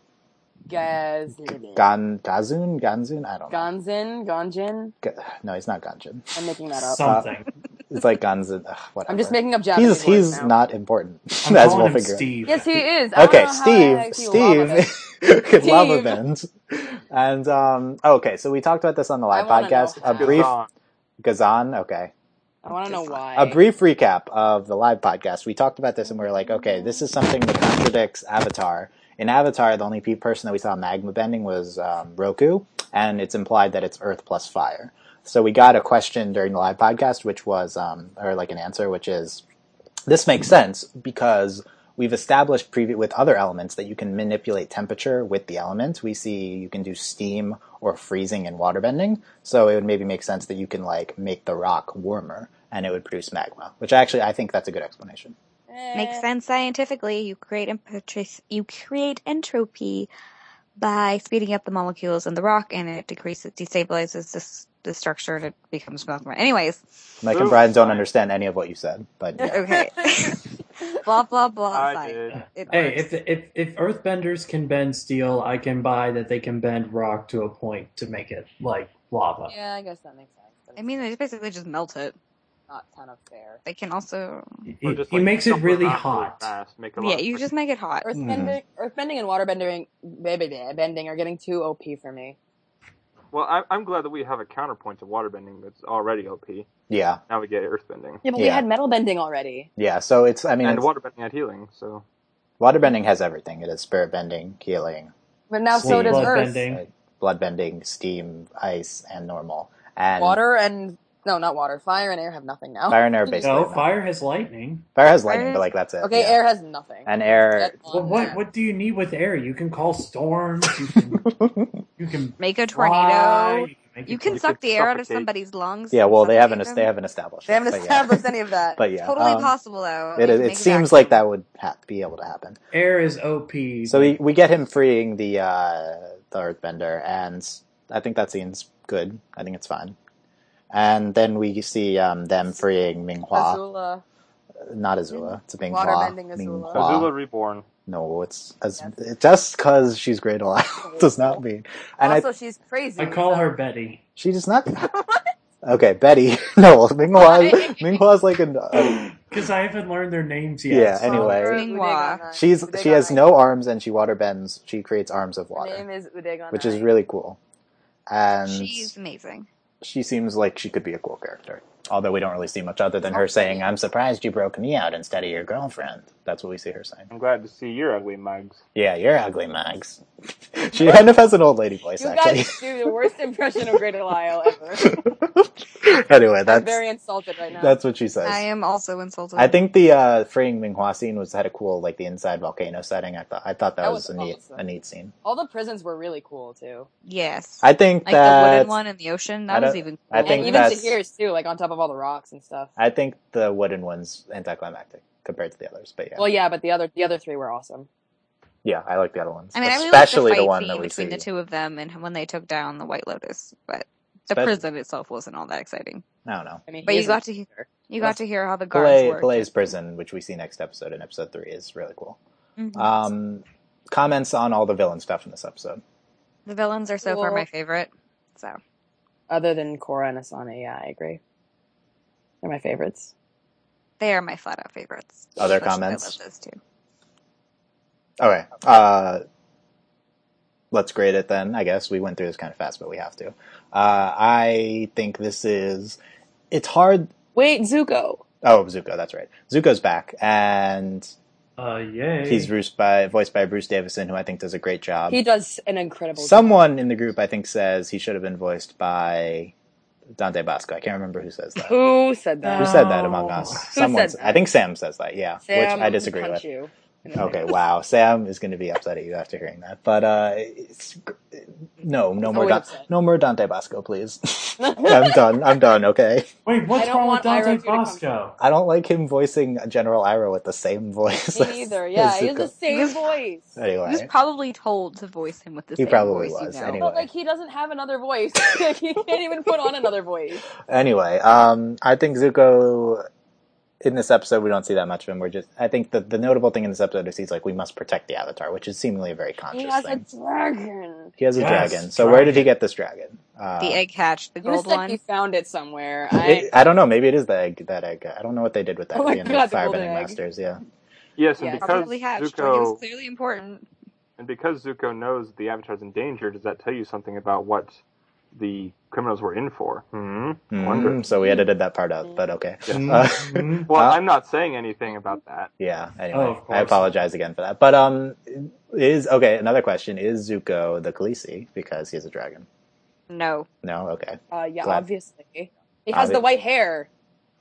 Gaz. Gan Gazun Ganzun. I don't know. Gonzin. Gonjin. Ga- No, he's not Ganjin. I'm making that up. Something. It's like Ganzun. Ugh, whatever. I'm just making up Japanese He's words he's now. not important. I'm As calling we'll him figure. out. Steve. Yes, he is. I Okay, don't know how I Steve, actually love it. Steve, can lava Steve. bend. And, um, okay, so we talked about this on the live I wanna podcast. know A how. brief, Gazan. Gazan, okay. I want to know why. A brief recap of the live podcast. We talked about this and we were like, okay, this is something that contradicts Avatar. In Avatar, the only pe- person that we saw magma bending was um, Roku, and it's implied that it's Earth plus fire. So we got a question during the live podcast, which was, um, or like an answer, which is, this makes sense because we've established previ- with other elements that you can manipulate temperature with the element. We see you can do steam or freezing and water bending. So it would maybe make sense that you can like make the rock warmer and it would produce magma, which actually I think that's a good explanation. Makes sense scientifically. You create empatry- you create entropy by speeding up the molecules in the rock, and it decreases, destabilizes this the structure, and it becomes magma. Anyways, Mike and Ooh, Brian don't fine. understand any of what you said, but yeah. okay. blah blah blah. I science. did. It Hey, works. if if if Earthbenders can bend steel, I can buy that they can bend rock to a point to make it like lava. Yeah, I guess that makes sense. But I mean, they basically just melt it. it's not kind of fair. They can also, He, Or just, he like, makes it jump really around really hot. fast, make a yeah, lot of you just make it hot. Earthbending, earthbending, and waterbending, bending, bending are getting too O P for me. Well, I, I'm glad that we have a counterpoint to waterbending that's already O P. Yeah, Now we get earthbending. Yeah, but we Yeah. had metal bending already. yeah. So it's, I mean, And it's, waterbending had healing, so... waterbending has everything. It has spirit bending, healing, But now so Steam. does Blood Earth. bending. uh, blood bending, steam, ice, and normal. And Water and No, not water. Fire and air have nothing now. Fire and air basically. No, have fire has lightning. Fire has lightning, but like that's it. Okay, yeah. air has nothing. And air. Well, what what do you need with air? You can call storms. You can you can Make a fly, tornado. You can, make You a can tor- suck the air out of suffocate. somebody's lungs. Yeah, and well, they haven't suffocate they them. haven't established. They haven't it, but established yeah. any of that. But yeah, Totally um, possible though. It, You it, can it make a seems vacuum. like that would ha- be able to happen. Air is O P. So we, we get him freeing the uh, the Earthbender, and I think that scene's good. I think it's fine. And then we see um, them freeing Minghua. Azula. Not Azula. It's Minghua. Waterbending Azula. Azula Reborn. No, it's as just because she's Great Isle does not mean. And also, I, she's crazy. I call so- her Betty. she does not. Okay, Betty. No, Minghua. Minghua's like an. Uh, Because I haven't learned their names yet. Yeah, so- anyway. Minghua. she's she has no arms and she waterbends. She creates arms of Her water, name is Udeganai. which is really cool. And She's amazing. she seems like she could be a cool character. Although we don't really see much other than her saying, "I'm surprised you broke me out instead of your girlfriend." That's what we see her saying. I'm glad to see your ugly mugs. Yeah, you're ugly, Mags. She kind of has an old lady voice, You actually. guys do the worst impression of Great Isle ever. Anyway, I'm that's very insulted right now. that's what she says. I am also insulted. I think the uh, freeing Minghua scene was had a cool, like the inside volcano setting. I thought I thought that, That was, was a neat awesome. a neat scene. All the prisons were really cool too. Yes. I think like that the wooden one in the ocean. I That was don't- even cool. I think And even that's- Tahir's too, like on top of all the rocks and stuff. I think the wooden one's anticlimactic compared to the others, but yeah, Well, yeah, but the other the other three were awesome. yeah, I like the other ones, I mean, I really especially like the, the fight one scene that we between see. the two of them and when they took down the White Lotus, but the Especially- prison itself wasn't all that exciting. I don't know. I mean, But he you is got a- to hear, you got to hear how the guards Palais, worked. Palais prison, which we see next episode in episode three, is really cool. Mhm. Um, comments on all the villain stuff in this episode. The villains are so far Cool. my favorite. So Other than Korra and Asana, yeah, I agree. They're my favorites. they are my flat out favorites. Other Especially comments? I love those two. Okay, uh, let's grade it then. I guess we went through this kind of fast, but we have to. Uh, I think this is. It's hard. Wait, Zuko. Oh, Zuko, that's right. Zuko's back, and Uh, yay. he's voiced by voiced by Bruce Davison, who I think does a great job. He does an incredible job. Someone in the group, I think, says he should have been voiced by Dante Basco. I can't remember who says that. Who said that? Who said that among us? Who Someone. said I think Sam says that. Yeah, Sam, which I disagree punch with. you in the Okay, face. wow. Sam is going to be upset at you after hearing that. But uh, it's, no, no more, always da- upset. no more Dante Basco, please. I'm done. I'm done. Okay. Wait, I what's don't wrong with want Iroh Dante to come- Bosco? I don't like him voicing General Iroh with the same voice. Me as- neither. Yeah, as he has the Zuko. same voice. He was Anyway, probably told to voice him with the He same probably voice. was, You know. anyway. But like, he doesn't have another voice. Like, he can't even put on another voice. anyway, um, I think Zuko. In this episode, we don't see that much of him. We're just. I think the the notable thing in this episode is he's like, we must protect the Avatar, which is seemingly a very conscious He has thing. a dragon. He has a Yes, dragon. So where did he dragon. get this dragon? Uh, The egg hatch, the You gold said one. he found it somewhere. I, It, I don't know. Maybe it is the egg. That egg. I don't know what they did with that Oh at my the end God, of the golden Firebending egg. Masters. Yeah. Yes, and Yeah. because Probably hatched. Like, it was Zuko clearly important. and because Zuko knows the Avatar's in danger, does that tell you something about what the criminals were in for? Hmm. Wonder. Mm, so we edited that part out, but okay. Yes. Uh, Mhm. Well, Uh, I'm not saying anything about that. yeah. Anyway, Oh, of course. I apologize again for that. But um, is okay. Another question: is Zuko the Khaleesi because he has a dragon? No. No. Okay. uh, yeah, Glad. obviously. He has Obvi- the white hair.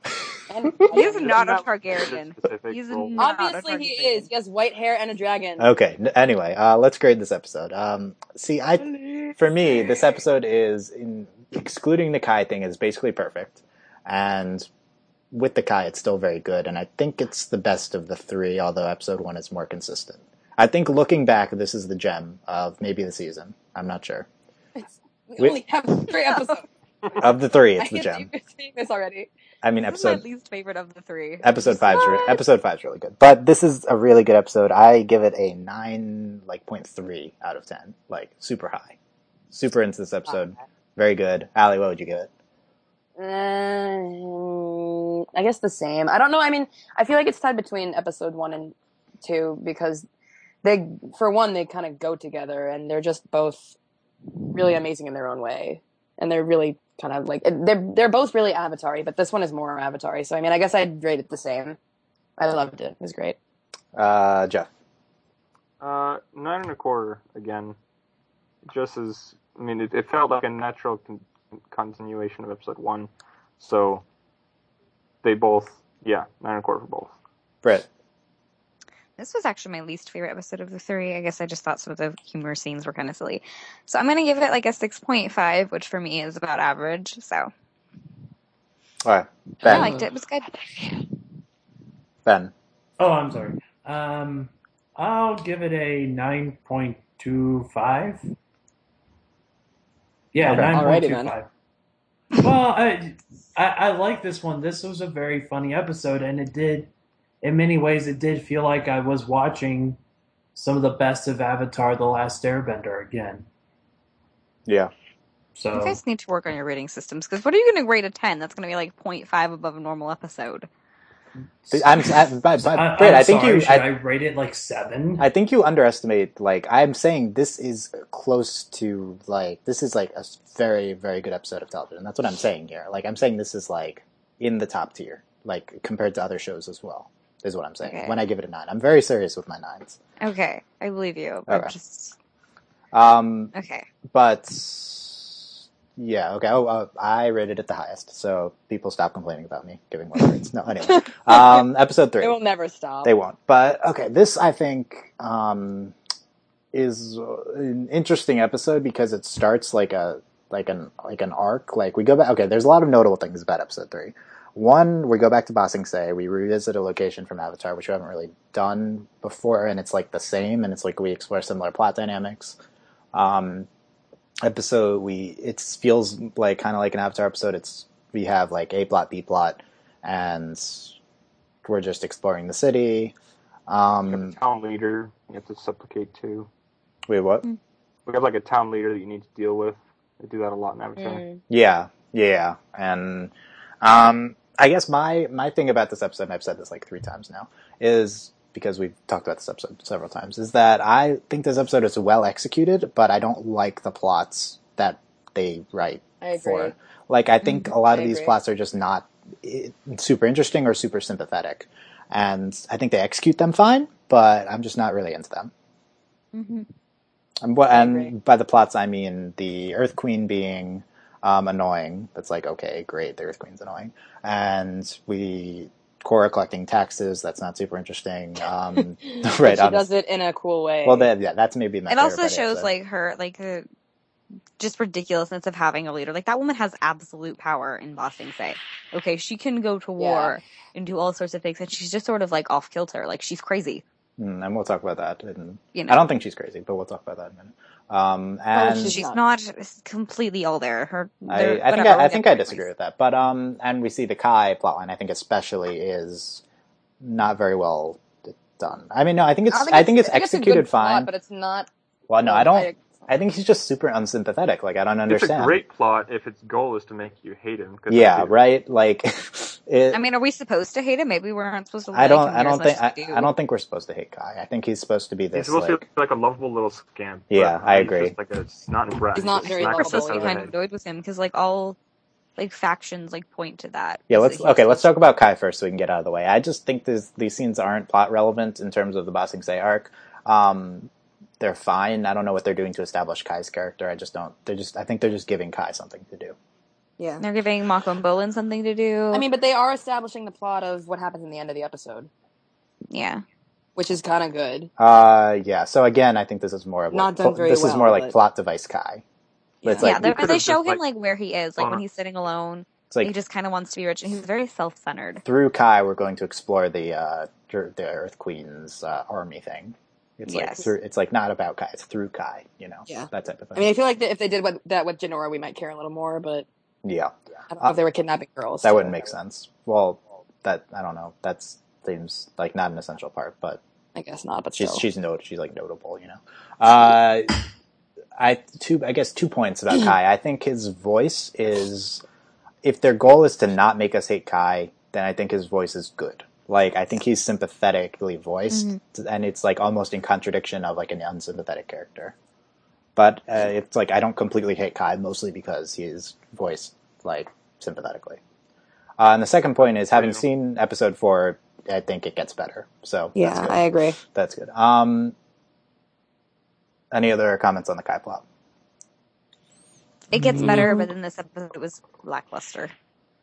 And, He's Isn't not a that Targaryen. specific He's role? not Obviously, a he Targaryen. is. He has white hair and a dragon. Okay. n- Anyway, uh, let's grade this episode. Um, see, I for me, this episode is in, excluding the Kai thing is basically perfect, and with the Kai, it's still very good. And I think it's the best of the three, although episode one is more consistent. I think looking back, this is the gem of maybe the season. I'm not sure. It's, we We- only have three episodes. Of the three, I it's the can see gem. you're saying this already. I mean, This is my episode least favorite of the three. episode five's re- What? episode five's really good, but this is a really good episode. I give it a nine, like point three out of ten, like super high, super into this episode. Very good. Allie, what would you give it? Um, I guess the same. I don't know. I mean, I feel like it's tied between episode one and two because they, for one, they kind of go together and they're just both really amazing in their own way, and they're really kind of like they're they're both really Avatar-y, but this one is more Avatar-y. So I mean, I guess I'd rate it the same. I loved it. It was great. Uh, Jeff. Uh, nine and a quarter again. Just as I mean, it, it felt like a natural con- continuation of episode one. So they both, yeah, nine and a quarter for both. Britt. This was actually my least favorite episode of the three. I guess I just thought some of the humor scenes were kind of silly. So I'm going to give it like a six point five, which for me is about average. So All right. I Ben. liked it. It was good. Ben. Oh, I'm sorry. Um, I'll give it a nine point two five. Yeah, Okay. nine point two Alrighty, five. Well, I, I I like this one. This was a very funny episode, and it did, in many ways, it did feel like I was watching some of the best of Avatar: The Last Airbender again. Yeah. You So guys need to work on your rating systems, because what are you going to rate a ten? That's going to be like zero point five above a normal episode. I'm, I, but, but, I, Britt, I'm I think sorry, you. should I, I rate it like seven? I think you underestimate. Like I'm saying, this is close to like this is like a very very good episode of television. That's what I'm saying here. Like I'm saying this is like in the top tier, like compared to other shows as well. Is what I'm saying. Okay. When I give it a nine, I'm very serious with my nines. Okay, I believe you. But Okay. just Um, okay. but yeah, okay. Oh, uh, I rated it the highest, so people stop complaining about me giving low rates. No, anyway. Um, episode three. It will never stop. They won't. But okay, this I think um, is an interesting episode because it starts like a like an like an arc. Like we go back. Okay, there's a lot of notable things about episode three. One, we go back to Ba Sing Se. We revisit a location from Avatar, which we haven't really done before, and it's like the same, and it's like we explore similar plot dynamics. Um, episode we it feels like kind of like an Avatar episode. It's we have like A plot, B plot, and we're just exploring the city. Um, Town leader you have to supplicate to. wait, what? We have like a town leader that you need to deal with. They do that a lot in Avatar. Mm. Yeah, yeah, and um, I guess my my thing about this episode, and I've said this like three times now, is because we've talked about this episode several times, is that I think this episode is well executed, but I don't like the plots that they write I agree. for. Like, I think a lot I of these agree. plots are just not eh, super interesting or super sympathetic, and I think they execute them fine, but I'm just not really into them. Mm-hmm. And, what, I agree. and by the plots, I mean the Earth Queen being um, annoying. That's like, okay, great, the Earth Queen's annoying. And we, Korra collecting taxes, that's not super interesting. Um, But right, she honest- does it in a cool way. Well, that, yeah, that's maybe my It favorite also part of the shows episode. like her like the just ridiculousness of having a leader. Like that woman has absolute power in Ba Sing Se. Okay, she can go to war and do all sorts of things, and she's just sort of like off kilter. Like she's crazy. Mm, and we'll talk about that. In, You know. I don't think she's crazy, but we'll talk about that in a minute. Um, and she's She's not. not completely all there. Her, I, they're- I think whatever, I, we'll I get think to I it disagree anyways. with that. But um, and we see the Kai plotline. I think especially is not very well done. I mean, no, I think it's I I think think, it's, it's, I think it's a executed good plot, fine. but it's not. Well, no, well, I don't. I- I think he's just super unsympathetic. Like I don't It's understand. a great plot if its goal is to make you hate him. 'cause Yeah, I do. right. Like, it, I mean, are we supposed to hate him? Maybe we aren't supposed to. I don't. Like him I near as don't much think. as I, we do. I don't think we're supposed to hate Kai. I think he's supposed to be He's this supposed like. to be like a lovable little scamp. Yeah, but I he's agree. Just like a snot brat. He's not Just very smacks We're lovable, us supposed to be over the kind of head. annoyed with him because like all like factions like point to that. Yeah, Is let's that he's okay. Let's such- talk about Kai first, so we can get out of the way. I just think this, these scenes aren't plot relevant in terms of the Ba Sing Se arc. Um, they're fine. I don't know what they're doing to establish Kai's character. I just don't. They're just. I think they're just giving Kai something to do. Yeah. They're giving Mako and Bolin something to do. I mean, but they are establishing the plot of what happens in the end of the episode, yeah. which is kind of good. Uh, yeah. So again, I think this is more of Not like, done very this is well, more like but- plot device Kai. Yeah. It's like yeah, they, could've they just, show him like- like where he is, like Oh, when no. he's sitting alone. it's like he just kind of wants to be rich, and he's very self-centered. through Kai, we're going to explore the uh, Dr- the Earth Queen's uh, army thing. It's like Yes. through. It's like not about Kai. It's through Kai. You know. Yeah. That type of thing. I mean, I feel like that if they did what, that with Jinora, we might care a little more, but yeah. I don't know if they were kidnapping girls. That so- wouldn't make sense. Well, that I don't know. That seems like not an essential part, but I guess not, but she's still. she's not she's like notable, you know. Uh, I two I guess two points about Kai. I think his voice is, if their goal is to not make us hate Kai, then I think his voice is good. Like I think he's sympathetically voiced, and it's like almost in contradiction of like an unsympathetic character. But uh, it's like I don't completely hate Kai, mostly because he is voiced like sympathetically. Uh, and the second point is, having seen episode four, I think it gets better. So Yeah, that's good. I agree. That's good. Um, any other comments on the Kai plot? It gets better, but then this episode it was lackluster.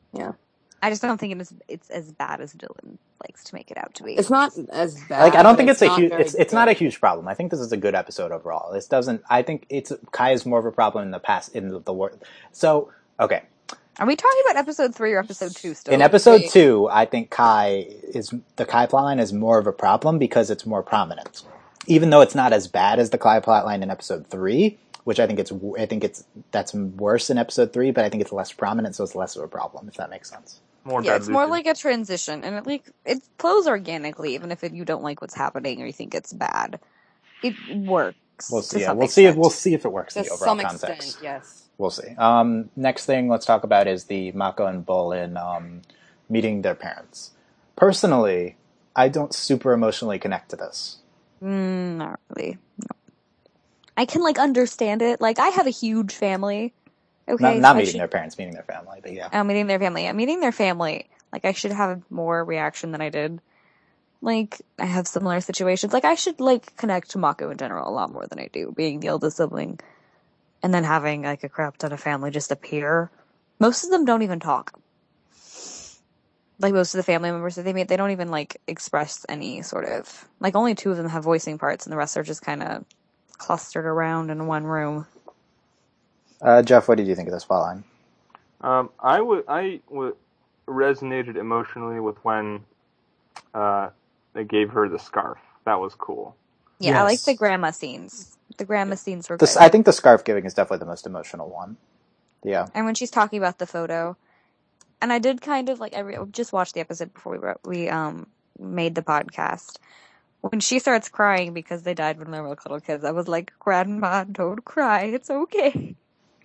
Yeah. I just don't think it is, it's as bad as Dylan likes to make it out to be. It's not as bad. Like I don't but think it's, a not huge. very It's it's not a good. huge problem. I think this is a good episode overall. This doesn't. I think it's Kai is more of a problem in the past in the, the war. So okay, Are we talking about episode three or episode two still? in episode Wait. two, I think Kai is the Kai plotline is more of a problem because it's more prominent. Even though it's not as bad as the Kai plotline in episode three, which I think it's I think it's that's worse in episode three, but I think it's less prominent, so it's less of a problem. If that makes sense. More Yeah, it's more diluted. like a transition, and it like it flows organically, even if it, you don't like what's happening or you think it's bad. It works. We'll to see. Yeah, some we'll see. If, extent. we'll see if it works To in the overall some context. extent, yes. We'll see. Um, next thing, let's talk about is the Mako and Bolin um, meeting their parents. Personally, I don't super emotionally connect to this. Mm, not really. No. I can like understand it. Like I have a huge family. Okay, Not, so not I meeting should- their parents, meeting their family, but yeah. Oh, meeting their family. Yeah, meeting their family. Like, I should have more reaction than I did. Like, I have similar situations. Like, I should, like, connect to Mako in general a lot more than I do, being the eldest sibling. And then having, like, a crap ton of family just appear. Most of them don't even talk. Like, most of the family members that they meet, they don't even, like, express any sort of... Like, only two of them have voicing parts, and the rest are just kind of clustered around in one room. Uh, Jeff, what did you think of this plotline? Um, I would I would resonated emotionally with when uh, they gave her the scarf. That was cool. Yeah, I like Yes. the grandma scenes. The grandma scenes were This, good. I think the scarf giving is definitely the most emotional one. Yeah. And when she's talking about the photo, and I did kind of like I re- just watched the episode before we wrote, we um made the podcast. When she starts crying because they died when they were little kids, I was like, "Grandma, don't cry. It's okay."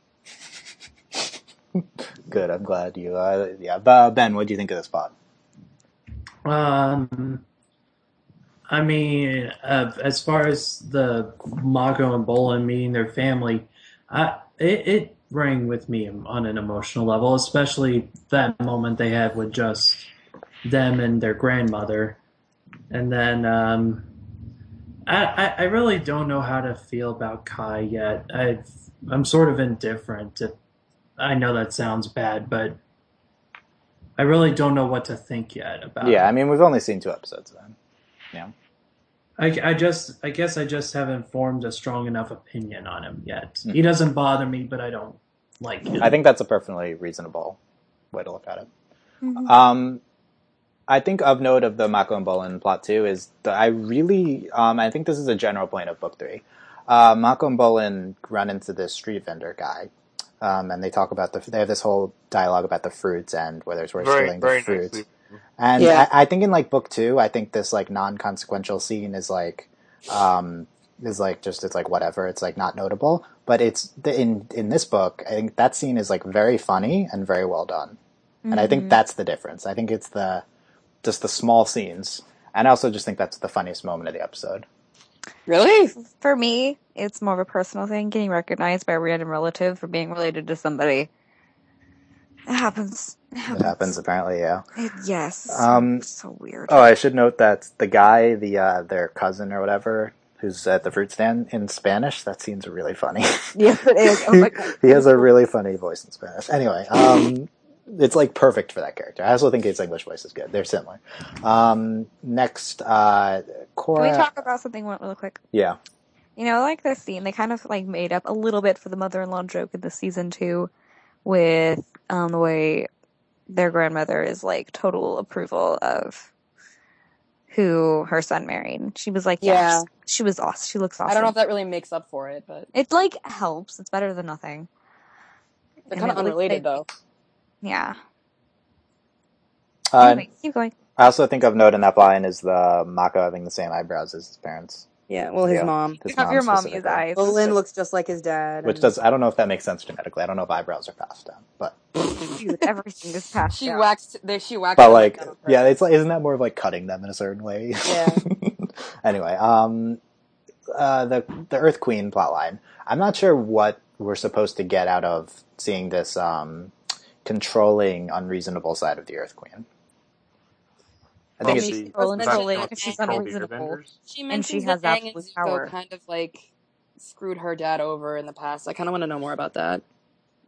Good, I'm glad you... Uh, yeah, but Ben, what do you think of this plot? Um, I mean, uh, as far as the Mako and Bolin meeting their family, I, it, it rang with me on an emotional level, especially that moment they had with just them and their grandmother. And then um, I, I, I really don't know how to feel about Kai yet. I've, I'm sort of indifferent. If, I know that sounds bad, but I really don't know what to think yet about Yeah, it. I mean, we've only seen two episodes then. Yeah. I, I just, I guess I just haven't formed a strong enough opinion on him yet. Hmm. He doesn't bother me, but I don't like him. I think that's a perfectly reasonable way to look at it. Mm-hmm. Um, I think of note of the Mako and Bolin plot too is that I really, um, I think this is a general point of book three. Uh, Mako and Bolin run into this street vendor guy, um, and they talk about the. They have this whole dialogue about the fruits and whether it's worth Very stealing the very fruits. nicely. And Yeah. I, I think in like book two, I think this like non-consequential scene is like, um, is like just it's like whatever. It's like not notable, but it's the, in in this book. I think that scene is like very funny and very well done, and I think that's the difference. I think it's the just the small scenes, and I also just think that's the funniest moment of the episode. Really? For me, it's more of a personal thing, getting recognized by a random relative for being related to somebody. It happens. It happens. It happens apparently, yeah. It- yes. Um, It's so weird. Oh, I should note that the guy, the uh, their cousin or whatever, who's at the fruit stand in Spanish. That scene's really funny. Yes, it is. Oh my god. He has a really funny voice in Spanish. Anyway, um, it's like perfect for that character. I also think his English voice is good. They're similar. Um, next, uh, Cora. Can we talk about something real quick? Yeah. You know, like this scene, they kind of like made up a little bit for the mother-in-law joke in the season two with um, the way their grandmother is like total approval of who her son married. She was like, yeah, Yeah. she's- she was awesome. She looks awesome. I don't know if that really makes up for it, but It like helps. It's better than nothing. they're And kind of it, like, unrelated they- though. Yeah. Uh, Anyway, keep going. I also think of note in that line is the Mako having the same eyebrows as his parents. Yeah, well, his Yeah. mom. His Have your mom's specifically. eyes. Bolin looks just like his dad. Which and- does, I don't know if that makes sense genetically. I don't know if eyebrows are passed down, but, Dude, everything is passed She down. waxed. They, she waxed. but them like, down on yeah, purpose. it's like, isn't that more of like cutting them in a certain way? Yeah. Anyway, um, uh, the, the Earth Queen plotline. I'm not sure what we're supposed to get out of seeing this, um, controlling, unreasonable side of the Earth Queen. I think Well, it's, she- Controlling, that's controlling, not if she's control the unreasonable. Avengers. She And mentions she has that Aang absolute and Zuko power. kind of like screwed her dad over in the past. I kind of want to know more about that.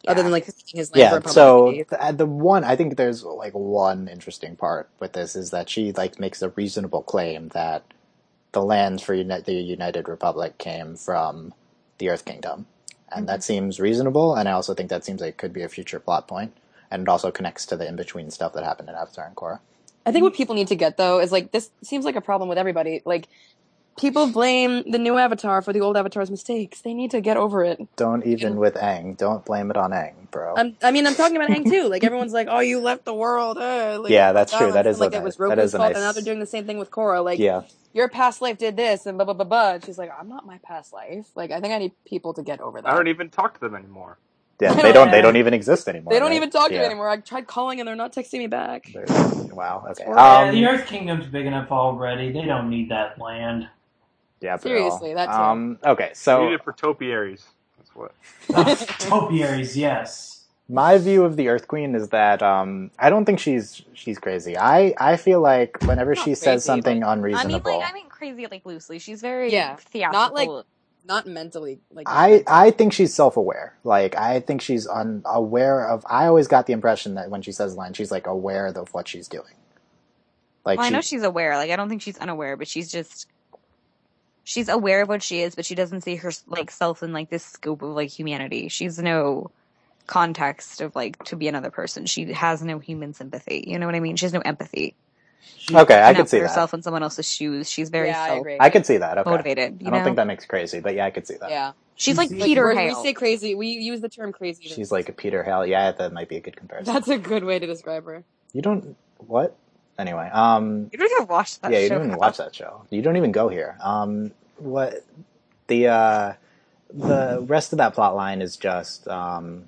other than like seeking his land for Yeah, a public so entity. the, the one, I think there's like one interesting part with this is that she like makes a reasonable claim that the lands for uni- the United Republic came from the Earth Kingdom. And that seems reasonable, and I also think that seems like it could be a future plot point, and it also connects to the in-between stuff that happened in Avatar and Korra. I think what people need to get though is like this seems like a problem with everybody. Like people blame the new Avatar for the old Avatar's mistakes. They need to get over it. Don't even with Aang. Don't blame it on Aang, bro. I'm, I mean, I'm talking about Aang too. Like everyone's like, "Oh, you left the world." Uh, like, Yeah, that's true. That balance. is And, like a it was nice- that Roku's is a fault, nice- and now they're doing the same thing with Korra. Like, Yeah. your past life did this, and blah blah blah blah. And she's like, "I'm not my past life." Like, I think I need people to get over that. I don't even talk to them anymore. Yeah, they don't. They don't even exist anymore. They don't right? even talk to yeah. me anymore. I tried calling, and they're not texting me back. Wow. Okay. Yeah, Um, the Earth Kingdom's big enough already. They don't need that land. yeah. but, Seriously, that's um. Okay. We So need it for topiaries. That's what. Topiaries, yes. my view of the Earth Queen is that um, I don't think she's she's crazy. I, I feel like whenever Not she crazy, says something but- I mean, unreasonable, like, I mean crazy, like, loosely. She's very Yeah, theatrical. not like, not mentally. Like, I I think she's self aware. Like I think she's un, aware of. I always got the impression that when she says the line, she's like aware of what she's doing. Like well, I she, know she's aware. Like, I don't think she's unaware, but she's just... She's aware of what she is, but she doesn't see her, like, self in, like, this scope of, like, humanity. She's no context of, like, to be another person. She has no human sympathy. You know what I mean? She has no empathy. She, okay, I cannot could see put that. herself in someone else's shoes. She's very Yeah, I self agree. I could see that. Okay. motivated. You I don't know? think that makes crazy, but yeah, I could see that. Yeah, She's like Like, Peter Where Hale. we say crazy, we use the term crazy. to- She's like a Peter Hale. Yeah, that might be a good comparison. That's a good way to describe her. You don't what? Anyway, um, You don't even watch that yeah, you show. don't even watch that show. You don't even go here. Um, what the uh, the rest of that plot line is just um,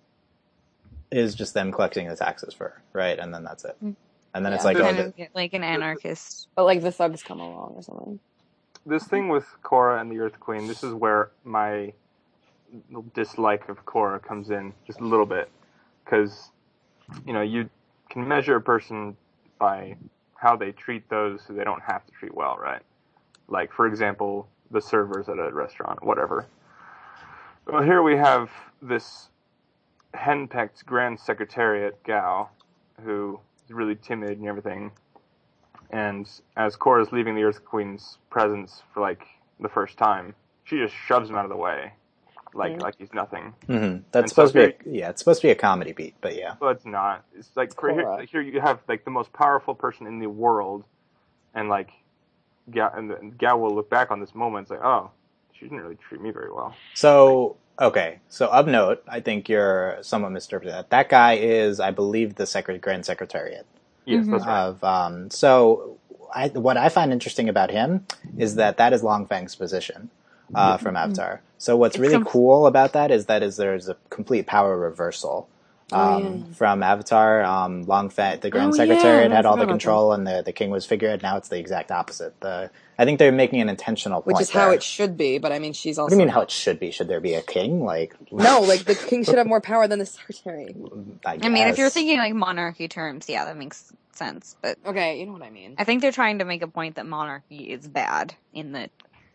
is just them collecting the taxes for her, right? And then that's it. And then it's Yeah. like, oh, Kind the, of like an anarchist. But like the thugs come along or something. This thing with Korra and the Earth Queen, this is where my dislike of Korra comes in just a little bit. Because, you know, you can measure a person by how they treat those who they don't have to treat well, right? Like, for example, the servers at a restaurant, whatever. Well, here we have this henpecked Grand Secretariat gal who is really timid and everything. And as Korra's leaving the Earth Queen's presence for, like, the first time, she just shoves him out of the way. Like, Mhm. like he's nothing. mm-hmm. That's And so supposed to here- be a, yeah, it's supposed to be a comedy beat, but yeah. But it's not. It's like, for here, Korra. like, here you have, like, the most powerful person in the world, and, like, Gal, and, the, and Gal will look back on this moment, it's like, oh, she didn't really treat me very well. So, okay. So, of note, I think you're somewhat misinterpreted that. That guy is, I believe, the Secret Grand Secretariat. Yes, that's right. Of, um, so, I, what I find interesting about him is that that is Long Fang's position uh, from Avatar. So, what's It's really some- cool about that is that is there's a complete power reversal. Um, Oh, yeah. From Avatar, um, Long Fang, the Grand Oh, yeah, Secretariat I had all the forgot about control, and the the king was figured. Now it's the exact opposite. The I think they're making an intentional point Which is how there. it should be, but I mean, she's also. What do you mean how it should be? Should there be a king? Like No, like the king should have more power than the secretary. I, I mean, if you're guess. thinking like monarchy terms, yeah, that makes sense. But Okay, you know what I mean. I think they're trying to make a point that monarchy is bad in that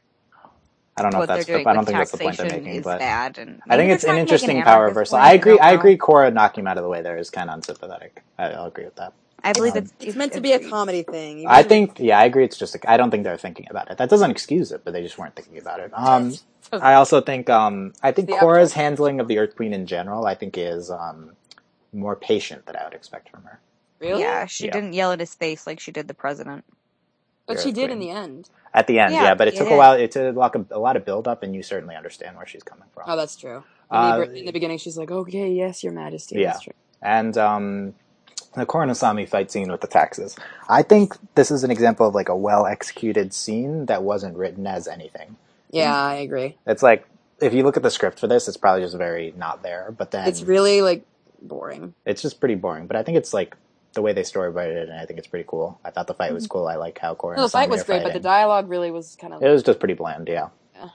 I don't know what if that's they're doing the, I don't with think that's the point they're taxation making, is but bad. And I think maybe it's they're an trying to make interesting an power anarchist reversal. point, I agree. don't I know. agree. Korra knocking him out of the way there is kind of unsympathetic. I, I'll agree with that. I believe Um, it's It's meant to be a comedy thing. You I really- think, yeah, I agree. It's just, a, I don't think they're thinking about it. That doesn't excuse it, but they just weren't thinking about it. Um, I also think, um, I think The Korra's Avatar. handling of the Earth Queen in general, I think is um, more patient than I would expect from her. Really? Yeah, she Yeah. didn't yell at his face like she did the president. But the she Earth did in Queen. the end. At the end, yeah, Yeah, but it it took a did. while. It took like a, a lot of build up, and you certainly understand where she's coming from. Oh, that's true. In, Uh, the, in the beginning, she's like, "Okay, yes, Your Majesty." Yeah. That's true. And um, the Koronasami fight scene with the taxes. I think this is an example of like a well executed scene that wasn't written as anything. Yeah, I agree. It's like if you look at the script for this, it's probably just very not there. But then It's really like boring. it's just pretty boring. But I think it's like the way they storyboarded it, and I think it's pretty cool. I thought the fight was cool. I like how Koronasami No, the fight was are great, but the fighting. dialogue really was kind of. It was just pretty bland. Yeah. Yeah.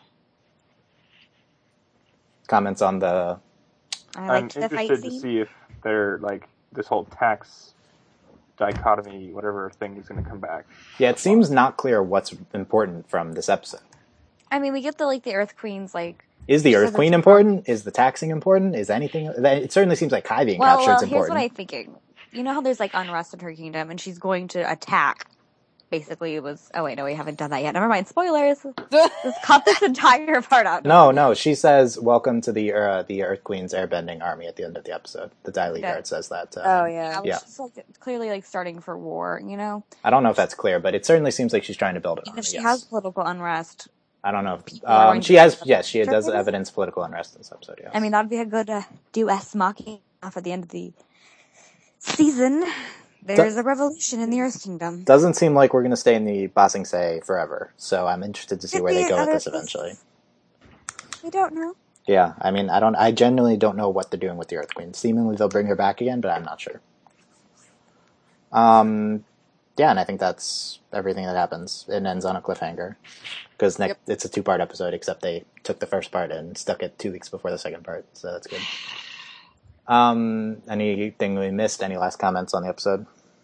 Comments on the I I'm liked the fight interested to scene. see if they're, like, this whole tax dichotomy, whatever thing is going to come back. yeah. It seems not clear what's important from this episode. I mean, we get the like the Earth Queen's like Is the Because Earth it's Queen wrong. important? Is the taxing important? Is anything? It certainly seems like Kai being Well, captured well, is here's important. what I'm thinking. You know how there's like unrest in her kingdom, and she's going to attack. Basically, it was. Oh wait, no, we haven't done that yet. Never mind. Spoilers. Let's cut this entire part out. No, no. She says, "Welcome to the uh, the Earth Queen's airbending army." At the end of the episode, the Daily Okay. Guard says that. Uh, Oh yeah. Yeah. She's like clearly like starting for war. You know, I don't know if that's clear, but it certainly seems like she's trying to build an and army. if she yes. has political unrest, I don't know. If, people are um, going she to- has. Yes, she does Sure. evidence political unrest in this episode. Yes. I mean that'd be a good uh, Deus Machina at the end of the season. There's a revolution in the Earth Kingdom. Doesn't seem like we're going to stay in the Bossing Say forever, so I'm interested to see Could where they be go with other this things. eventually. We don't know. Yeah, I mean, I don't. I genuinely don't know what they're doing with the Earth Queen. Seemingly, they'll bring her back again, but I'm not sure. Um, yeah, and I think that's everything that happens. It ends on a cliffhanger because next Yep. it's a two-part episode, except they took the first part and stuck it two weeks before the second part, so that's good. Um, anything we missed? Any last comments on the episode?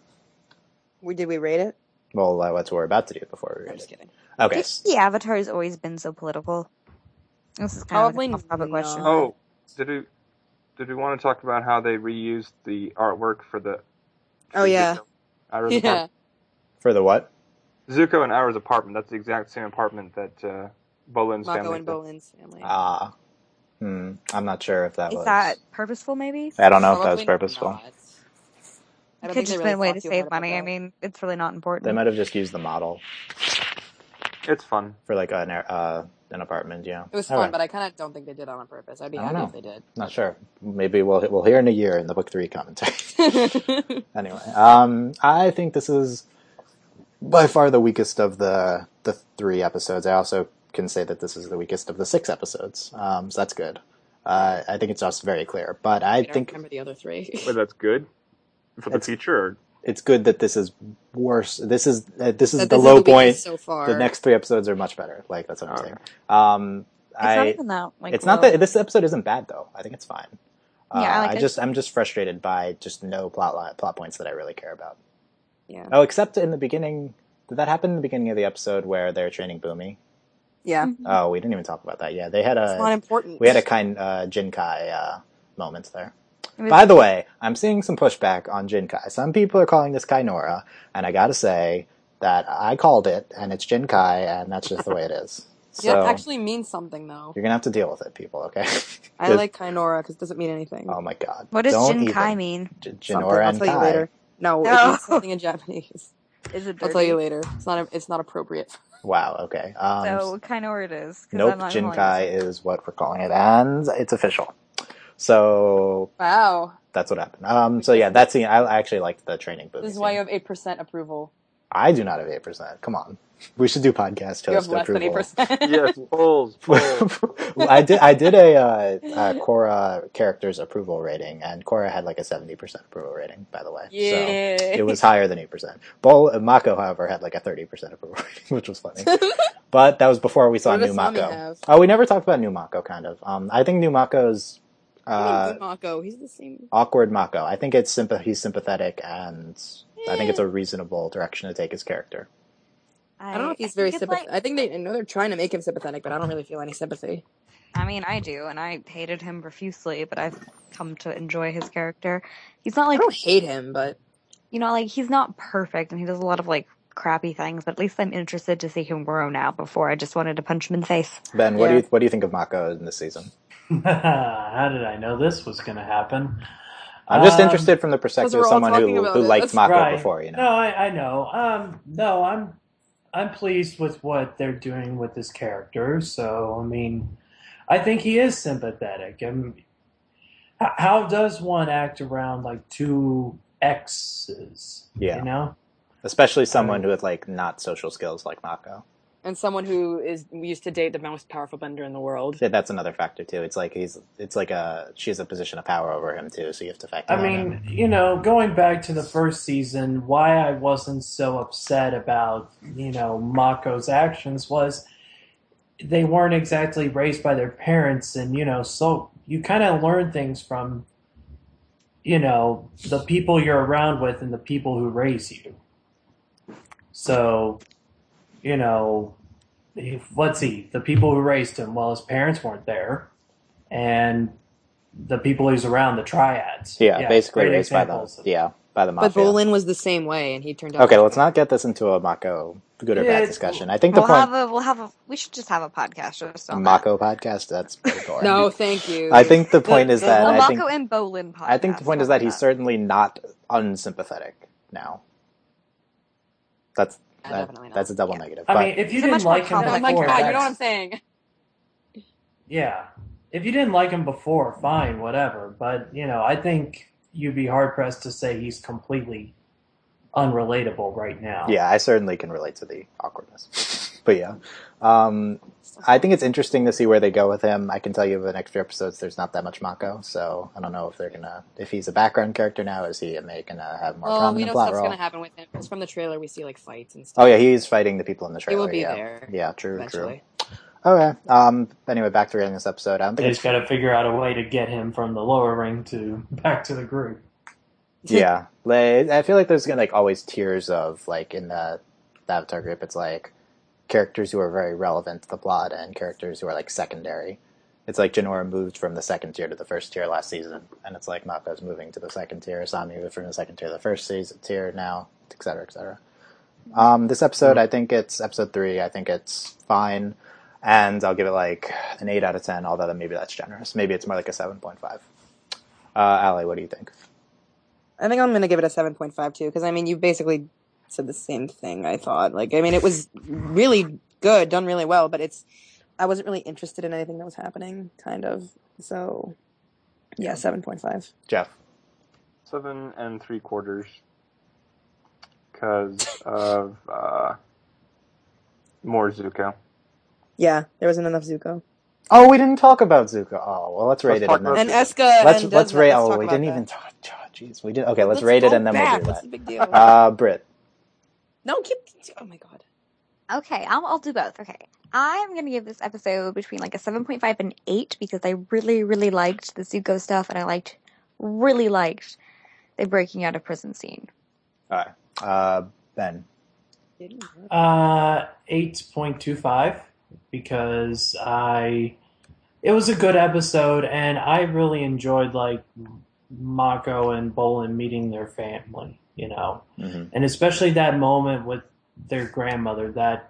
We did we rate it? Well, uh, that's what we're about to do before we I'm read just it. kidding. Okay. The Avatar has always been so political. This is kind Probably of like a off-topic question. not. Oh, did we did we want to talk about how they reused the artwork for the? Oh yeah. Ira's Yeah. apartment? For the what? Zuko and Ira's apartment. That's the exact same apartment that uh, Bolin's Mako family. and did. Bolin's family. Ah, hmm. I'm not sure if that Is was. that purposeful, maybe? I don't know if that was Probably purposeful. not. I It don't could think just they been really a way thought to too save hard about money. I that. mean, it's really not important. They might have just used the model It's fun. for like an uh, an apartment. Yeah, It was All fun, right. but I kind of don't think they did it on purpose. I'd be I don't happy know. if they did. Not sure. Maybe we'll we'll hear in a year in the book three commentary. Anyway, um, I think this is by far the weakest of the the three episodes. I also can say that this is the weakest of the six episodes. Um, so that's good. Uh, I think it's just very clear. But I I don't think remember the other three. Wait, that's good for the It's- future. Or... it's good that this is worse. This is uh, this is That the this low is the point. weakest so far. The next three episodes are much better. Like that's what I'm Okay. saying. Um, It's I not even that. Like, it's not low. that this episode isn't bad though. I think it's fine. Uh, Yeah, I like I it. just I'm just frustrated by just no plot line, plot points that I really care about. Yeah. Oh, except in the beginning. Did that happen in the beginning of the episode where they're training Boomy? Yeah. Oh, we didn't even talk about that. Yeah, they had It's not a important. we had a kind uh, Jinkai uh, moment there. It was- By the way, I'm seeing some pushback on Jinkai. Some people are calling this Kainora, and I gotta say that I called it, and it's Jinkai, and that's just the way it is. So Yeah, it actually means something though. you're gonna have to deal with it, people. Okay? I Just- like Kainora because it doesn't mean anything. Oh my god! What does Don't Jinkai even. mean? J- Something. Jinora I'll and tell you Kai. later. No, it No. means something in Japanese. Is it I'll tell you later. It's not. It's not appropriate. Wow. Okay. Um, So, kind of where it is. 'cause nope. I'm not calling Jinkai is what we're calling it, and it's official. So Wow. that's what happened. Um, so yeah, that's the. I actually liked the training Boomy This is scene. why you have eight percent approval. I do not have eight percent. Come on, we should do podcast You have host less than eight approval. percent. Yes, polls, polls. I did. I did a uh, uh, Korra characters approval rating, and Korra had like a seventy percent approval rating. By the way, Yeah. so it was higher than eight percent. Bol uh, Mako, however, had like a thirty percent approval rating, which was funny. But that was before we saw What New does Mami Mako. have? Oh, we never talked about New Mako. Kind of. Um, I think New Mako's uh, Good Mako. He's the same. awkward Mako. I think it's sympa- he's sympathetic, and I think it's a reasonable direction to take his character. I don't know if he's very think it's sympathetic. like- I think they. I know they're trying to make him sympathetic, but I don't really feel any sympathy. I mean, I do, and I hated him profusely, but I've come to enjoy his character. He's not I like, don't hate him, but you know, like, he's not perfect, and he does a lot of, like, crappy things, but at least I'm interested to see him grow now before I just wanted to punch him in the face. Ben, what do Yeah. you what do you think of Mako in this season? How did I know this was going to happen? I'm just Um, interested from the perspective we're of all someone talking who about who it. liked Mako Right. before. You know. No, I, I know. Um, no, I'm I'm pleased with what they're doing with this character. So, I mean, I think he is sympathetic. And h- how does one act around like two exes? Yeah. You know? Especially someone who with like not social skills like Mako. and someone who is used to date the most powerful bender in the world. Yeah, that's another factor too. It's like he's it's like a she has a position of power over him too, so you have to factor I that mean, in. you know, going back to the first season, why I wasn't so upset about, you know, Mako's actions was they weren't exactly raised by their parents, and, you know, so you kind of learn things from, you know, the people you're around with and the people who raise you. So, you know, if, let's see, the people who raised him, well, his parents weren't there, and the people he's around, the triads. Yeah, yeah basically great raised by the examples of- yeah by the mafia. But Bolin was the same way, and he turned out. Okay, much let's better. not get this into a Mako good or Yeah, bad it's- discussion. I think the We'll point have a we'll have a we should just have a podcast just a on that. Mako podcast. That's pretty boring. No, thank you. I think the point is that Well, I think Mako and Bolin podcast. I think the point is that he's certainly not unsympathetic now. That's Yeah, that, definitely not. that's a double Yeah. negative. I but mean, if you He's a didn't much more like him Oh complex my before, god, you know that's- what I'm saying? yeah, if you didn't like him before, fine, whatever. But you know, I think you'd be hard pressed to say he's completely unrelatable right now. yeah, I certainly can relate to the awkwardness. But yeah, um, I think it's interesting to see where they go with him. I can tell you in the next few episodes, there's not that much Mako, so I don't know if they're gonna if he's a background character now. Is he gonna have more Well, we prominent know plot stuff's role? gonna happen with him. Because from the trailer, we see like fights and stuff. Oh yeah, he's fighting the people in the He trailer. will be yeah. there. Yeah, true, eventually. true. Okay. Um. Anyway, back to reading this episode. I don't They think just got to figure out a way to get him from the lower ring to back to the group. yeah, like, I feel like there's gonna like always tiers of like in the, the Avatar group. It's like characters who are very relevant to the plot and characters who are like secondary. It's like Jinora moved from the second tier to the first tier last season, and it's like Mako's moving to the second tier. Asami moved from the second tier to the first season tier now, et cetera, et cetera. Um, this episode, I think it's episode three. I think it's fine, and I'll give it like an eight out of ten. Although maybe that's generous. Maybe it's more like a seven point five. Uh, Allie, what do you think? I think I'm gonna give it a seven point five too, because I mean, you basically said the same thing. I thought, like, I mean, it was really good, done really well, but it's, I wasn't really interested in anything that was happening, kind of. So, yeah, seven point five. Jeff. Seven and three quarters. Because of uh, more Zuko. Yeah, there wasn't enough Zuko. Oh, we didn't talk about Zuko. Oh, well, let's rate Let's it. talk And then about And Zuko. Eska let's and let's Desna, rate. let's Oh, talk we about didn't that. even talk. Oh, jeez, we did. Okay, let's, Let's rate it go and then we'll back. do What's that. the big deal? Uh, Britt. No, keep. Oh my god. Okay, I'll, I'll do both. Okay. I'm going to give this episode between like a seven point five and eight because I really, really liked the Zuko stuff and I liked, really liked the breaking out of prison scene. All right. Uh, Ben. Uh, eight point two five because I, it was a good episode and I really enjoyed like Mako and Bolin meeting their family, you know, Mm-hmm. and especially that moment with their grandmother. That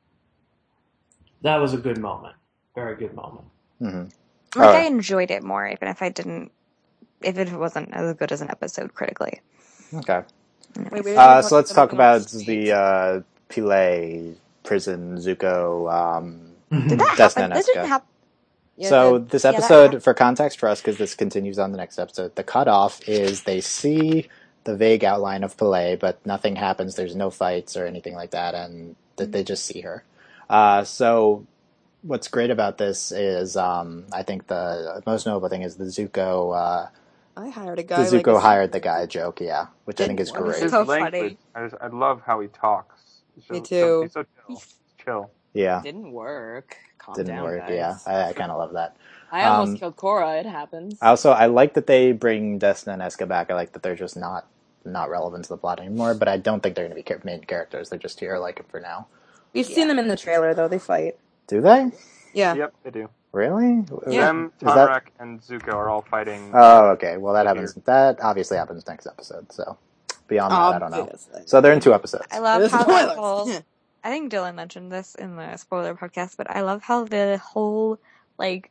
that was a good moment, very good moment. Mm-hmm. Like All I right. enjoyed it more, even if I didn't, if it wasn't as good as an episode critically. Okay. Wait, we Uh, didn't so let's talk something about else. the uh, Pile prison Zuko. Um, Did that Desna happen? This Nesca. didn't happen. Yeah, so it did. this Yeah, that episode, happened. for context for us, because this continues on the next episode, the cutoff is they see the vague outline of Pele, but nothing happens. There's no fights or anything like that, and that they just see her. Uh, so what's great about this is, um, I think the most notable thing is the Zuko. Uh, I hired a guy. the like Zuko a- hired the guy joke, yeah, which I think is Didn't- great. His So language, funny. I, just, I love how he talks. He's Me so- too. He's so chill. chill. Yeah, Didn't work. Calm didn't down, work. guys. Yeah, I, I kind of love that. I almost Um, killed Korra. It happens. Also, I like that they bring Desna and Eska back. I like that they're just not not relevant to the plot anymore. But I don't think they're going to be char- main characters. They're just here, like for now. We've seen them in the trailer, though. They fight. Do they Yeah. Yep, they do. really? Yeah. Them, Is that- Tamarak, and Zuko are all fighting. Oh, okay. Well, that Here. happens. That obviously happens next episode. So beyond that, I don't know. Obviously. So they're in two episodes. I love how Spoilers. that whole, I think Dylan mentioned this in the spoiler podcast, but I love how the whole, like,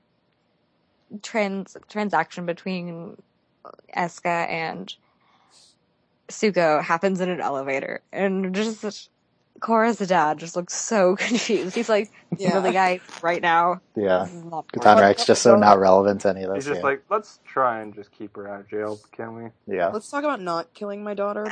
trans transaction between Eska and Suko happens in an elevator. And just, Korra's dad just looks so confused. He's like, Yeah. really, guys, right now? Yeah, This is not Katanrak's just so not relevant to any of He's this. just Yeah. like, let's try and just keep her out of jail, can we? yeah. Let's talk about not killing my daughter.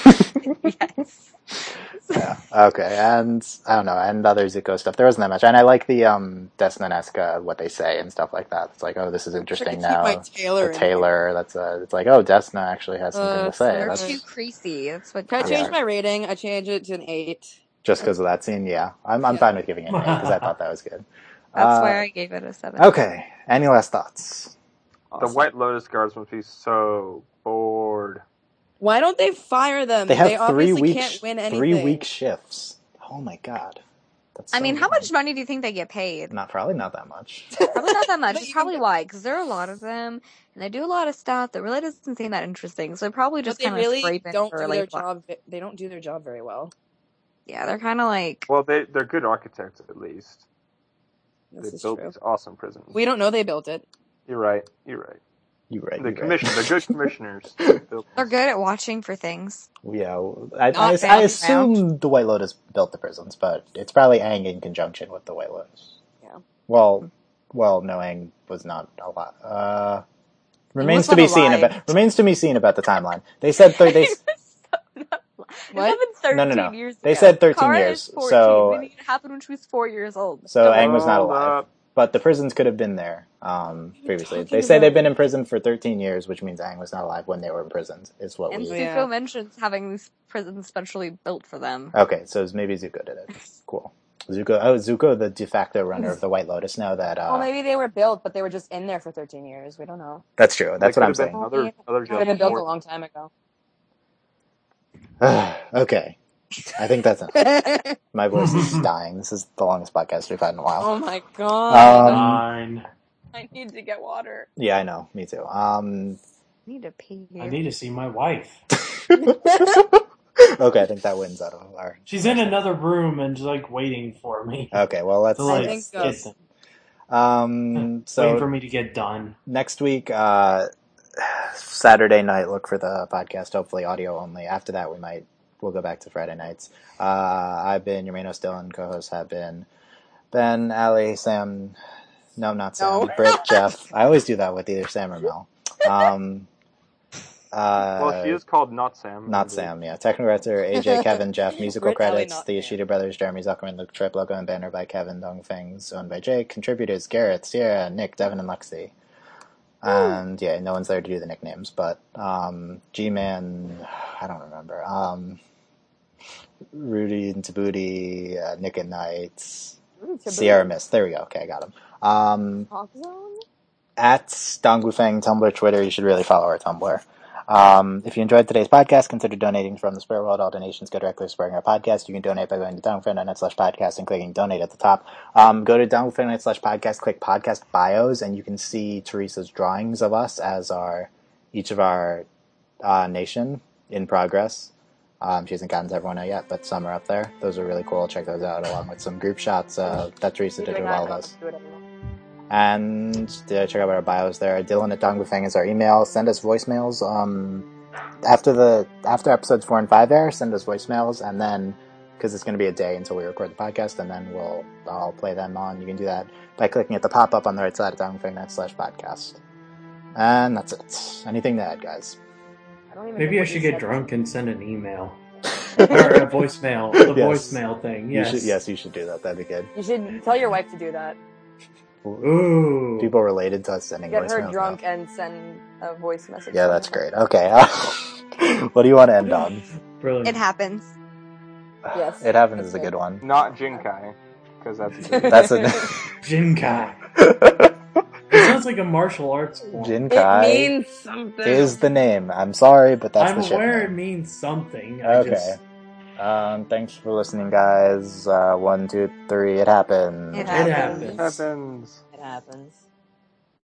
Yes. Yeah. Okay. And I don't know, and other Zuko stuff. There wasn't that much. And I like the um Desna and Eska, what they say and stuff like that. It's like, oh, this is interesting Keep now. my Taylor The in Taylor. That's uh it's like, oh, Desna actually has something Uh, to say. they're That's Too creasy. That's what. Can I Yeah. change my rating? I change it to an eight. just because of that scene. Yeah, I'm I'm Yeah. fine with giving it an eight because I thought that was good. That's Uh, why I gave it a seven. Okay. Any last thoughts? The White Lotus guards must be so bored. Why don't they fire them? They have three obviously week can't win anything. three week shifts. Oh my god. That's I so mean, how weird. much money do you think they get paid? Not probably not that much. Probably not that much. It's probably why, because there are a lot of them, and they do a lot of stuff that really doesn't seem that interesting. So they're probably But just they kind of really scraping don't for do like, their what- job. They don't do their job very well. yeah, they're kind of like, Well, they they're good architects at least. This They is build true. these awesome prisons. We don't know they built it. You're right. You're right. You're right. The you're commission. right. They're good commissioners. They build they're this. good at watching for things. Yeah, I, Not I, I bouncing assume the White Lotus built the prisons, but it's probably Aang in conjunction with the White Lotus. Yeah. Well, well, no, Aang was not a lot. Uh, remains was to not be seen. alive. About remains to be seen about the timeline. They said thir- they. s- What? It's been No, thirteen no, no. years They ago. said thirteen Kara years, is fourteen. so- Meaning it happened when she was four years old. So So, Aang was not Hold alive, up. but the prisons could have been there um, previously. talking They say about? they've been in prison for thirteen years, which means Aang was not alive when they were imprisoned. Is what and we. Su- Zuko Yeah. mentions having these prisons specially built for them. Okay, so maybe Zuko did it. Cool. Zuko. Oh, Zuko, the de facto runner of the White Lotus. Now that. Uh, Well, maybe they were built, but they were just in there for thirteen years. We don't know. That's true. That's They what I'm could have saying. been Other, other Could have been built a jobs. long time ago. Okay. I think that's enough. My voice is dying. This is the longest podcast we've had in a while. Oh my god! Um, Fine. I need to get water. Yeah, I know. Me too. Um, I need to pee. I need to see my wife. okay, I think that wins out of our. She's in another room and just like waiting for me. Okay, well let's. To, like, think so. get them- Um, waiting for so me to get done. next week, uh, Saturday night, look for the podcast. Hopefully, audio only. After that, we might we'll go back to Friday nights. Uh, I've been your Manos Dylan. Co-hosts have been Ben, Ali, Sam. No, not Sam. No. Britt, Jeff. I always do that with either Sam or Mel. Um, uh, Well, she is called Not Sam. Not Sam, yeah. Technical director, A J, Kevin, Jeff. Musical Britt, Ellie, credits, not The Sam. Ishida Brothers, Jeremy Zuckerman, Luke Tripp, logo and banner by Kevin, Dong Feng's owned by Jake. Contributors, Garrett, Sierra, Nick, Devin, and Lexi. And, yeah, no one's there to do the nicknames, but um, G-Man, I don't remember. Um, Rudy and Tabooty, uh, Nick and Knight, Sierra Mist. There we go. Okay, I got him. Um, Talk Zone? at Dongwu Feng, Tumblr, Twitter. You should really follow our Tumblr. Um, if you enjoyed today's podcast, consider donating from the Spirit World. All donations go directly to supporting our podcast. You can donate by going to dongfeng.net slash podcast and clicking donate at the top. Um, go to dongfeng.net slash podcast, click podcast bios, and you can see Teresa's drawings of us as our, each of our, uh, nation in progress. Um, she hasn't gotten to everyone out yet, but some are up there. Those are really cool. Check those out along with some group shots, uh, that Teresa did with all of us. And uh, check out our bios there. Dylan at Dongbufeng is our email. Send us voicemails. Um, after the after episodes four and five air, send us voicemails, and then because it's going to be a day until we record the podcast, and then we'll I'll play them on. You can do that by clicking at the pop up on the right side of Dongbufeng.net slash podcast. And that's it. Anything to add, guys? I don't even Maybe know I what should you get said. drunk and send an email. Or a voicemail. The Yes. voicemail thing, You yes. should, yes, you should do that. That'd be good. You should tell your wife to do that. Ooh. People related to us sending Get her voicemails. drunk now. and send a voice message. Yeah, to that's her. great. Okay. What do you want to end on? Brilliant. It happens. Yes. It happens is a That's good one. Not Jinkai, because that's That's a Jinkai. It sounds like a martial arts form. Jinkai It means something. is the name. I'm sorry, but that's I'm the ship aware it name. means something. I Okay. just- Um, thanks for listening, guys. Uh, one, two, three. It happened. It It happens. happens. happens. It happens.